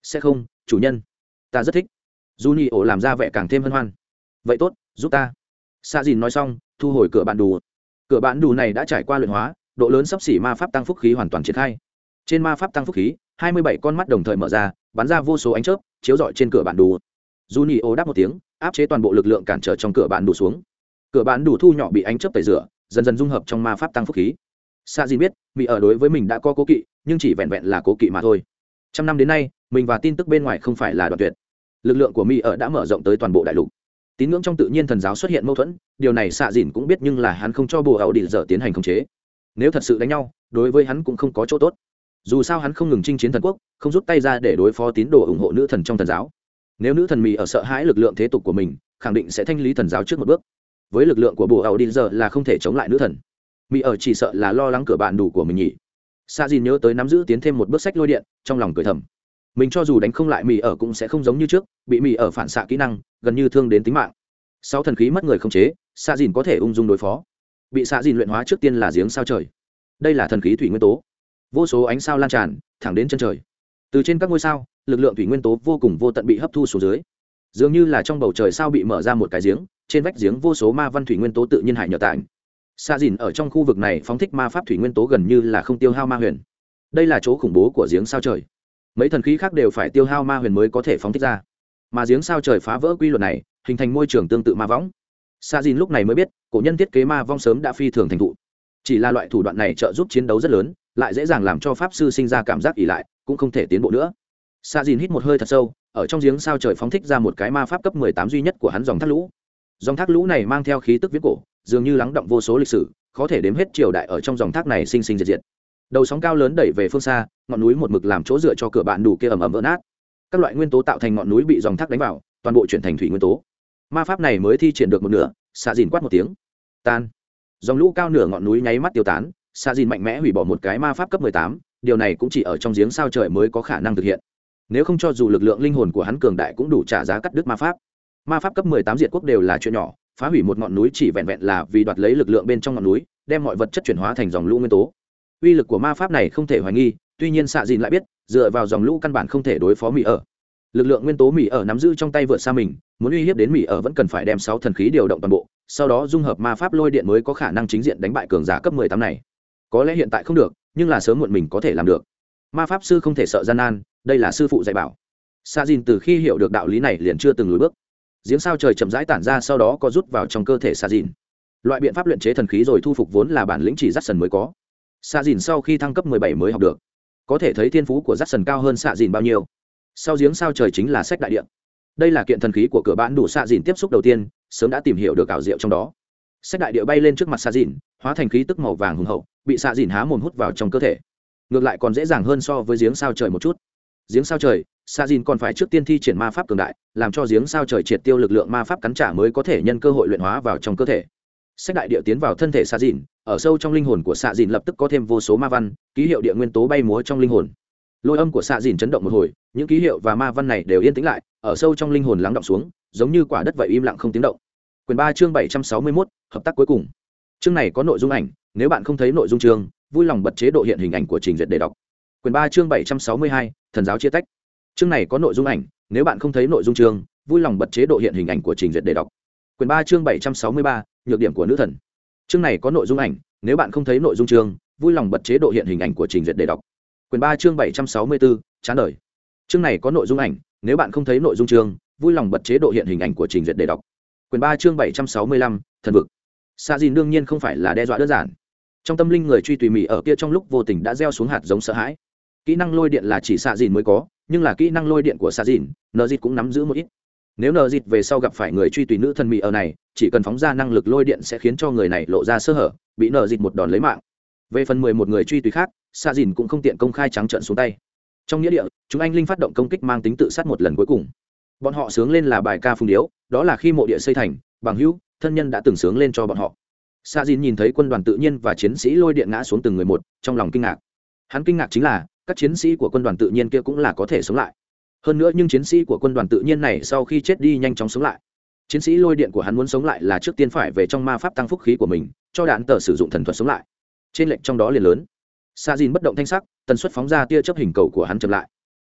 Sẽ không, chủ nhân, ta rất thích. Juni ổ làm ra vẻ càng thêm hân hoan. Vậy tốt, giúp ta. Sa dìn nói xong, thu hồi cửa bản đủ. Cửa bản đủ này đã trải qua luyện hóa, độ lớn sắp xỉ ma pháp tăng phúc khí hoàn toàn triển khai. Trên ma pháp tăng phúc khí, hai mươi bảy con mắt đồng thời mở ra, bắn ra vô số ánh chớp, chiếu rọi trên cửa bản đủ. Juni ổ đáp một tiếng, áp chế toàn bộ lực lượng cản trở trong cửa bản đủ xuống. Cửa bản đủ thu nhỏ bị ánh chớp tẩy rửa, dần dần dung hợp trong ma pháp tăng phúc khí. Sa dìn biết, mỹ ở đối với mình đã có cố kỵ, nhưng chỉ vẹn vẹn là cố kỵ mà thôi. Trăm năm đến nay, mình và tin tức bên ngoài không phải là đoạn tuyệt. Lực lượng của mỹ ở đã mở rộng tới toàn bộ đại lục. Tín ngưỡng trong tự nhiên thần giáo xuất hiện mâu thuẫn, điều này Sa dìn cũng biết, nhưng là hắn không cho bồ ẩu đi giờ tiến hành khống chế. Nếu thật sự đánh nhau, đối với hắn cũng không có chỗ tốt. Dù sao hắn không ngừng chinh chiến thần quốc, không rút tay ra để đối phó tín đồ ủng hộ nữ thần trong thần giáo. Nếu nữ thần mỹ ở sợ hãi lực lượng thế tục của mình, khẳng định sẽ thanh lý thần giáo trước một bước. Với lực lượng của bồ ẩu đi giờ là không thể chống lại nữ thần. Mỹ ở chỉ sợ là lo lắng cửa bạn đủ của mình nhỉ. Sa dìn nhớ tới nắm giữ tiến thêm một bước sách lôi điện, trong lòng cười thầm. Mình cho dù đánh không lại Mỹ ở cũng sẽ không giống như trước, bị Mỹ ở phản xạ kỹ năng, gần như thương đến tính mạng. Sáu thần khí mất người không chế, Sa dìn có thể ung dung đối phó. Bị Sa dìn luyện hóa trước tiên là giếng sao trời. Đây là thần khí thủy nguyên tố. Vô số ánh sao lan tràn, thẳng đến chân trời. Từ trên các ngôi sao, lực lượng thủy nguyên tố vô cùng vô tận bị hấp thu xuống dưới. Dường như là trong bầu trời sao bị mở ra một cái giếng, trên vách giếng vô số ma văn thủy nguyên tố tự nhiên hải nhờ tạng. Sa dìn ở trong khu vực này phóng thích ma pháp thủy nguyên tố gần như là không tiêu hao ma huyền. Đây là chỗ khủng bố của giếng sao trời. Mấy thần khí khác đều phải tiêu hao ma huyền mới có thể phóng thích ra, mà giếng sao trời phá vỡ quy luật này, hình thành môi trường tương tự ma võng. Sa dìn lúc này mới biết, cổ nhân thiết kế ma vong sớm đã phi thường thành thụ. Chỉ là loại thủ đoạn này trợ giúp chiến đấu rất lớn, lại dễ dàng làm cho pháp sư sinh ra cảm giác ỷ lại, cũng không thể tiến bộ nữa. Sa dìn hít một hơi thật sâu, ở trong giếng sao trời phóng thích ra một cái ma pháp cấp mười tám duy nhất của hắn, dòng thác lũ. Dòng thác lũ này mang theo khí tức viễn cổ, dường như lắng động vô số lịch sử, khó thể đếm hết triều đại ở trong dòng thác này sinh sinh diệt diệt. Đầu sóng cao lớn đẩy về phương xa, ngọn núi một mực làm chỗ dựa cho cửa bạn đủ kia ầm ầm vỡ nát. Các loại nguyên tố tạo thành ngọn núi bị dòng thác đánh vào, toàn bộ chuyển thành thủy nguyên tố. Ma pháp này mới thi triển được một nửa, Sa dìn quát một tiếng, tan. Dòng lũ cao nửa ngọn núi nháy mắt tiêu tán. Sa dìn mạnh mẽ hủy bỏ một cái ma pháp cấp mười tám, điều này cũng chỉ ở trong giếng sao trời mới có khả năng thực hiện. Nếu không, cho dù lực lượng linh hồn của hắn cường đại cũng đủ trả giá cắt đứt ma pháp. Ma pháp cấp mười tám diệt quốc đều là chuyện nhỏ, phá hủy một ngọn núi chỉ vẹn vẹn là vì đoạt lấy lực lượng bên trong ngọn núi, đem mọi vật chất chuyển hóa thành dòng lũ nguyên tố. Uy lực của ma pháp này không thể hoài nghi, tuy nhiên Sa dìn lại biết, dựa vào dòng lũ căn bản không thể đối phó mỹ ở. Lực lượng nguyên tố mỹ ở nắm giữ trong tay vượt xa mình, muốn uy hiếp đến mỹ ở vẫn cần phải đem sáu thần khí điều động toàn bộ, sau đó dung hợp ma pháp lôi điện mới có khả năng chính diện đánh bại cường giả cấp mười tám này. Có lẽ hiện tại không được, nhưng là sớm muộn mình có thể làm được. Ma pháp sư không thể sợ gian nan, đây là sư phụ dạy bảo. Sa dìn từ khi hiểu được đạo lý này liền chưa từng lùi bước. Giếng sao trời chậm rãi tản ra, sau đó có rút vào trong cơ thể Sa dìn. Loại biện pháp luyện chế thần khí rồi thu phục vốn là bản lĩnh chỉ dắt sần mới có. Sa dìn sau khi thăng cấp mười bảy mới học được, có thể thấy thiên phú của dắt sần cao hơn Sa dìn bao nhiêu. Sau giếng sao trời chính là sách đại địa. Đây là kiện thần khí của cửa bản đủ. Sa dìn tiếp xúc đầu tiên, sớm đã tìm hiểu được ảo diệu trong đó. Sách đại địa bay lên trước mặt Sa dìn, hóa thành khí tức màu vàng hùng hậu, bị Sa dìn há mồm hút vào trong cơ thể. Ngược lại còn dễ dàng hơn so với giếng sao trời một chút. Giếng sao trời, Sa dìn còn phải trước tiên thi triển ma pháp cường đại, làm cho giếng sao trời triệt tiêu lực lượng ma pháp cắn trả mới có thể nhân cơ hội luyện hóa vào trong cơ thể. Sách đại địa tiến vào thân thể Sa dìn, ở sâu trong linh hồn của Sa dìn lập tức có thêm vô số ma văn, ký hiệu địa nguyên tố bay múa trong linh hồn. Lôi âm của Sa dìn chấn động một hồi, những ký hiệu và ma văn này đều yên tĩnh lại, ở sâu trong linh hồn lắng động xuống, giống như quả đất vậy im lặng không tiếng động. Quyển ba chương bảy trăm sáu mươi mốt, hợp tác cuối cùng. Chương này có nội dung ảnh, nếu bạn không thấy nội dung chương, vui lòng bật chế độ hiện hình ảnh của trình duyệt để đọc. Quyển ba chương bảy trăm sáu mươi hai, thần giáo chia tách. Chương này có nội dung ảnh, nếu bạn không thấy nội dung chương, vui lòng bật chế độ hiện hình ảnh của trình duyệt để đọc. Quyển ba chương bảy trăm sáu mươi ba, nhược điểm của nữ thần. Chương này có nội dung ảnh, nếu bạn không thấy nội dung chương, vui lòng bật chế độ hiện hình ảnh của trình duyệt để đọc. Quyển ba chương bảy trăm sáu mươi bốn, chán đời. Chương này có nội dung ảnh, nếu bạn không thấy nội dung chương, vui lòng bật chế độ hiện hình ảnh của trình duyệt để đọc. Quyển ba chương bảy trăm sáu mươi lăm, thần vực. Sa dìn đương nhiên không phải là đe dọa đơn giản. Trong tâm linh người truy tùy mì ở kia trong lúc vô tình đã gieo xuống hạt giống sợ hãi. Kỹ năng lôi điện là chỉ Sa dìn mới có, nhưng là kỹ năng lôi điện của Sa dìn, nợ dịt cũng nắm giữ một ít. Nếu nợ dịt về sau gặp phải người truy tùy nữ thần mì ở này, chỉ cần phóng ra năng lực lôi điện sẽ khiến cho người này lộ ra sơ hở, bị nợ dịt một đòn lấy mạng. Về phần mười một người truy tùy khác, Sa dìn cũng không tiện công khai trắng trợn xuống tay. Trong nghĩa địa, chúng anh linh phát động công kích mang tính tự sát một lần cuối cùng. Bọn họ sướng lên là bài ca phung điếu, đó là khi mộ địa xây thành, bằng hữu, thân nhân đã từng sướng lên cho bọn họ. Sa dìn nhìn thấy quân đoàn tự nhiên và chiến sĩ lôi điện ngã xuống từng người một, trong lòng kinh ngạc. Hắn kinh ngạc chính là các chiến sĩ của quân đoàn tự nhiên kia cũng là có thể sống lại. Hơn nữa nhưng chiến sĩ của quân đoàn tự nhiên này sau khi chết đi nhanh chóng sống lại. Chiến sĩ lôi điện của hắn muốn sống lại là trước tiên phải về trong ma pháp tăng phúc khí của mình, cho đạn tờ sử dụng thần thuật sống lại. Trên lệnh trong đó liền lớn. Sa dìn bất động thanh sắc, tần suất phóng ra tia chớp hình cầu của hắn chậm lại.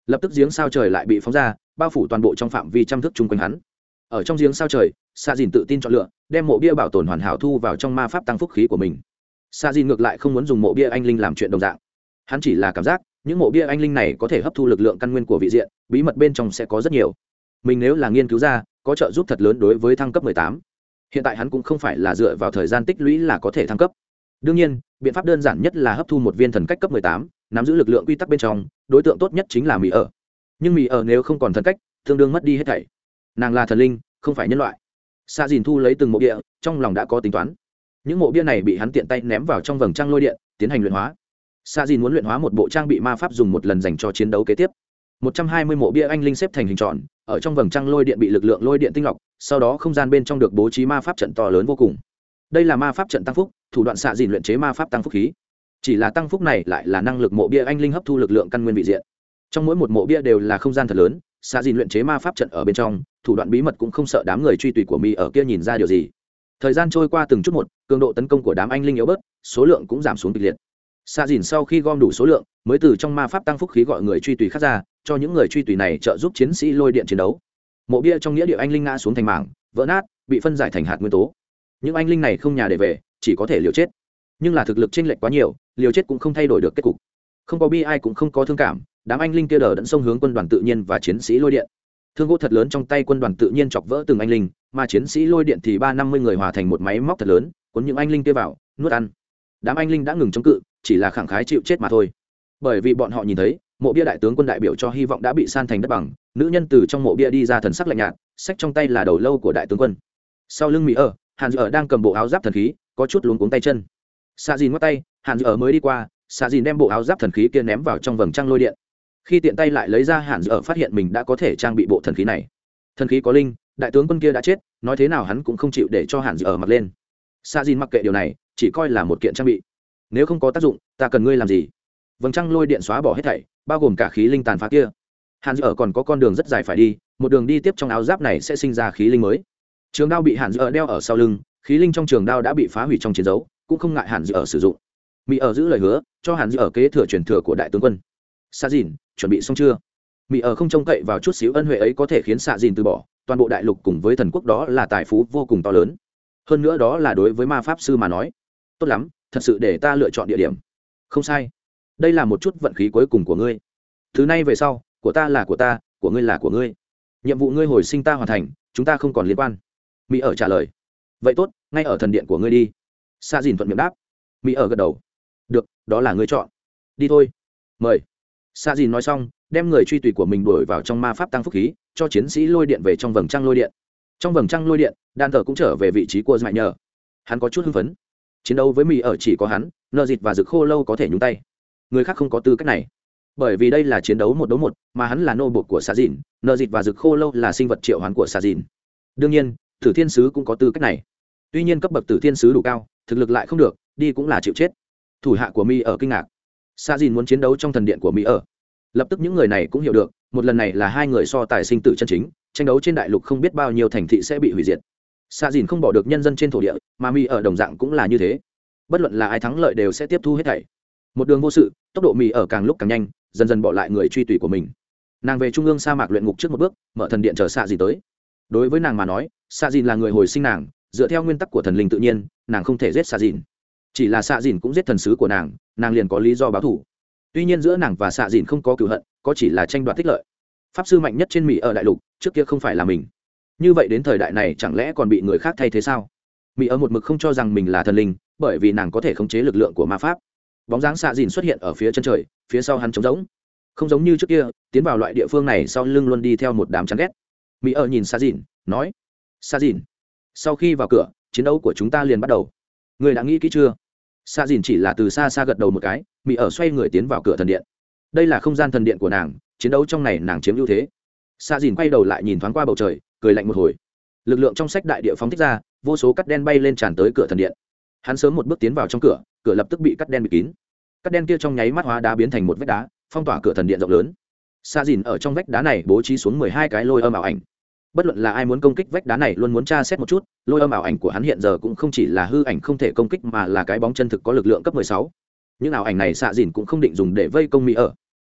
lập tức giếng sao trời lại bị phóng ra, bao phủ toàn bộ trong phạm vi trăm thước chung quanh hắn. Ở trong giếng sao trời, xạ dìn tự tin chọn lựa đem mộ bia bảo tồn hoàn hảo thu vào trong ma pháp tăng phúc khí của mình. Xạ dìn ngược lại không muốn dùng mộ bia anh linh làm chuyện đồng dạng, hắn chỉ là cảm giác những mộ bia anh linh này có thể hấp thu lực lượng căn nguyên của vị diện, bí mật bên trong sẽ có rất nhiều. Mình nếu là nghiên cứu ra, có trợ giúp thật lớn đối với thăng cấp mười tám. Hiện tại hắn cũng không phải là dựa vào thời gian tích lũy là có thể thăng cấp. Đương nhiên, biện pháp đơn giản nhất là hấp thu một viên thần cách cấp mười tám, nắm giữ lực lượng quy tắc bên trong, đối tượng tốt nhất chính là Mị ở. Nhưng Mị ở nếu không còn thần cách, tương đương mất đi hết thảy. Nàng là thần linh, không phải nhân loại. Sa Dìn thu lấy từng mộ bia, trong lòng đã có tính toán. Những mộ bia này bị hắn tiện tay ném vào trong vầng trăng lôi điện, tiến hành luyện hóa. Sa Dìn muốn luyện hóa một bộ trang bị ma pháp dùng một lần dành cho chiến đấu kế tiếp. một trăm hai mươi mộ bia anh linh xếp thành hình tròn, ở trong vầng trăng lôi điện bị lực lượng lôi điện tinh lọc, sau đó không gian bên trong được bố trí ma pháp trận to lớn vô cùng. Đây là ma pháp trận tăng phúc, thủ đoạn Sa Dìn luyện chế ma pháp tăng phúc khí. Chỉ là tăng phúc này lại là năng lực mộ bia anh linh hấp thu lực lượng căn nguyên vị diện. Trong mỗi một mộ bia đều là không gian thật lớn, Sa Dìn luyện chế ma pháp trận ở bên trong, thủ đoạn bí mật cũng không sợ đám người truy tùy của Mi ở kia nhìn ra điều gì. Thời gian trôi qua từng chút một, cường độ tấn công của đám anh linh yếu bớt, số lượng cũng giảm xuống kịch liệt. Sa Dìn sau khi gom đủ số lượng, mới từ trong ma pháp tăng phúc khí gọi người truy tùy khác ra, cho những người truy tùy này trợ giúp chiến sĩ lôi điện chiến đấu. Mộ bia trong nghĩa địa anh linh ngã xuống thành mảng, vỡ nát, bị phân giải thành hạt nguyên tố. Những anh linh này không nhà để về, chỉ có thể liều chết. Nhưng là thực lực chênh lệch quá nhiều, liều chết cũng không thay đổi được kết cục. Không có bi ai cũng không có thương cảm, đám anh linh kia đờ đẫn xông hướng quân đoàn tự nhiên và chiến sĩ lôi điện. Thương gỗ thật lớn trong tay quân đoàn tự nhiên chọc vỡ từng anh linh, mà chiến sĩ lôi điện thì ba năm mươi người hòa thành một máy móc thật lớn, cuốn những anh linh kia vào, nuốt ăn. Đám anh linh đã ngừng chống cự, chỉ là khẳng khái chịu chết mà thôi. Bởi vì bọn họ nhìn thấy, mộ bia đại tướng quân đại biểu cho hy vọng đã bị san thành đất bằng, nữ nhân từ trong mộ bia đi ra thần sắc lạnh nhạt, xách trong tay là đầu lâu của đại tướng quân. Sau lưng Mỹ ở, Hàn Dư ở đang cầm bộ áo giáp thần khí, có chút luống cuống tay chân. Sa Dìn ngoắc tay, Hàn Dư ở mới đi qua, Sa Dìn đem bộ áo giáp thần khí kia ném vào trong vầng trăng lôi điện. Khi tiện tay lại lấy ra, Hàn Dư ở phát hiện mình đã có thể trang bị bộ thần khí này. Thần khí có linh, đại tướng quân kia đã chết, nói thế nào hắn cũng không chịu để cho Hàn Dư ở mặc lên. Sa Dìn mặc kệ điều này, chỉ coi là một kiện trang bị. Nếu không có tác dụng, ta cần ngươi làm gì? Vầng trăng lôi điện xóa bỏ hết thảy, bao gồm cả khí linh tàn phá kia. Hàn Dư ở còn có con đường rất dài phải đi, một đường đi tiếp trong áo giáp này sẽ sinh ra khí linh mới. Trường đao bị Hàn Dư ở đeo ở sau lưng, khí linh trong trường đao đã bị phá hủy trong chiến đấu, cũng không ngại Hàn Dư ở sử dụng. Mỹ ở giữ lời hứa, cho Hàn Dư ở kế thừa truyền thừa của đại tướng quân. Sa Dìn, chuẩn bị xong chưa? Mỹ ở không trông cậy vào chút xíu ân huệ ấy có thể khiến Sa Dìn từ bỏ, toàn bộ đại lục cùng với thần quốc đó là tài phú vô cùng to lớn. Hơn nữa đó là đối với ma pháp sư mà nói. Tốt lắm, thật sự để ta lựa chọn địa điểm. Không sai. Đây là một chút vận khí cuối cùng của ngươi. Thứ này về sau, của ta là của ta, của ngươi là của ngươi. Nhiệm vụ ngươi hồi sinh ta hoàn thành, chúng ta không còn liên quan. Mỹ ở trả lời. Vậy tốt, ngay ở thần điện của ngươi đi. Sa Dìn thuận miệng đáp. Mỹ ở gật đầu. Được, đó là ngươi chọn. Đi thôi. Mời. Sa Dìn nói xong, đem người truy tùy của mình đuổi vào trong ma pháp tăng phúc khí, cho chiến sĩ lôi điện về trong vầng trăng lôi điện. Trong vầng trăng lôi điện, đan thờ cũng trở về vị trí của Dại Nhờ. Hắn có chút hưng phấn. Chiến đấu với Mỹ ở chỉ có hắn, Nơ Dịt và Dực Khô Lâu có thể nhúng tay. Người khác không có tư cách này. Bởi vì đây là chiến đấu một đấu một, mà hắn là nô bộc của Sa Dìn, Nơ Dịt và Dực Khô Lâu là sinh vật triệu hoán của Sa Dìn. Đương nhiên, Tử Thiên Sứ cũng có tư cách này. Tuy nhiên cấp bậc Tử Thiên Sứ đủ cao, thực lực lại không được, đi cũng là chịu chết. Thủ hạ của Mỹ ở kinh ngạc. Sa Dìn muốn chiến đấu trong thần điện của Mỹ ở. Lập tức những người này cũng hiểu được, một lần này là hai người so tài sinh tử chân chính, tranh đấu trên đại lục không biết bao nhiêu thành thị sẽ bị hủy diệt. Sa Dìn không bỏ được nhân dân trên thổ địa, mà Mỹ ở đồng dạng cũng là như thế. Bất luận là ai thắng lợi đều sẽ tiếp thu hết thảy. Một đường vô sự, tốc độ Mỹ ở càng lúc càng nhanh, dần dần bỏ lại người truy tùy của mình. Nàng về trung ương sa mạc luyện ngục trước một bước, mở thần điện chờ Sa Dìn tới. Đối với nàng mà nói, Sa Dìn là người hồi sinh nàng, dựa theo nguyên tắc của thần linh tự nhiên, nàng không thể giết Sa Dìn. Chỉ là Sa Dìn cũng giết thần sứ của nàng, nàng liền có lý do báo thù. Tuy nhiên giữa nàng và Sa Dìn không có cừu hận, có chỉ là tranh đoạt tích lợi. Pháp sư mạnh nhất trên Mỹ ở đại lục, trước kia không phải là mình. Như vậy đến thời đại này chẳng lẽ còn bị người khác thay thế sao? Mỹ ở một mực không cho rằng mình là thần linh, bởi vì nàng có thể khống chế lực lượng của ma pháp. Bóng dáng Sa Dìn xuất hiện ở phía chân trời, phía sau hắn trống rỗng. Không giống như trước kia, tiến vào loại địa phương này sau lưng luôn đi theo một đám chán ghét. Mỹ ở nhìn Sa Dìn, nói: "Sa Dìn, sau khi vào cửa, chiến đấu của chúng ta liền bắt đầu. Ngươi đã nghĩ kỹ chưa?" Sa Dìn chỉ là từ xa xa gật đầu một cái, Mỹ ở xoay người tiến vào cửa thần điện. Đây là không gian thần điện của nàng, chiến đấu trong này nàng chiếm ưu thế. Sa Dìn quay đầu lại nhìn thoáng qua bầu trời, cười lạnh một hồi. Lực lượng trong sách đại địa phóng thích ra, vô số cắt đen bay lên tràn tới cửa thần điện. Hắn sớm một bước tiến vào trong cửa, cửa lập tức bị cắt đen bịt kín. Cắt đen kia trong nháy mắt hóa đá biến thành một vách đá, phong tỏa cửa thần điện rộng lớn. Sa Dìn ở trong vách đá này bố trí xuống mười hai cái lôi âm ảo ảnh. Bất luận là ai muốn công kích vách đá này luôn muốn tra xét một chút, lôi âm ảo ảnh của hắn hiện giờ cũng không chỉ là hư ảnh không thể công kích mà là cái bóng chân thực có lực lượng cấp mười sáu. Những ảo ảnh này Sa Dìn cũng không định dùng để vây công Mỹ ở.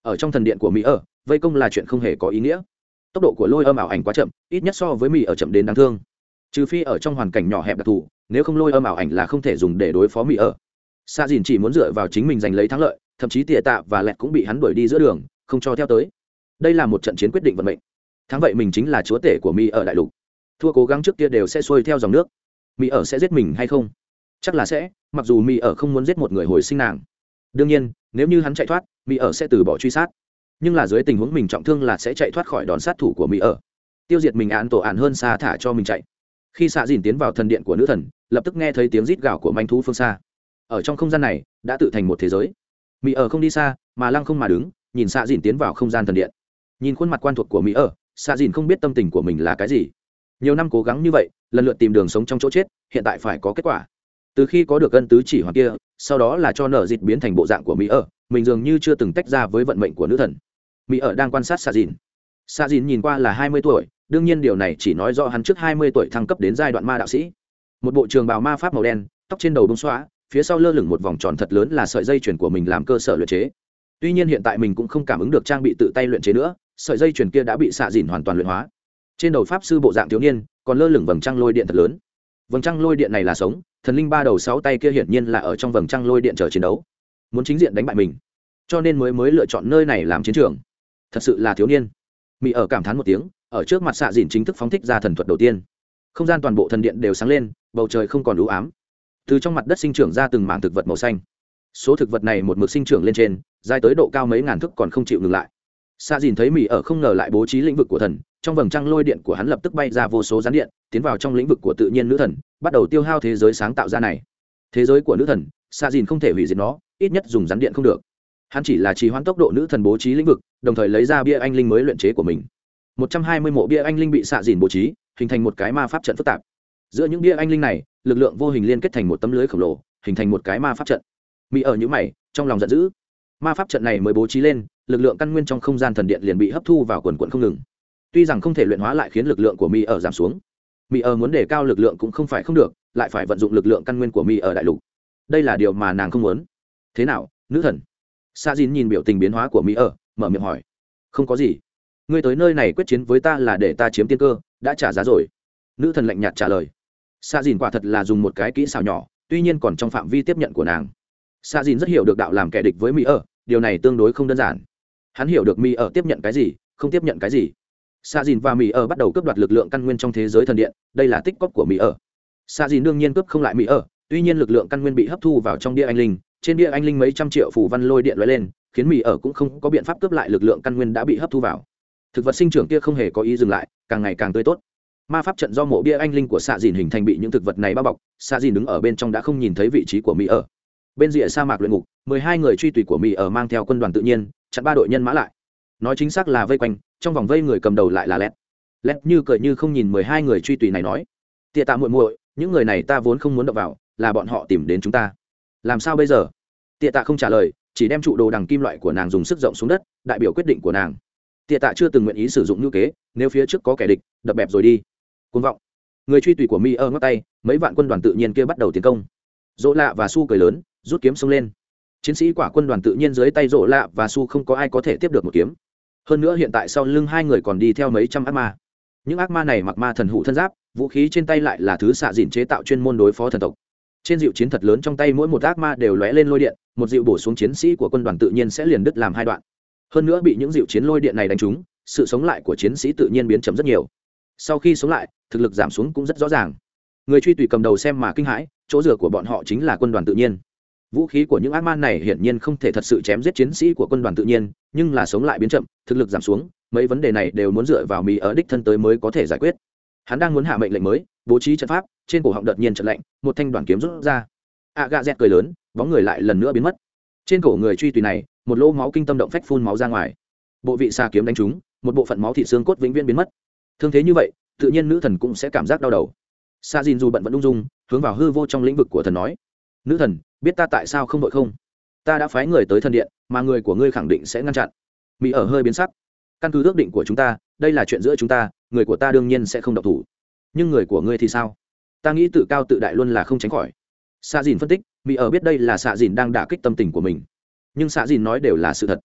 ở trong thần điện của mỹ ở vây công là chuyện không hề có ý nghĩa. Tốc độ của lôi âm ảo ảnh quá chậm, ít nhất so với mỹ ở chậm đến đáng thương, trừ phi ở trong hoàn cảnh nhỏ hẹp đặc thù, nếu không lôi âm ảo ảnh là không thể dùng để đối phó mỹ ở. Sa dìn chỉ muốn dựa vào chính mình giành lấy thắng lợi, thậm chí tỉa tạ và lẹt cũng bị hắn đuổi đi giữa đường, không cho theo tới. Đây là một trận chiến quyết định vận mệnh. Thắng vậy mình chính là chúa tể của mỹ ở đại lục, thua cố gắng trước kia đều sẽ xuôi theo dòng nước. Mỹ ở sẽ giết mình hay không? Chắc là sẽ, mặc dù mỹ ở không muốn giết một người hồi sinh nàng. Đương nhiên nếu như hắn chạy thoát, mỹ ở sẽ từ bỏ truy sát, nhưng là dưới tình huống mình trọng thương là sẽ chạy thoát khỏi đòn sát thủ của mỹ ở, tiêu diệt mình án tổ án hơn xa thả cho mình chạy. Khi xạ dìn tiến vào thần điện của nữ thần, lập tức nghe thấy tiếng rít gào của manh thú phương xa. Ở trong không gian này đã tự thành một thế giới. mỹ ở không đi xa mà lăng không mà đứng, nhìn xạ dìn tiến vào không gian thần điện. Nhìn khuôn mặt quen thuộc của mỹ ở, xạ dìn không biết tâm tình của mình là cái gì. Nhiều năm cố gắng như vậy, lần lượt tìm đường sống trong chỗ chết, hiện tại phải có kết quả. Từ khi có được ân tứ chỉ hoàng kia, sau đó là cho nở dịt biến thành bộ dạng của mỹ ở, mình dường như chưa từng tách ra với vận mệnh của nữ thần. Mỹ ở đang quan sát xạ dìn. Xạ dìn nhìn qua là hai mươi tuổi, đương nhiên điều này chỉ nói rõ hắn trước hai mươi tuổi thăng cấp đến giai đoạn ma đạo sĩ. Một bộ trường bào ma pháp màu đen, tóc trên đầu bông xóa, phía sau lơ lửng một vòng tròn thật lớn là sợi dây chuyền của mình làm cơ sở luyện chế. Tuy nhiên hiện tại mình cũng không cảm ứng được trang bị tự tay luyện chế nữa, sợi dây chuyền kia đã bị xạ dìn hoàn toàn luyện hóa. Trên đầu pháp sư bộ dạng thiếu niên còn lơ lửng vầng trăng lôi điện thật lớn. Vầng trăng lôi điện này là sống, thần linh ba đầu sáu tay kia hiển nhiên là ở trong vầng trăng lôi điện chờ chiến đấu, muốn chính diện đánh bại mình, cho nên mới mới lựa chọn nơi này làm chiến trường. Thật sự là thiếu niên. Mỹ ở cảm thán một tiếng, ở trước mặt xạ dìn chính thức phóng thích ra thần thuật đầu tiên. Không gian toàn bộ thần điện đều sáng lên, bầu trời không còn u ám. Từ trong mặt đất sinh trưởng ra từng mảng thực vật màu xanh. Số thực vật này một mực sinh trưởng lên trên, dài tới độ cao mấy ngàn thước còn không chịu ngừng lại. Xạ dìn thấy Mỹ ở không ngờ lại bố trí lĩnh vực của thần, trong vầng trăng lôi điện của hắn lập tức bay ra vô số gián điện, tiến vào trong lĩnh vực của tự nhiên nữ thần, bắt đầu tiêu hao thế giới sáng tạo ra này. Thế giới của nữ thần, xạ dìn không thể hủy diệt nó, ít nhất dùng gián điện không được. Hắn chỉ là trì hoãn tốc độ nữ thần bố trí lĩnh vực, đồng thời lấy ra bia anh linh mới luyện chế của mình. một trăm hai mươi mộ bia anh linh bị xạ dìn bố trí, hình thành một cái ma pháp trận phức tạp. Giữa những bia anh linh này, lực lượng vô hình liên kết thành một tấm lưới khổng lồ, hình thành một cái ma pháp trận. Mỹ ở những mày, trong lòng giận dữ. Ma pháp trận này mới bố trí lên, lực lượng căn nguyên trong không gian thần điện liền bị hấp thu vào quần quần không ngừng. Tuy rằng không thể luyện hóa lại khiến lực lượng của Mỹ ở giảm xuống, Mỹ ở muốn đề cao lực lượng cũng không phải không được, lại phải vận dụng lực lượng căn nguyên của Mỹ ở đại lục. Đây là điều mà nàng không muốn. Thế nào, nữ thần? Sa Jin nhìn biểu tình biến hóa của Mỹ ở, mở miệng hỏi. Không có gì. Ngươi tới nơi này quyết chiến với ta là để ta chiếm tiên cơ, đã trả giá rồi. Nữ thần lạnh nhạt trả lời. Sa Jin quả thật là dùng một cái kỹ xảo nhỏ, tuy nhiên còn trong phạm vi tiếp nhận của nàng. Sa Jin rất hiểu được đạo làm kẻ địch với Mỹ ở, điều này tương đối không đơn giản. Hắn hiểu được Mỹ ở tiếp nhận cái gì, không tiếp nhận cái gì. Sa Jin và Mỹ ở bắt đầu cướp đoạt lực lượng căn nguyên trong thế giới thần điện, đây là tích cóp của Mỹ ở. Sa Jin đương nhiên cướp không lại Mỹ ở, tuy nhiên lực lượng căn nguyên bị hấp thu vào trong bia anh linh, trên bia anh linh mấy trăm triệu phù văn lôi điện lóe lên, khiến Mỹ ở cũng không có biện pháp cướp lại lực lượng căn nguyên đã bị hấp thu vào. Thực vật sinh trưởng kia không hề có ý dừng lại, càng ngày càng tươi tốt. Ma pháp trận do mộ bia anh linh của Sa Jin hình thành bị những thực vật này bao bọc, Sa Jin đứng ở bên trong đã không nhìn thấy vị trí của Mỹ ở. Bên rìa sa mạc luyện ngục, mười hai người truy tùy của Mỹ ở mang theo quân đoàn tự nhiên, chặn ba đội nhân mã lại. Nói chính xác là vây quanh, trong vòng vây người cầm đầu lại là Lẹt. Lẹt như cười như không nhìn mười hai người truy tùy này nói: "Tịa Tạ muội muội, những người này ta vốn không muốn động vào, là bọn họ tìm đến chúng ta. Làm sao bây giờ?" Tịa Tạ không trả lời, chỉ đem trụ đồ đằng kim loại của nàng dùng sức rộng xuống đất, đại biểu quyết định của nàng. Tịa Tạ chưa từng nguyện ý sử dụng ngữ kế, nếu phía trước có kẻ địch, đập bẹp rồi đi. Cuồng vọng. Người truy tùy của Mi ơ ngắt tay, mấy vạn quân đoàn tự nhiên kia bắt đầu tiến công. Dỗ Lạ và Su cười lớn, rút kiếm xông lên. Chiến sĩ quả quân đoàn tự nhiên dưới tay Dỗ Lạ và Su không có ai có thể tiếp được một kiếm. Hơn nữa hiện tại sau lưng hai người còn đi theo mấy trăm ác ma. Những ác ma này mặc ma thần hụ thân giáp, vũ khí trên tay lại là thứ xạ dìn chế tạo chuyên môn đối phó thần tộc. Trên dịu chiến thật lớn trong tay mỗi một ác ma đều lóe lên lôi điện, một dịu bổ xuống chiến sĩ của quân đoàn tự nhiên sẽ liền đứt làm hai đoạn. Hơn nữa bị những dịu chiến lôi điện này đánh trúng, sự sống lại của chiến sĩ tự nhiên biến chậm rất nhiều. Sau khi sống lại, thực lực giảm xuống cũng rất rõ ràng. Người truy tùy cầm đầu xem mà kinh hãi, chỗ dựa của bọn họ chính là quân đoàn tự nhiên. Vũ khí của những ác ma này hiển nhiên không thể thật sự chém giết chiến sĩ của quân đoàn tự nhiên, nhưng là sống lại biến chậm, thực lực giảm xuống, mấy vấn đề này đều muốn dựa vào Mỹ ở đích thân tới mới có thể giải quyết. Hắn đang muốn hạ mệnh lệnh mới, bố trí trận pháp, trên cổ họng đột nhiên trận lạnh, một thanh đoàn kiếm rút ra. A gà dẹt cười lớn, bóng người lại lần nữa biến mất. Trên cổ người truy tùy này, một lỗ máu kinh tâm động phách phun máu ra ngoài. Bộ vị xà kiếm đánh trúng, một bộ phận máu thịt xương cốt vĩnh viễn biến mất. Thương thế như vậy, tự nhiên nữ thần cũng sẽ cảm giác đau đầu. Sa Jin dù bận vẫn ung dung, hướng vào hư vô trong lĩnh vực của thần nói: "Nữ thần, biết ta tại sao không đội không? Ta đã phái người tới thần điện, mà người của ngươi khẳng định sẽ ngăn chặn." Mỹ ở hơi biến sắc. "Căn cứ ước định của chúng ta, đây là chuyện giữa chúng ta, người của ta đương nhiên sẽ không động thủ. Nhưng người của ngươi thì sao? Ta nghĩ tự cao tự đại luôn là không tránh khỏi." Sa Jin phân tích, Mỹ ở biết đây là Sa Jin đang đả kích tâm tình của mình. Nhưng Sa Jin nói đều là sự thật.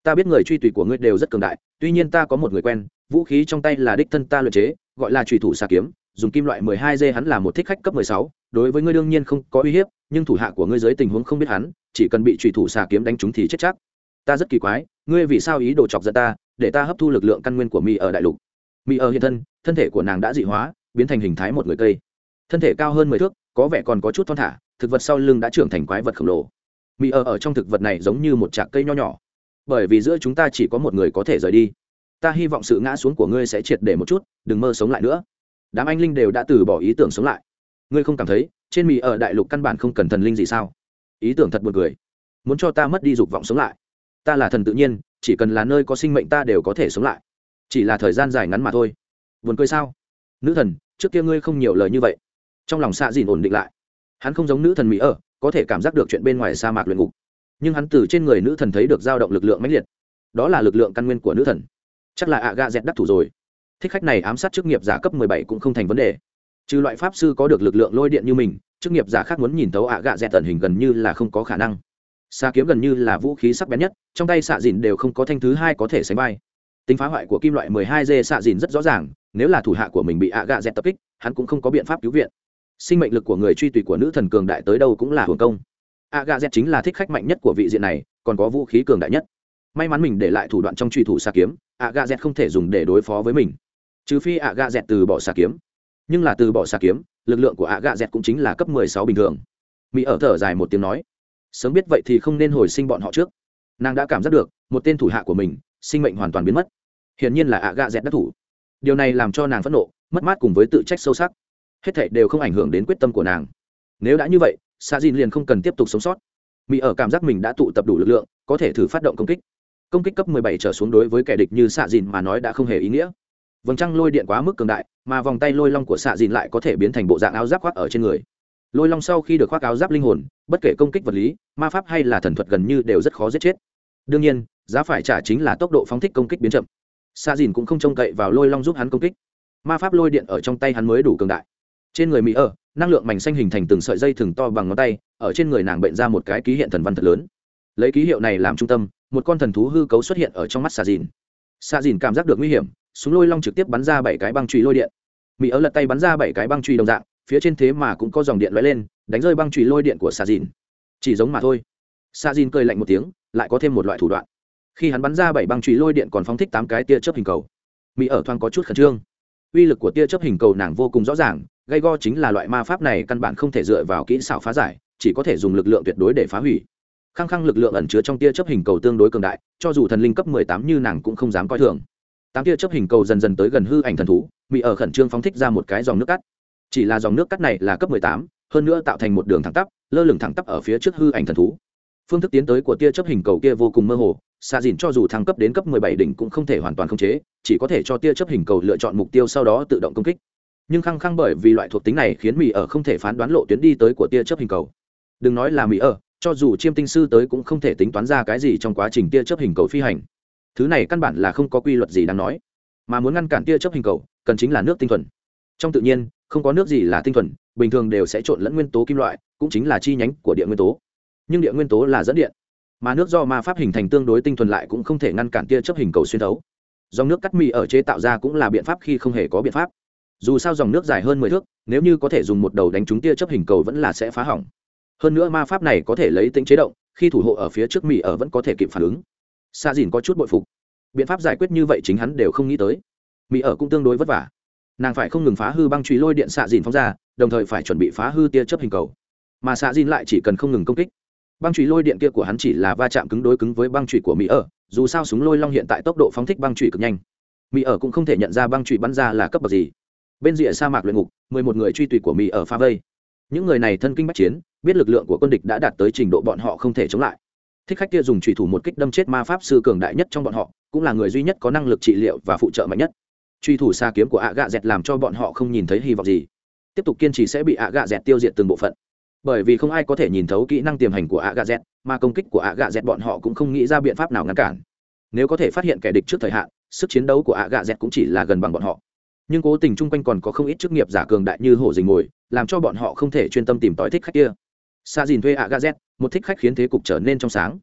ta biết người truy tùy của ngươi đều rất cường đại, tuy nhiên ta có một người quen, vũ khí trong tay là đích thân ta luyện chế, gọi là chủy thủ xà kiếm, dùng kim loại mười hai g, hắn là một thích khách cấp mười sáu, đối với ngươi đương nhiên không có uy hiếp, nhưng thủ hạ của ngươi dưới tình huống không biết hắn, chỉ cần bị chủy thủ xà kiếm đánh trúng thì chết chắc. Ta rất kỳ quái, ngươi vì sao ý đồ chọc giận ta, để ta hấp thu lực lượng căn nguyên của mi ở đại lục. Mi ở hiện thân, thân thể của nàng đã dị hóa, biến thành hình thái một người cây, thân thể cao hơn mười thước, có vẻ còn có chút thon thả, thực vật sau lưng đã trưởng thành quái vật khổng lồ. Mi ở ở trong thực vật này giống như một trạc cây nho nhỏ, bởi vì giữa chúng ta chỉ có một người có thể rời đi. Ta hy vọng sự ngã xuống của ngươi sẽ triệt để một chút, đừng mơ sống lại nữa. Đám anh linh đều đã từ bỏ ý tưởng sống lại. Ngươi không cảm thấy trên mì ở đại lục căn bản không cần thần linh gì sao? Ý tưởng thật buồn cười, muốn cho ta mất đi dục vọng sống lại. Ta là thần tự nhiên, chỉ cần là nơi có sinh mệnh ta đều có thể sống lại, chỉ là thời gian dài ngắn mà thôi. Buồn cười sao? Nữ thần, trước kia ngươi không nhiều lời như vậy. Trong lòng xạ dìn ổn định lại, hắn không giống nữ thần mỹ ở, có thể cảm giác được chuyện bên ngoài sa mạc luyện ngục, nhưng hắn từ trên người nữ thần thấy được dao động lực lượng mãnh liệt, đó là lực lượng căn nguyên của nữ thần. Chắc là ạ gạ dẹt đắc thủ rồi. Thích khách này ám sát chức nghiệp giả cấp mười bảy cũng không thành vấn đề, trừ loại pháp sư có được lực lượng lôi điện như mình, chức nghiệp giả khác muốn nhìn thấu ạ gạ dẹt tận hình gần như là không có khả năng. Sa kiếm gần như là vũ khí sắc bén nhất, trong tay xạ dìn đều không có thanh thứ hai có thể sánh vai. Tính phá hoại của kim loại mười hai g xạ dìn rất rõ ràng, nếu là thủ hạ của mình bị ạ gạ dẹt tập kích, hắn cũng không có biện pháp cứu viện. Sinh mệnh lực của người truy tùy của nữ thần cường đại tới đâu cũng là hưởng công. ạ gạ dẹt chính là thích khách mạnh nhất của vị diện này, còn có vũ khí cường đại nhất. May mắn mình để lại thủ đoạn trong truy thủ xạ kiếm, ạ gạ dẹt không thể dùng để đối phó với mình, trừ phi ạ gạ dẹt từ bỏ xạ kiếm. Nhưng là từ bỏ xạ kiếm, lực lượng của ạ gạ dẹt cũng chính là cấp mười sáu bình thường. Mỹ ở thở dài một tiếng nói, sớm biết vậy thì không nên hồi sinh bọn họ trước. Nàng đã cảm giác được một tên thủ hạ của mình sinh mệnh hoàn toàn biến mất, hiển nhiên là ạ gạ dẹt đắc thủ. Điều này làm cho nàng phẫn nộ, mất mát cùng với tự trách sâu sắc, hết thảy đều không ảnh hưởng đến quyết tâm của nàng. Nếu đã như vậy, xạ dìn liền không cần tiếp tục sống sót. Mỹ ở cảm giác mình đã tụ tập đủ lực lượng, có thể thử phát động công kích. Công kích cấp mười bảy trở xuống đối với kẻ địch như xạ dìn mà nói đã không hề ý nghĩa. Vầng trăng lôi điện quá mức cường đại, mà vòng tay lôi long của xạ dìn lại có thể biến thành bộ dạng áo giáp khoác ở trên người. Lôi long sau khi được khoác áo giáp linh hồn, bất kể công kích vật lý, ma pháp hay là thần thuật gần như đều rất khó giết chết. Đương nhiên, giá phải trả chính là tốc độ phóng thích công kích biến chậm. Xạ dìn cũng không trông cậy vào lôi long giúp hắn công kích, ma pháp lôi điện ở trong tay hắn mới đủ cường đại. Trên người Mỹ ở, năng lượng mảnh xanh hình thành từng sợi dây thừng to bằng ngón tay, ở trên người nàng bệnh ra một cái ký hiện thần văn thật lớn. Lấy ký hiệu này làm trung tâm, một con thần thú hư cấu xuất hiện ở trong mắt xạ dìn. Xạ dìn cảm giác được nguy hiểm, súng lôi long trực tiếp bắn ra bảy cái băng chùy lôi điện. Mỹ ở lật tay bắn ra bảy cái băng chùy đồng dạng, phía trên thế mà cũng có dòng điện lóe lên, đánh rơi băng chùy lôi điện của xạ dìn. Chỉ giống mà thôi. Xạ dìn cười lạnh một tiếng, lại có thêm một loại thủ đoạn. Khi hắn bắn ra bảy băng chùy lôi điện còn phóng thích tám cái tia chớp hình cầu. Mỹ ở thoáng có chút khẩn trương. Uy lực của tia chớp hình cầu nàng vô cùng rõ ràng, gây go chính là loại ma pháp này căn bản không thể dựa vào kỹ xảo phá giải, chỉ có thể dùng lực lượng tuyệt đối để phá hủy. Khăng khăng lực lượng ẩn chứa trong tia chớp hình cầu tương đối cường đại, cho dù thần linh cấp mười tám như nàng cũng không dám coi thường. Tám tia chớp hình cầu dần dần tới gần hư ảnh thần thú, Mỹ ở khẩn trương phóng thích ra một cái dòng nước cắt. Chỉ là dòng nước cắt này là cấp mười tám, hơn nữa tạo thành một đường thẳng tắp, lơ lửng thẳng tắp ở phía trước hư ảnh thần thú. Phương thức tiến tới của tia chớp hình cầu kia vô cùng mơ hồ, xạ dìn cho dù thăng cấp đến cấp mười bảy đỉnh cũng không thể hoàn toàn khống chế, chỉ có thể cho tia chớp hình cầu lựa chọn mục tiêu sau đó tự động công kích. Nhưng khăng khăng bởi vì loại thuộc tính này khiến Mỹ ở không thể phán đoán lộ tuyến đi tới của tia chớp hình cầu. Đừng nói là Mỹ ở, cho dù chiêm tinh sư tới cũng không thể tính toán ra cái gì trong quá trình tia chớp hình cầu phi hành. Thứ này căn bản là không có quy luật gì đáng nói, mà muốn ngăn cản tia chớp hình cầu cần chính là nước tinh thuần. Trong tự nhiên không có nước gì là tinh thuần, bình thường đều sẽ trộn lẫn nguyên tố kim loại, cũng chính là chi nhánh của địa nguyên tố. Nhưng địa nguyên tố là dẫn điện, mà nước do ma pháp hình thành tương đối tinh thuần lại cũng không thể ngăn cản tia chớp hình cầu xuyên thấu. Dòng nước cắt Mỹ ở chế tạo ra cũng là biện pháp khi không hề có biện pháp. Dù sao dòng nước dài hơn mười thước, nếu như có thể dùng một đầu đánh trúng tia chớp hình cầu vẫn là sẽ phá hỏng. Hơn nữa ma pháp này có thể lấy tính chế động, khi thủ hộ ở phía trước Mỹ ở vẫn có thể kịp phản ứng. Sa dìn có chút bội phục, biện pháp giải quyết như vậy chính hắn đều không nghĩ tới. Mỹ ở cũng tương đối vất vả, nàng phải không ngừng phá hư băng chùy lôi điện xạ dìn phóng ra, đồng thời phải chuẩn bị phá hư tia chớp hình cầu, mà xạ dìn lại chỉ cần không ngừng công kích. Băng chùy lôi điện kia của hắn chỉ là va chạm cứng đối cứng với băng chùy của Mỹ ở, dù sao súng lôi long hiện tại tốc độ phóng thích băng chùy cực nhanh, Mỹ ở cũng không thể nhận ra băng chùy bắn ra là cấp bậc gì. Bên rìa sa mạc luyện ngục, mười một người truy tùy của Mỹ ở phá vây. Những người này thân kinh bách chiến, biết lực lượng của quân địch đã đạt tới trình độ bọn họ không thể chống lại. Thích khách kia dùng chủy thủ một kích đâm chết ma pháp sư cường đại nhất trong bọn họ, cũng là người duy nhất có năng lực trị liệu và phụ trợ mạnh nhất. Truy thủ xa kiếm của ạ gạ dẹt làm cho bọn họ không nhìn thấy hy vọng gì, tiếp tục kiên trì sẽ bị ạ gạ dẹt tiêu diệt từng bộ phận. Bởi vì không ai có thể nhìn thấu kỹ năng tiềm hành của ạ gạ dẹt, mà công kích của ạ gạ dẹt bọn họ cũng không nghĩ ra biện pháp nào ngăn cản. Nếu có thể phát hiện kẻ địch trước thời hạn, sức chiến đấu của ạ gạ dẹt cũng chỉ là gần bằng bọn họ. Nhưng cố tình chung quanh còn có không ít chức nghiệp giả cường đại như hổ dình mồi, làm cho bọn họ không thể chuyên tâm tìm tòi thích khách kia. Sa dìn thuê ạ gạ dẹt, một thích khách khiến thế cục trở nên trong sáng.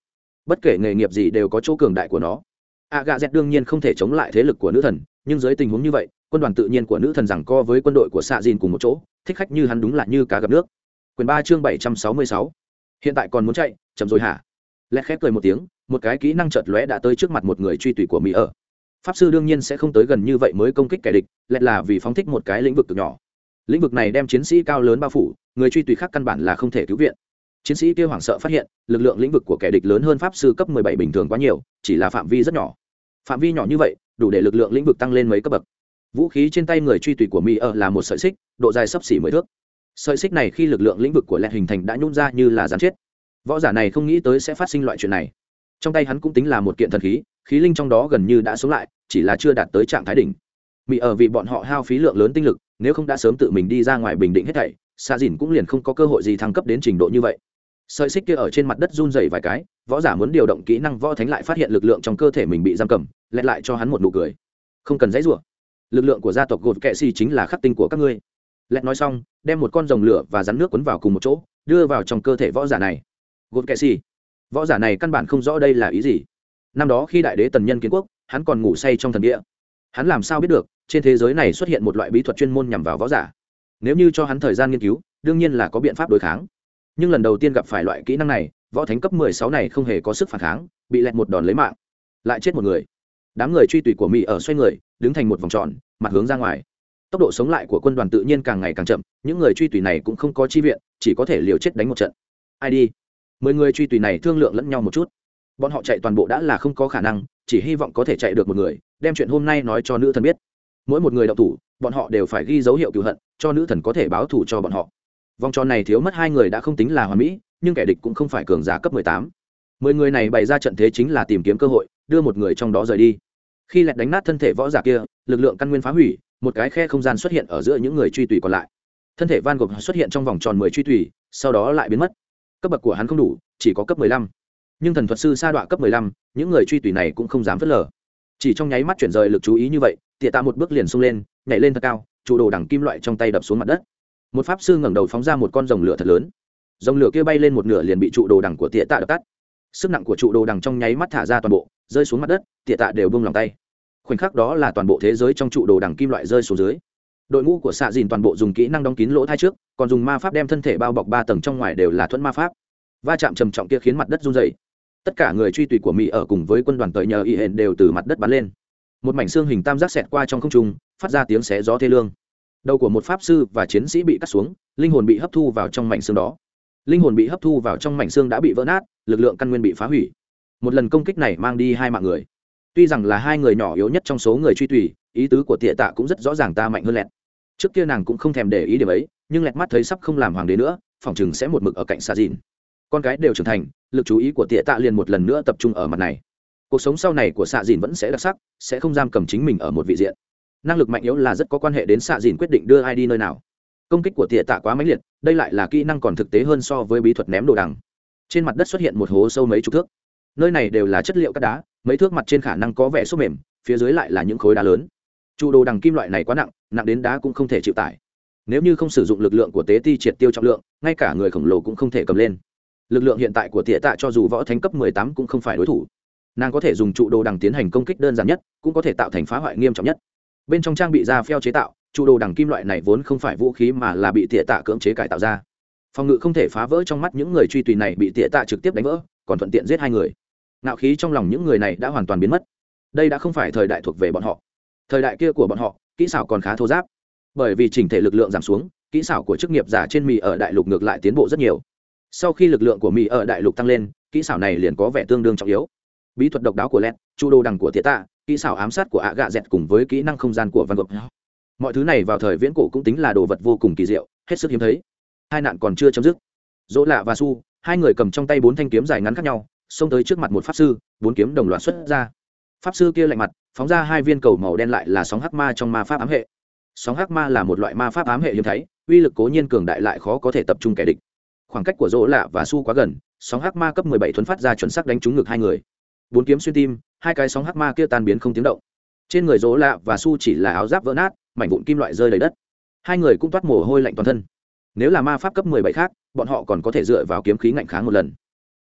bất kể nghề nghiệp gì đều có chỗ cường đại của nó. A gà z đương nhiên không thể chống lại thế lực của nữ thần, nhưng dưới tình huống như vậy quân đoàn tự nhiên của nữ thần rằng co với quân đội của xạ dìn cùng một chỗ, thích khách như hắn đúng là như cá gặp nước. Quyền ba chương bảy trăm sáu mươi sáu. Hiện tại còn muốn chạy, chậm rồi hả? Lẹt khép cười một tiếng, một cái kỹ năng chợt lóe đã tới trước mặt một người truy tùy của mỹ ở. Pháp sư đương nhiên sẽ không tới gần như vậy mới công kích kẻ địch, lẹt là vì phóng thích một cái lĩnh vực cực nhỏ. Lĩnh vực này đem chiến sĩ cao lớn bao phủ, người truy tùy khác căn bản là không thể cứu viện. Chiến sĩ kia hoảng sợ phát hiện, lực lượng lĩnh vực của kẻ địch lớn hơn pháp sư cấp mười bảy bình thường quá nhiều, chỉ là phạm vi rất nhỏ. Phạm vi nhỏ như vậy, đủ để lực lượng lĩnh vực tăng lên mấy cấp bậc. Vũ khí trên tay người truy tùy của mỹ ở là một sợi xích, độ dài xấp xỉ mười thước. Sợi xích này khi lực lượng lĩnh vực của lẹt hình thành đã nhún ra như là rắn chết. Võ giả này không nghĩ tới sẽ phát sinh loại chuyện này. Trong tay hắn cũng tính là một kiện thần khí, khí linh trong đó gần như đã sống lại, chỉ là chưa đạt tới trạng thái đỉnh. Mỹ ở vì bọn họ hao phí lượng lớn tinh lực, nếu không đã sớm tự mình đi ra ngoài bình định hết thảy, Sa Dìn cũng liền không có cơ hội gì thăng cấp đến trình độ như vậy. Sợi xích kia ở trên mặt đất run rẩy vài cái, võ giả muốn điều động kỹ năng võ thánh lại phát hiện lực lượng trong cơ thể mình bị giam cầm, lẹt lại cho hắn một nụ cười. Không cần giãy giụa, lực lượng của gia tộc gột kệ xì chính là khắc tinh của các ngươi. Lẹt nói xong, đem một con rồng lửa và rắn nước cuốn vào cùng một chỗ, đưa vào trong cơ thể võ giả này. Gột kệ xì, võ giả này căn bản không rõ đây là ý gì. Năm đó khi đại đế tần nhân kiến quốc, hắn còn ngủ say trong thần địa, hắn làm sao biết được trên thế giới này xuất hiện một loại bí thuật chuyên môn nhằm vào võ giả. Nếu như cho hắn thời gian nghiên cứu, đương nhiên là có biện pháp đối kháng, nhưng lần đầu tiên gặp phải loại kỹ năng này, võ thánh cấp mười sáu này không hề có sức phản kháng, bị lẹt một đòn lấy mạng, lại chết một người. Đám người truy tùy của mỹ ở xoay người, đứng thành một vòng tròn, mặt hướng ra ngoài. Tốc độ sống lại của quân đoàn tự nhiên càng ngày càng chậm, những người truy tùy này cũng không có chi viện, chỉ có thể liều chết đánh một trận. Ai đi? Mười người truy tùy này thương lượng lẫn nhau một chút, bọn họ chạy toàn bộ đã là không có khả năng, chỉ hy vọng có thể chạy được một người, đem chuyện hôm nay nói cho nữ thần biết. Mỗi một người động thủ, bọn họ đều phải ghi dấu hiệu cừu hận, cho nữ thần có thể báo thù cho bọn họ. Vòng tròn này thiếu mất hai người đã không tính là hoàn mỹ, nhưng kẻ địch cũng không phải cường giả cấp mười tám. Mười người này bày ra trận thế chính là tìm kiếm cơ hội, đưa một người trong đó rời đi. Khi lẹt đánh nát thân thể võ giả kia, lực lượng căn nguyên phá hủy, một cái khe không gian xuất hiện ở giữa những người truy tùy còn lại. Thân thể Van Gogh xuất hiện trong vòng tròn mười truy tùy, sau đó lại biến mất. Cấp bậc của hắn không đủ, chỉ có cấp mười lăm. Nhưng thần thuật sư sa đọa cấp mười lăm, những người truy tùy này cũng không dám phớt lờ. Chỉ trong nháy mắt chuyển rời lực chú ý như vậy, Tịa Tạ một bước liền xông lên, nhảy lên thật cao, trụ đồ đằng kim loại trong tay đập xuống mặt đất. Một pháp sư ngẩng đầu phóng ra một con rồng lửa thật lớn. Rồng lửa kia bay lên một nửa liền bị trụ đồ đằng của Tịa Tạ đập tắt. Sức nặng của trụ đồ đằng trong nháy mắt thả ra toàn bộ, rơi xuống mặt đất, Tịa Tạ đều buông lòng tay. Khoảnh khắc đó là toàn bộ thế giới trong trụ đồ đằng kim loại rơi xuống dưới. Đội ngũ của Xạ Dìn toàn bộ dùng kỹ năng đóng kín lỗ thai trước, còn dùng ma pháp đem thân thể bao bọc ba tầng trong ngoài đều là thuẫn ma pháp. Va chạm trầm trọng kia khiến mặt đất rung rẩy. Tất cả người truy tùy của Mỹ ở cùng với quân đoàn tới nhờ y hển đều từ mặt đất bắn lên. Một mảnh xương hình tam giác xẹt qua trong không trung, phát ra tiếng xé gió thê lương. Đầu của một pháp sư và chiến sĩ bị cắt xuống, linh hồn bị hấp thu vào trong mảnh xương đó. Linh hồn bị hấp thu vào trong mảnh xương đã bị vỡ nát, lực lượng căn nguyên bị phá hủy. Một lần công kích này mang đi hai mạng người. Tuy rằng là hai người nhỏ yếu nhất trong số người truy tùy, ý tứ của Tịa Tạ cũng rất rõ ràng, ta mạnh hơn lẹt. Trước kia nàng cũng không thèm để ý điểm ấy, nhưng lẹt mắt thấy sắp không làm hoàng đế nữa, phỏng chừng sẽ một mực ở cạnh Sa Dìn. Con cái đều trưởng thành, lực chú ý của Tịa Tạ liền một lần nữa tập trung ở mặt này. Cuộc sống sau này của Sa Dìn vẫn sẽ đặc sắc, sẽ không giam cầm chính mình ở một vị diện. Năng lực mạnh yếu là rất có quan hệ đến Sa Dìn quyết định đưa ai đi nơi nào. Công kích của Tịa Tạ quá mãnh liệt, đây lại là kỹ năng còn thực tế hơn so với bí thuật ném đồ đằng. Trên mặt đất xuất hiện một hố sâu mấy chục thước. Nơi này đều là chất liệu cát đá, mấy thước mặt trên khả năng có vẻ xốp mềm, phía dưới lại là những khối đá lớn. Trụ đồ đằng kim loại này quá nặng, nặng đến đá cũng không thể chịu tải. Nếu như không sử dụng lực lượng của tế ti triệt tiêu trọng lượng, ngay cả người khổng lồ cũng không thể cầm lên. Lực lượng hiện tại của Tịa Tạ cho dù võ thánh cấp mười tám cũng không phải đối thủ. Nàng có thể dùng trụ đồ đằng tiến hành công kích đơn giản nhất, cũng có thể tạo thành phá hoại nghiêm trọng nhất. Bên trong trang bị da phèo chế tạo, trụ đồ đằng kim loại này vốn không phải vũ khí mà là bị Tịa Tạ cưỡng chế cải tạo ra. Phòng ngự không thể phá vỡ, trong mắt những người truy tùy này bị Tịa Tạ trực tiếp đánh vỡ, còn thuận tiện giết hai người. Ngạo khí trong lòng những người này đã hoàn toàn biến mất. Đây đã không phải thời đại thuộc về bọn họ. Thời đại kia của bọn họ, kỹ xảo còn khá thô ráp. Bởi vì chỉnh thể lực lượng giảm xuống, kỹ xảo của chức nghiệp giả trên Mỹ ở đại lục ngược lại tiến bộ rất nhiều. Sau khi lực lượng của Mỹ ở đại lục tăng lên, kỹ xảo này liền có vẻ tương đương trọng yếu. Bí thuật độc đáo của led, trụ đồ đằng của Tịa Tạ, kỹ xảo ám sát của ạ gạ dẹt cùng với kỹ năng không gian của Van Gogh. Mọi thứ này vào thời viễn cổ cũng tính là đồ vật vô cùng kỳ diệu, hết sức hiếm thấy. Hai nạn còn chưa chấm dứt. Dỗ Lạ và Su, hai người cầm trong tay bốn thanh kiếm dài ngắn khác nhau, xông tới trước mặt một pháp sư, bốn kiếm đồng loạt xuất ra. Pháp sư kia lạnh mặt, phóng ra hai viên cầu màu đen lại là sóng hắc ma trong ma pháp ám hệ. Sóng hắc ma là một loại ma pháp ám hệ hiếm thấy, uy lực cố nhiên cường đại lại khó có thể tập trung kẻ địch. Khoảng cách của Dỗ Lạ và Su quá gần, sóng hắc ma cấp mười bảy thuấn phát ra chuẩn xác đánh trúng ngực hai người. Bốn kiếm xuyên tim, hai cái sóng hắc ma kia tan biến không tiếng động. Trên người Dỗ Lạ và Su chỉ là áo giáp vỡ nát, mảnh vụn kim loại rơi đầy đất. Hai người cũng toát mồ hôi lạnh toàn thân. Nếu là ma pháp cấp mười bảy khác, bọn họ còn có thể dựa vào kiếm khí ngạnh kháng một lần.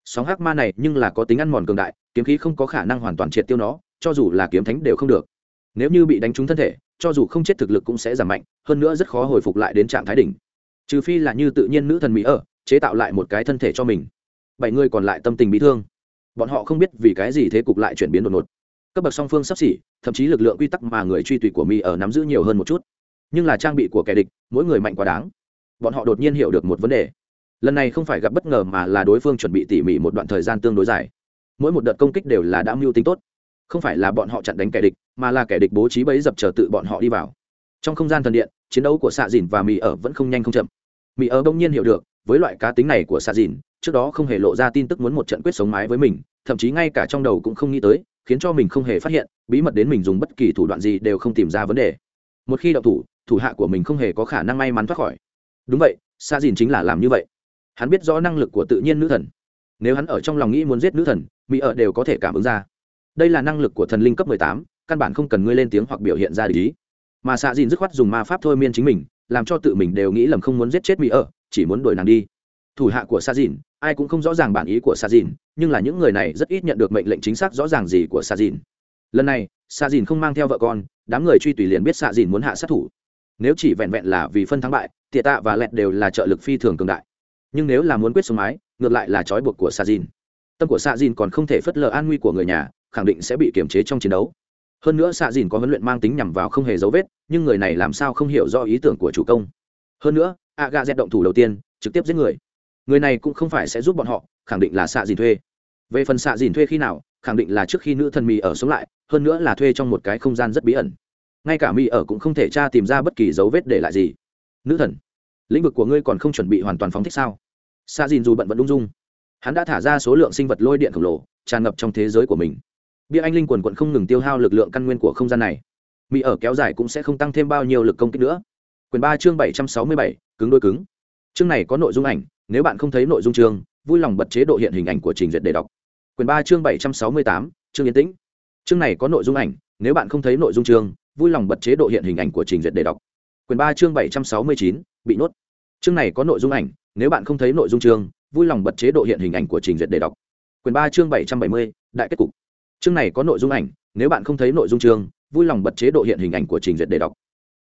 Sóng hắc ma này nhưng là có tính ăn mòn cường đại, kiếm khí không có khả năng hoàn toàn triệt tiêu nó, cho dù là kiếm thánh đều không được. Nếu như bị đánh trúng thân thể, cho dù không chết thực lực cũng sẽ giảm mạnh, hơn nữa rất khó hồi phục lại đến trạng thái đỉnh. Trừ phi là như tự nhiên nữ thần mỹ ở, chế tạo lại một cái thân thể cho mình. Bảy người còn lại tâm tình bị thương. Bọn họ không biết vì cái gì thế cục lại chuyển biến đột ngột. Cấp bậc song phương sắp xỉ, thậm chí lực lượng quy tắc mà người truy tùy của mỹ ở nắm giữ nhiều hơn một chút. Nhưng là trang bị của kẻ địch, mỗi người mạnh quá đáng. Bọn họ đột nhiên hiểu được một vấn đề. Lần này không phải gặp bất ngờ mà là đối phương chuẩn bị tỉ mỉ một đoạn thời gian tương đối dài. Mỗi một đợt công kích đều là đã mưu tính tốt, không phải là bọn họ chặn đánh kẻ địch, mà là kẻ địch bố trí bẫy dập chờ tự bọn họ đi vào. Trong không gian thần điện, chiến đấu của xạ dìn và mỹ ở vẫn không nhanh không chậm. Mỹ ở đông nhiên hiểu được, với loại cá tính này của xạ dìn, trước đó không hề lộ ra tin tức muốn một trận quyết sống mái với mình, thậm chí ngay cả trong đầu cũng không nghĩ tới, khiến cho mình không hề phát hiện, bí mật đến mình dùng bất kỳ thủ đoạn gì đều không tìm ra vấn đề. Một khi động thủ, thủ hạ của mình không hề có khả năng may mắn thoát khỏi. Đúng vậy, xạ dìn chính là làm như vậy. Hắn biết rõ năng lực của tự nhiên nữ thần, nếu hắn ở trong lòng nghĩ muốn giết nữ thần, mỹ ở đều có thể cảm ứng ra. Đây là năng lực của thần linh cấp mười tám, căn bản không cần ngươi lên tiếng hoặc biểu hiện ra ý. Mà xạ dìn dứt khoát dùng ma pháp thôi miên chính mình, làm cho tự mình đều nghĩ lầm không muốn giết chết mỹ ở, chỉ muốn đuổi nàng đi. Thủ hạ của xạ dìn, ai cũng không rõ ràng bản ý của xạ dìn, nhưng là những người này rất ít nhận được mệnh lệnh chính xác rõ ràng gì của xạ dìn. Lần này, xạ dìn không mang theo vợ con, đám người truy tùy liền biết xạ dìn muốn hạ sát thủ. Nếu chỉ vẹn vẹn là vì phân thắng bại, Tiệt Tạ và Lẹt đều là trợ lực phi thường cường đại. Nhưng nếu là muốn quyết sống mái, ngược lại là trói buộc của xạ dìn. Tâm của xạ dìn còn không thể phớt lờ an nguy của người nhà, khẳng định sẽ bị kiềm chế trong chiến đấu. Hơn nữa xạ dìn có huấn luyện mang tính nhằm vào không hề dấu vết, nhưng người này làm sao không hiểu rõ ý tưởng của chủ công. Hơn nữa, Aga dẹt động thủ đầu tiên, trực tiếp giết người. Người này cũng không phải sẽ giúp bọn họ, khẳng định là xạ dìn thuê. Về phần xạ dìn thuê khi nào, khẳng định là trước khi nữ thần mì ở sống lại, hơn nữa là thuê trong một cái không gian rất bí ẩn. Ngay cả mì ở cũng không thể tra tìm ra bất kỳ dấu vết để lại gì. Nữ thần, lĩnh vực của ngươi còn không chuẩn bị hoàn toàn phóng thích sao? Xạ dìn dù bận vẫn ung dung, hắn đã thả ra số lượng sinh vật lôi điện khổng lồ tràn ngập trong thế giới của mình. Bia anh linh quần quận không ngừng tiêu hao lực lượng căn nguyên của không gian này. Mỹ ở kéo dài cũng sẽ không tăng thêm bao nhiêu lực công kích nữa. Quyền ba chương bảy trăm sáu mươi bảy, cứng đôi cứng. Chương này có nội dung ảnh, nếu bạn không thấy nội dung chương, vui lòng bật chế độ hiện hình ảnh của trình duyệt để đọc. Quyền ba chương bảy trăm sáu mươi tám, chương yên tĩnh. Chương này có nội dung ảnh, nếu bạn không thấy nội dung chương, vui lòng bật chế độ hiện hình ảnh của trình duyệt để đọc. Quyền ba chương bảy trăm sáu mươi chín, bị nhốt. Chương này có nội dung ảnh, nếu bạn không thấy nội dung chương, vui lòng bật chế độ hiện hình ảnh của trình duyệt để đọc. Quyền ba chương bảy trăm bảy mươi, đại kết cục. Chương này có nội dung ảnh, nếu bạn không thấy nội dung chương, vui lòng bật chế độ hiện hình ảnh của trình duyệt để đọc.